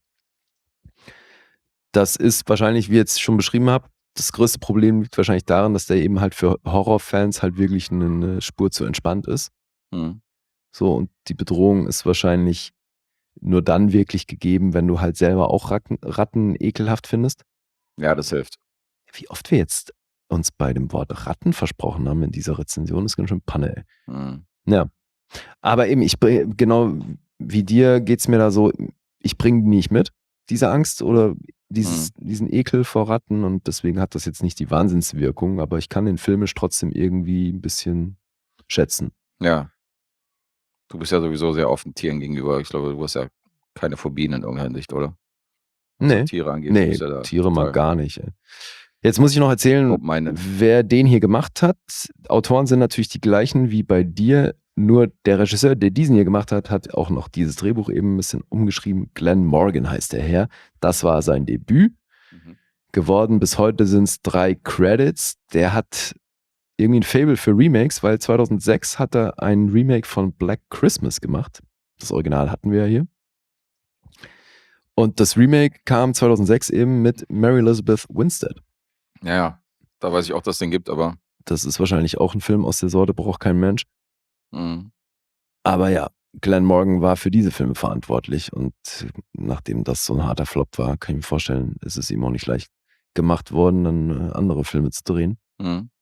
Das ist wahrscheinlich, wie ich jetzt schon beschrieben habe, das größte Problem liegt wahrscheinlich darin, dass der eben halt für Horrorfans halt wirklich eine Spur zu entspannt ist. Hm. So, und die Bedrohung ist wahrscheinlich nur dann wirklich gegeben, wenn du halt selber auch Ratten, Ratten ekelhaft findest. Ja, das hilft. Wie oft wir jetzt uns bei dem Wort Ratten versprochen haben in dieser Rezension, ist ganz schön Panne, ey. Hm. Ja. Aber eben, ich bring- genau wie dir geht's mir da so, ich bringe die nicht mit, diese Angst oder dieses, diesen Ekel vor Ratten und deswegen hat das jetzt nicht die Wahnsinnswirkung, aber ich kann den filmisch trotzdem irgendwie ein bisschen schätzen. Ja. Du bist ja sowieso sehr offen Tieren gegenüber. Ich glaube, du hast ja keine Phobien in irgendeiner Hinsicht, oder? Was Nee, Tiere angeht. nee, Du bist ja da Tiere mal total gar nicht. Ey. Jetzt muss ich noch erzählen, open-minded. wer den hier gemacht hat. Autoren sind natürlich die gleichen wie bei dir, nur der Regisseur, der diesen hier gemacht hat, hat auch noch dieses Drehbuch eben ein bisschen umgeschrieben. Glenn Morgan heißt der Herr. Das war sein Debüt. Mhm. Geworden bis heute sind es drei Credits. Der hat irgendwie ein Faible für Remakes, weil zweitausendsechs hat er ein Remake von Black Christmas gemacht. Das Original hatten wir ja hier. Und das Remake kam zweitausendsechs eben mit Mary Elizabeth Winstead. Ja, ja. Da weiß ich auch, dass es den gibt, aber Das ist wahrscheinlich auch ein Film aus der Sorte, braucht kein Mensch. hm. Aber ja, Glenn Morgan war für diese Filme verantwortlich und nachdem das so ein harter Flop war, kann ich mir vorstellen, ist es ihm auch nicht leicht gemacht worden, dann äh, andere Filme zu drehen. Hm.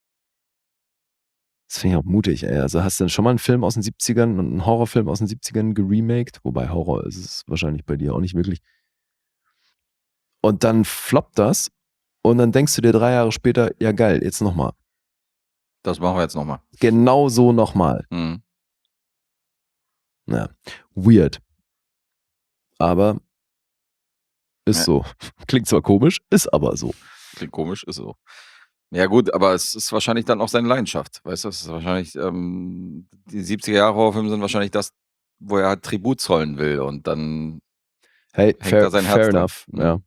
Das finde ich auch mutig, ey. Also hast du denn schon mal einen Film aus den siebzigern und einen Horrorfilm aus den siebzigern geremaked? Wobei Horror ist es wahrscheinlich bei dir auch nicht wirklich. Und dann floppt das und dann denkst du dir drei Jahre später, ja geil, jetzt nochmal. Das machen wir jetzt nochmal. Genau so nochmal. Hm. Ja, weird. Aber ist Ja. so. Klingt zwar komisch, ist aber so. Klingt komisch, ist so. Ja gut, aber es ist wahrscheinlich dann auch seine Leidenschaft. Weißt du, es ist wahrscheinlich, ähm, die siebziger Jahre Horrorfilme sind wahrscheinlich das, wo er halt Tribut zollen will und dann Hey, hängt fair, da sein fair Herz dran. enough. Mhm. Ja.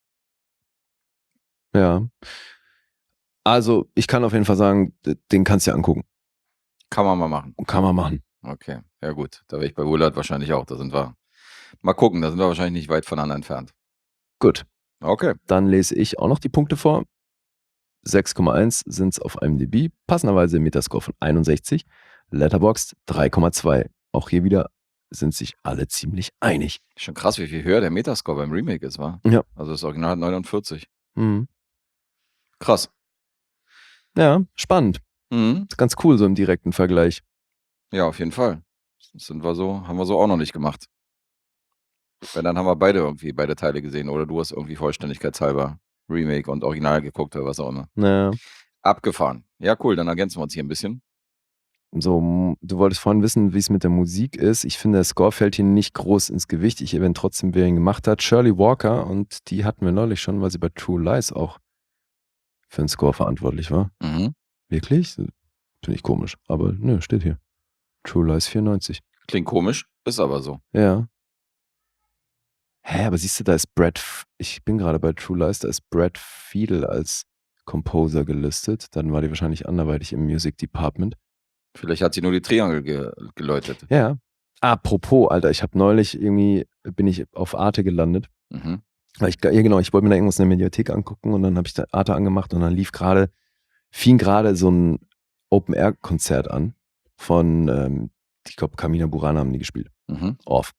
Ja. Also, ich kann auf jeden Fall sagen, d- den kannst du dir angucken. Kann man mal machen. Kann man machen. Okay, ja gut. Da wäre ich bei Willard wahrscheinlich auch. Da sind wir. Mal gucken, da sind wir wahrscheinlich nicht weit voneinander entfernt. Gut, Okay. dann lese ich auch noch die Punkte vor. sechs Komma eins sind es auf IMDb, passenderweise Metascore von einundsechzig, Letterboxd drei Komma zwei. Auch hier wieder sind sich alle ziemlich einig. Schon krass, wie viel höher der Metascore beim Remake ist, war. Ja. Also das Original hat neunundvierzig. Mhm. Krass. Ja, spannend. Mhm. Ist ganz cool, so im direkten Vergleich. Ja, auf jeden Fall. Das sind wir so, haben wir so auch noch nicht gemacht. Weil dann haben wir beide irgendwie beide Teile gesehen oder du hast irgendwie vollständigkeitshalber Remake und Original geguckt oder was auch immer. Naja. Abgefahren. Ja, cool, dann ergänzen wir uns hier ein bisschen. So, m- du wolltest vorhin wissen, wie es mit der Musik ist. Ich finde, der Score fällt hier nicht groß ins Gewicht. Ich erwähne trotzdem, wer ihn gemacht hat. Shirley Walker, und die hatten wir neulich schon, weil sie bei True Lies auch für den Score verantwortlich war. Mhm. Wirklich? Finde ich komisch. Aber nö, steht hier. True Lies vierundneunzig. Klingt komisch, ist aber so. Ja. Hä, aber siehst du, da ist Brad, F- ich bin gerade bei True Lies, da ist Brad Fiedel als Composer gelistet. Dann war die wahrscheinlich anderweitig im Music Department. Vielleicht hat sie nur die Triangel ge geläutet. Ja. Apropos, Alter, ich habe neulich irgendwie, bin ich auf Arte gelandet. Mhm. Weil ich, ja genau, ich wollte mir da irgendwas in der Mediathek angucken und dann habe ich da Arte angemacht und dann lief gerade, fing gerade so ein Open-Air-Konzert an von, ähm, ich glaube, Carmina Burana haben die gespielt. Mhm. Off.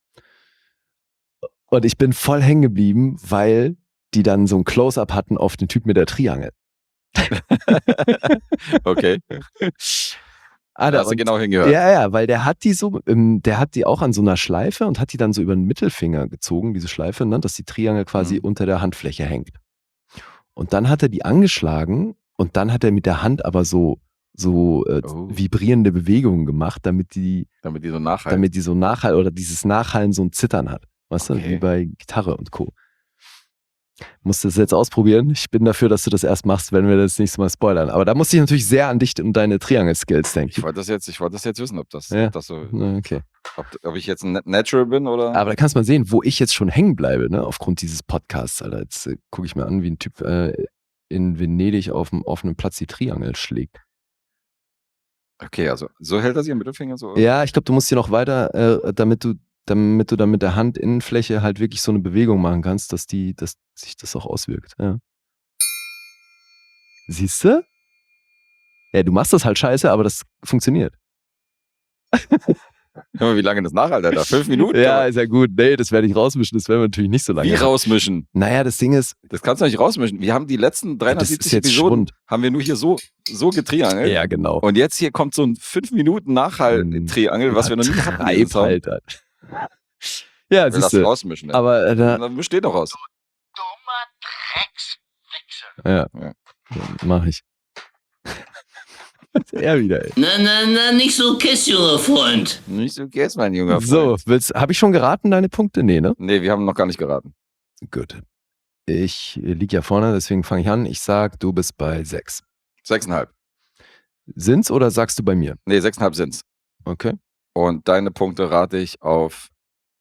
Und ich bin voll hängen geblieben, weil die dann so ein Close-Up hatten auf den Typ mit der Triangel. Okay. Da Alter, hast du und- genau hingehört. Ja, ja, weil der hat die so, ähm, der hat die auch an so einer Schleife und hat die dann so über den Mittelfinger gezogen, diese Schleife, ne, dass die Triangel quasi Mhm. unter der Handfläche hängt. Und dann hat er die angeschlagen und dann hat er mit der Hand aber so, so äh, Oh. vibrierende Bewegungen gemacht, damit die, Damit die so nachhalten. damit die so Nachhall oder dieses Nachhallen so ein Zittern hat. Weißt Okay. du, wie bei Gitarre und Co. Musst du das jetzt ausprobieren? Ich bin dafür, dass du das erst machst, wenn wir das nächste Mal spoilern. Aber da musste ich natürlich sehr an dich und deine Triangle-Skills Ich denken. wollte das jetzt, ich wollte das jetzt wissen, ob das, Ja. ob das so, Na, okay. ob, ob ich jetzt ein Nat- Natural bin oder. Aber da kannst du mal sehen, wo ich jetzt schon hängen bleibe, ne, aufgrund dieses Podcasts, Alter. Jetzt äh, gucke ich mir an, wie ein Typ äh, in Venedig auf dem offenen Platz die Triangel schlägt. Okay, also so hält er sich am Mittelfinger so. Ja, ich glaube, du musst hier noch weiter, äh, damit du, damit du dann mit der Handinnenfläche halt wirklich so eine Bewegung machen kannst, dass die, dass sich das auch auswirkt. Ja. Siehst du? Ja, du machst das halt scheiße, aber das funktioniert. Hör mal, wie lange das nachhält, Alter. Fünf Minuten? Ja, Aber ist ja gut. Nee, das werde ich rausmischen. Das werden wir natürlich nicht so lange. wie rausmischen? Naja, das Ding ist, Das kannst du nicht rausmischen. Wir haben die letzten das ist dreihundertsiebzig jetzt Episoden, Schwund. haben wir nur hier so, so getriangelt. Ja, genau. Und jetzt hier kommt so ein fünf Minuten Nachhall-Triangel, was wir noch nie hatten. in diesem Treib, Song. Alter. Ja, Ich will das siehst du. rausmischen. Ey. Aber äh, da, Dann besteht doch raus. ja, Ja. mach ich. Er wieder, ey. Na, na, na, nicht so Kiss, junger Freund. Nicht so geht's, mein junger So, Freund. willst, habe ich schon geraten, deine Punkte? Nee, ne? Nee, wir haben noch gar nicht geraten. Gut. Ich lieg ja vorne, deswegen fange ich an. Ich sag, du bist bei sechs. Sechseinhalb. Sind's oder sagst du bei mir? Nee, sechseinhalb sind's. Okay. Und deine Punkte rate ich auf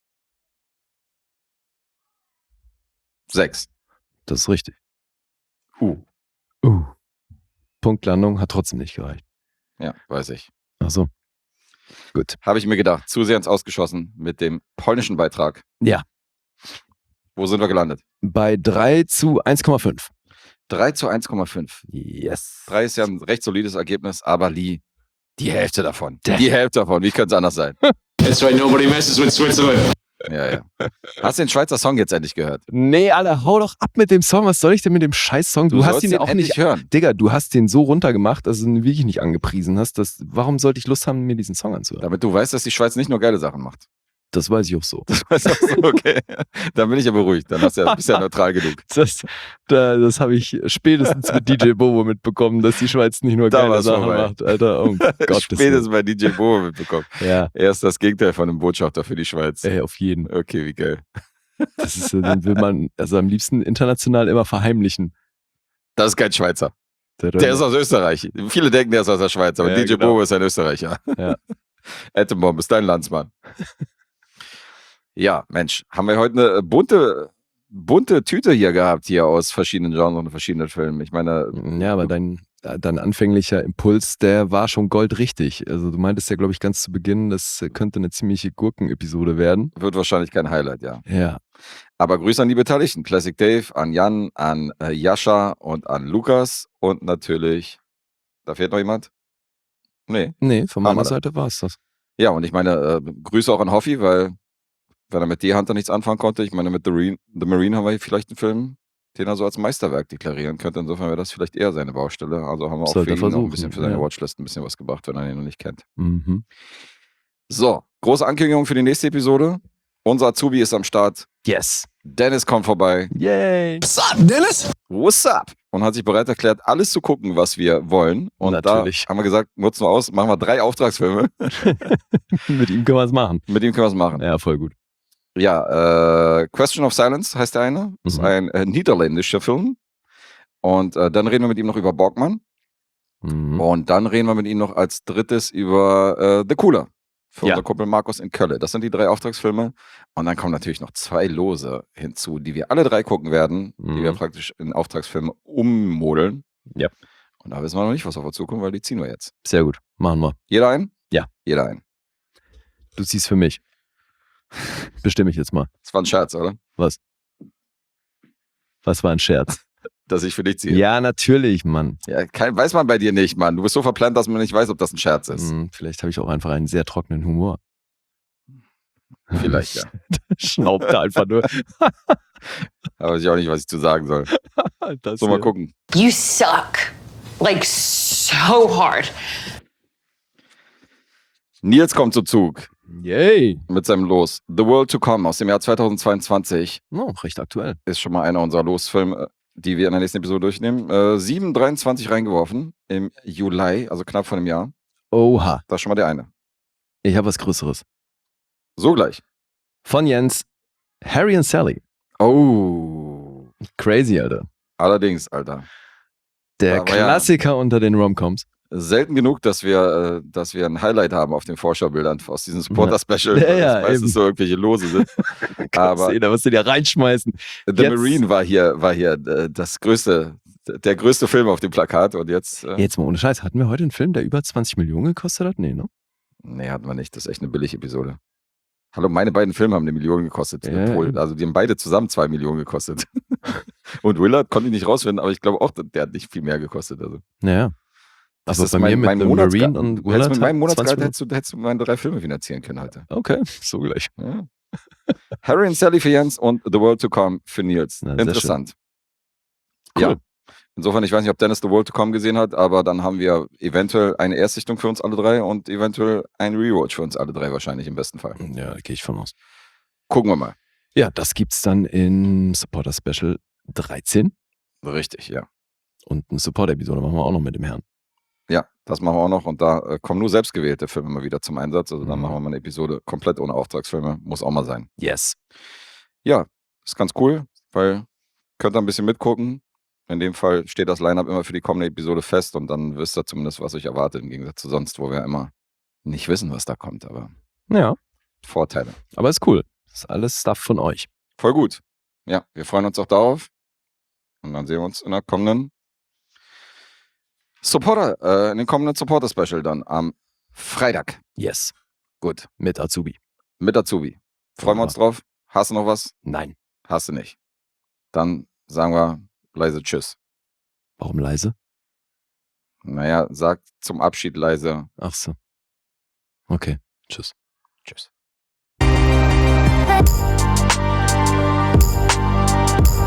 sechs. Das ist richtig. Uh. Uh. Punktlandung hat trotzdem nicht gereicht. Ja, weiß ich. Ach so. Gut. Habe ich mir gedacht. Zu sehr ins Ausgeschossen mit dem polnischen Beitrag. Ja. Wo sind wir gelandet? Bei drei zu eins Komma fünf. drei zu eins Komma fünf. Yes. drei ist ja ein recht solides Ergebnis, aber Lee, die Hälfte davon. Die Hälfte davon. Wie könnte es anders sein? That's why nobody messes with Switzerland. Ja, ja. Hast du den Schweizer Song jetzt endlich gehört? Nee, Alter, hau doch ab mit dem Song. Was soll ich denn mit dem Scheiß-Song? Du, hast sollst ihn ja auch endlich nicht. hören. Digga, du hast den so runtergemacht, dass du ihn wirklich nicht angepriesen hast. Dass, warum sollte ich Lust haben, mir diesen Song anzuhören? Damit du weißt, dass die Schweiz nicht nur geile Sachen macht. Das weiß ich auch so. Das ist auch so, okay. Dann bin ich ja beruhigt. Dann hast du ja, bist ja neutral genug. Das, da, das habe ich spätestens mit D J Bobo mitbekommen, dass die Schweiz nicht nur Da geile war's Sachen vorbei. macht, Alter. Oh Gott, Spätestens bei D J Bobo mitbekommen. Ja, Er ist das Gegenteil von einem Botschafter für die Schweiz. ey, auf jeden. Okay, wie geil. Das ist, äh, den will man also am liebsten international immer verheimlichen. Das ist kein Schweizer. Der, Der ist aus Österreich. Viele denken, der ist aus der Schweiz, aber Ja, D J genau. Bobo ist ein Österreicher. Ja. Ettenbomb ist dein Landsmann. Ja, Mensch, haben wir heute eine bunte, bunte Tüte hier gehabt, hier aus verschiedenen Genres und verschiedenen Filmen. Ich meine, Ja, aber dein, dein anfänglicher Impuls, der war schon goldrichtig. Also du meintest ja, glaube ich, ganz zu Beginn, das könnte eine ziemliche Gurken-Episode werden. wird wahrscheinlich kein Highlight, ja. Ja. Aber Grüße an die Beteiligten. Classic Dave, an Jan, an äh, Jascha und an Lukas und natürlich, da fehlt noch jemand? Nee, Nee, von Haben meiner wir da. Seite war es das. Ja, und ich meine, äh, Grüße auch an Hoffi, weil wenn er mit D Hunter nichts anfangen konnte, ich meine, mit The Marine, The Marine haben wir hier vielleicht einen Film, den er so als Meisterwerk deklarieren könnte. Insofern wäre das vielleicht eher seine Baustelle. Also haben wir auch Sollte für ihn noch ein versuchen, bisschen für seine ja. Watchlist ein bisschen was gebracht, wenn er ihn noch nicht kennt. Mhm. So, große Ankündigung für die nächste Episode. Unser Azubi ist am Start. Yes. Dennis kommt vorbei. Yay. What's up, Dennis? What's up? Und hat sich bereit erklärt, alles zu gucken, was wir wollen. Und Natürlich. da haben wir gesagt, nutzen wir aus, machen wir drei Auftragsfilme. Mit ihm können wir es machen. Mit ihm können wir es machen. Ja, voll gut. Ja, äh, Question of Silence heißt der eine. Das ist Mhm. ein äh, niederländischer Film. Und äh, dann reden wir mit ihm noch über Borgmann. Mhm. Und dann reden wir mit ihm noch als drittes über äh, The Cooler. Für Ja. unser Kumpel Markus in Köln. Das sind die drei Auftragsfilme. Und dann kommen natürlich noch zwei Lose hinzu, die wir alle drei gucken werden, die Mhm. wir praktisch in Auftragsfilme ummodeln. Ja. Und da wissen wir noch nicht, was auf uns zukommt, weil die ziehen wir jetzt. Sehr gut. Machen wir. Jeder ein? Ja. Jeder ein. Du ziehst für mich. Bestimme ich jetzt mal. Das war ein Scherz, oder? Was war ein Scherz? Dass ich für dich ziehe. Ja, natürlich, Mann. Ja, kein, weiß man bei dir nicht, Mann. Du bist so verplant, dass man nicht weiß, ob das ein Scherz ist. Hm, vielleicht habe ich auch einfach einen sehr trockenen Humor. Vielleicht, ja. Schnaubt da einfach nur. Aber weiß ich auch nicht, was ich zu sagen soll. Das So, mal hier. gucken. You suck. Like so hard. Nils kommt zu Zug Yay. mit seinem Los. The World to Come aus dem Jahr zweitausendzweiundzwanzig Oh, recht aktuell. ist schon mal einer unserer Losfilme, die wir in der nächsten Episode durchnehmen. Äh, sieben Komma dreiundzwanzig reingeworfen im Juli, also knapp vor einem Jahr. Oha. Das ist schon mal der eine. Ich habe was Größeres. So gleich. Von Jens. Harry and Sally. Oh. Crazy, Alter. Allerdings, Alter. Der Aber ja. Klassiker unter den Romcoms. Selten genug, dass wir, äh, dass wir ein Highlight haben auf den Vorschaubildern aus diesem Supporter-Special, Ja, weil ja, das meistens eben. so irgendwelche Lose sind. Aber Aber da musst du dir reinschmeißen. The Jetzt- Marine war hier, war hier äh, das größte, der größte Film auf dem Plakat und jetzt, äh, Jetzt mal ohne Scheiß. Hatten wir heute einen Film, der über zwanzig Millionen gekostet hat? Nee, ne? nee, hatten wir nicht. Das ist echt eine Billig-Episode. Hallo, meine beiden Filme haben eine Million gekostet. Ja, Obwohl, ja. also die haben beide zusammen zwei Millionen gekostet. Und Willard konnte ich nicht rausfinden, aber ich glaube auch, der hat nicht viel mehr gekostet. Also. Naja. Das Also ist bei mein, mir mit mein The Monatsge- Marine und Du hättest Willard mit meinem hat Monatsgehalt zwanzig hättest du, hättest du meine drei Filme finanzieren können heute. Okay, so gleich. Ja. Harry and Sally für Jens und The World to Come für Nils. Na, sehr Interessant. Cool. Ja. Insofern, ich weiß nicht, ob Dennis The World to Come gesehen hat, aber dann haben wir eventuell eine Erstsichtung für uns alle drei und eventuell ein Rewatch für uns alle drei wahrscheinlich im besten Fall. Ja, da gehe ich von aus. Gucken wir mal. Ja, das gibt's dann in Supporter Special dreizehn. Richtig, ja. Und eine Support-Episode machen wir auch noch mit dem Herrn. Ja, das machen wir auch noch und da äh, kommen nur selbstgewählte Filme mal wieder zum Einsatz. Also dann Mhm. machen wir mal eine Episode komplett ohne Auftragsfilme. Muss auch mal sein. Yes. Ja, ist ganz cool, weil könnt ihr ein bisschen mitgucken. In dem Fall steht das Line-Up immer für die kommende Episode fest und dann wisst ihr zumindest, was euch erwartet, im Gegensatz zu sonst, wo wir immer nicht wissen, was da kommt, aber Ja, Vorteile. aber ist cool. Das ist alles Stuff von euch. Voll gut. Ja, wir freuen uns auch darauf. Und dann sehen wir uns in der kommenden Supporter, äh, in den kommenden Supporter-Special dann am Freitag. Yes. Gut. Mit Azubi. Mit Azubi. Freuen wir uns drauf. Hast du noch was? Nein. Hast du nicht. Dann sagen wir leise Tschüss. Warum leise? Naja, sag zum Abschied leise Ach so. Okay. Tschüss. Tschüss.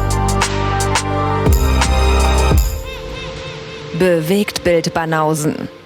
Bewegt Bild Banausen.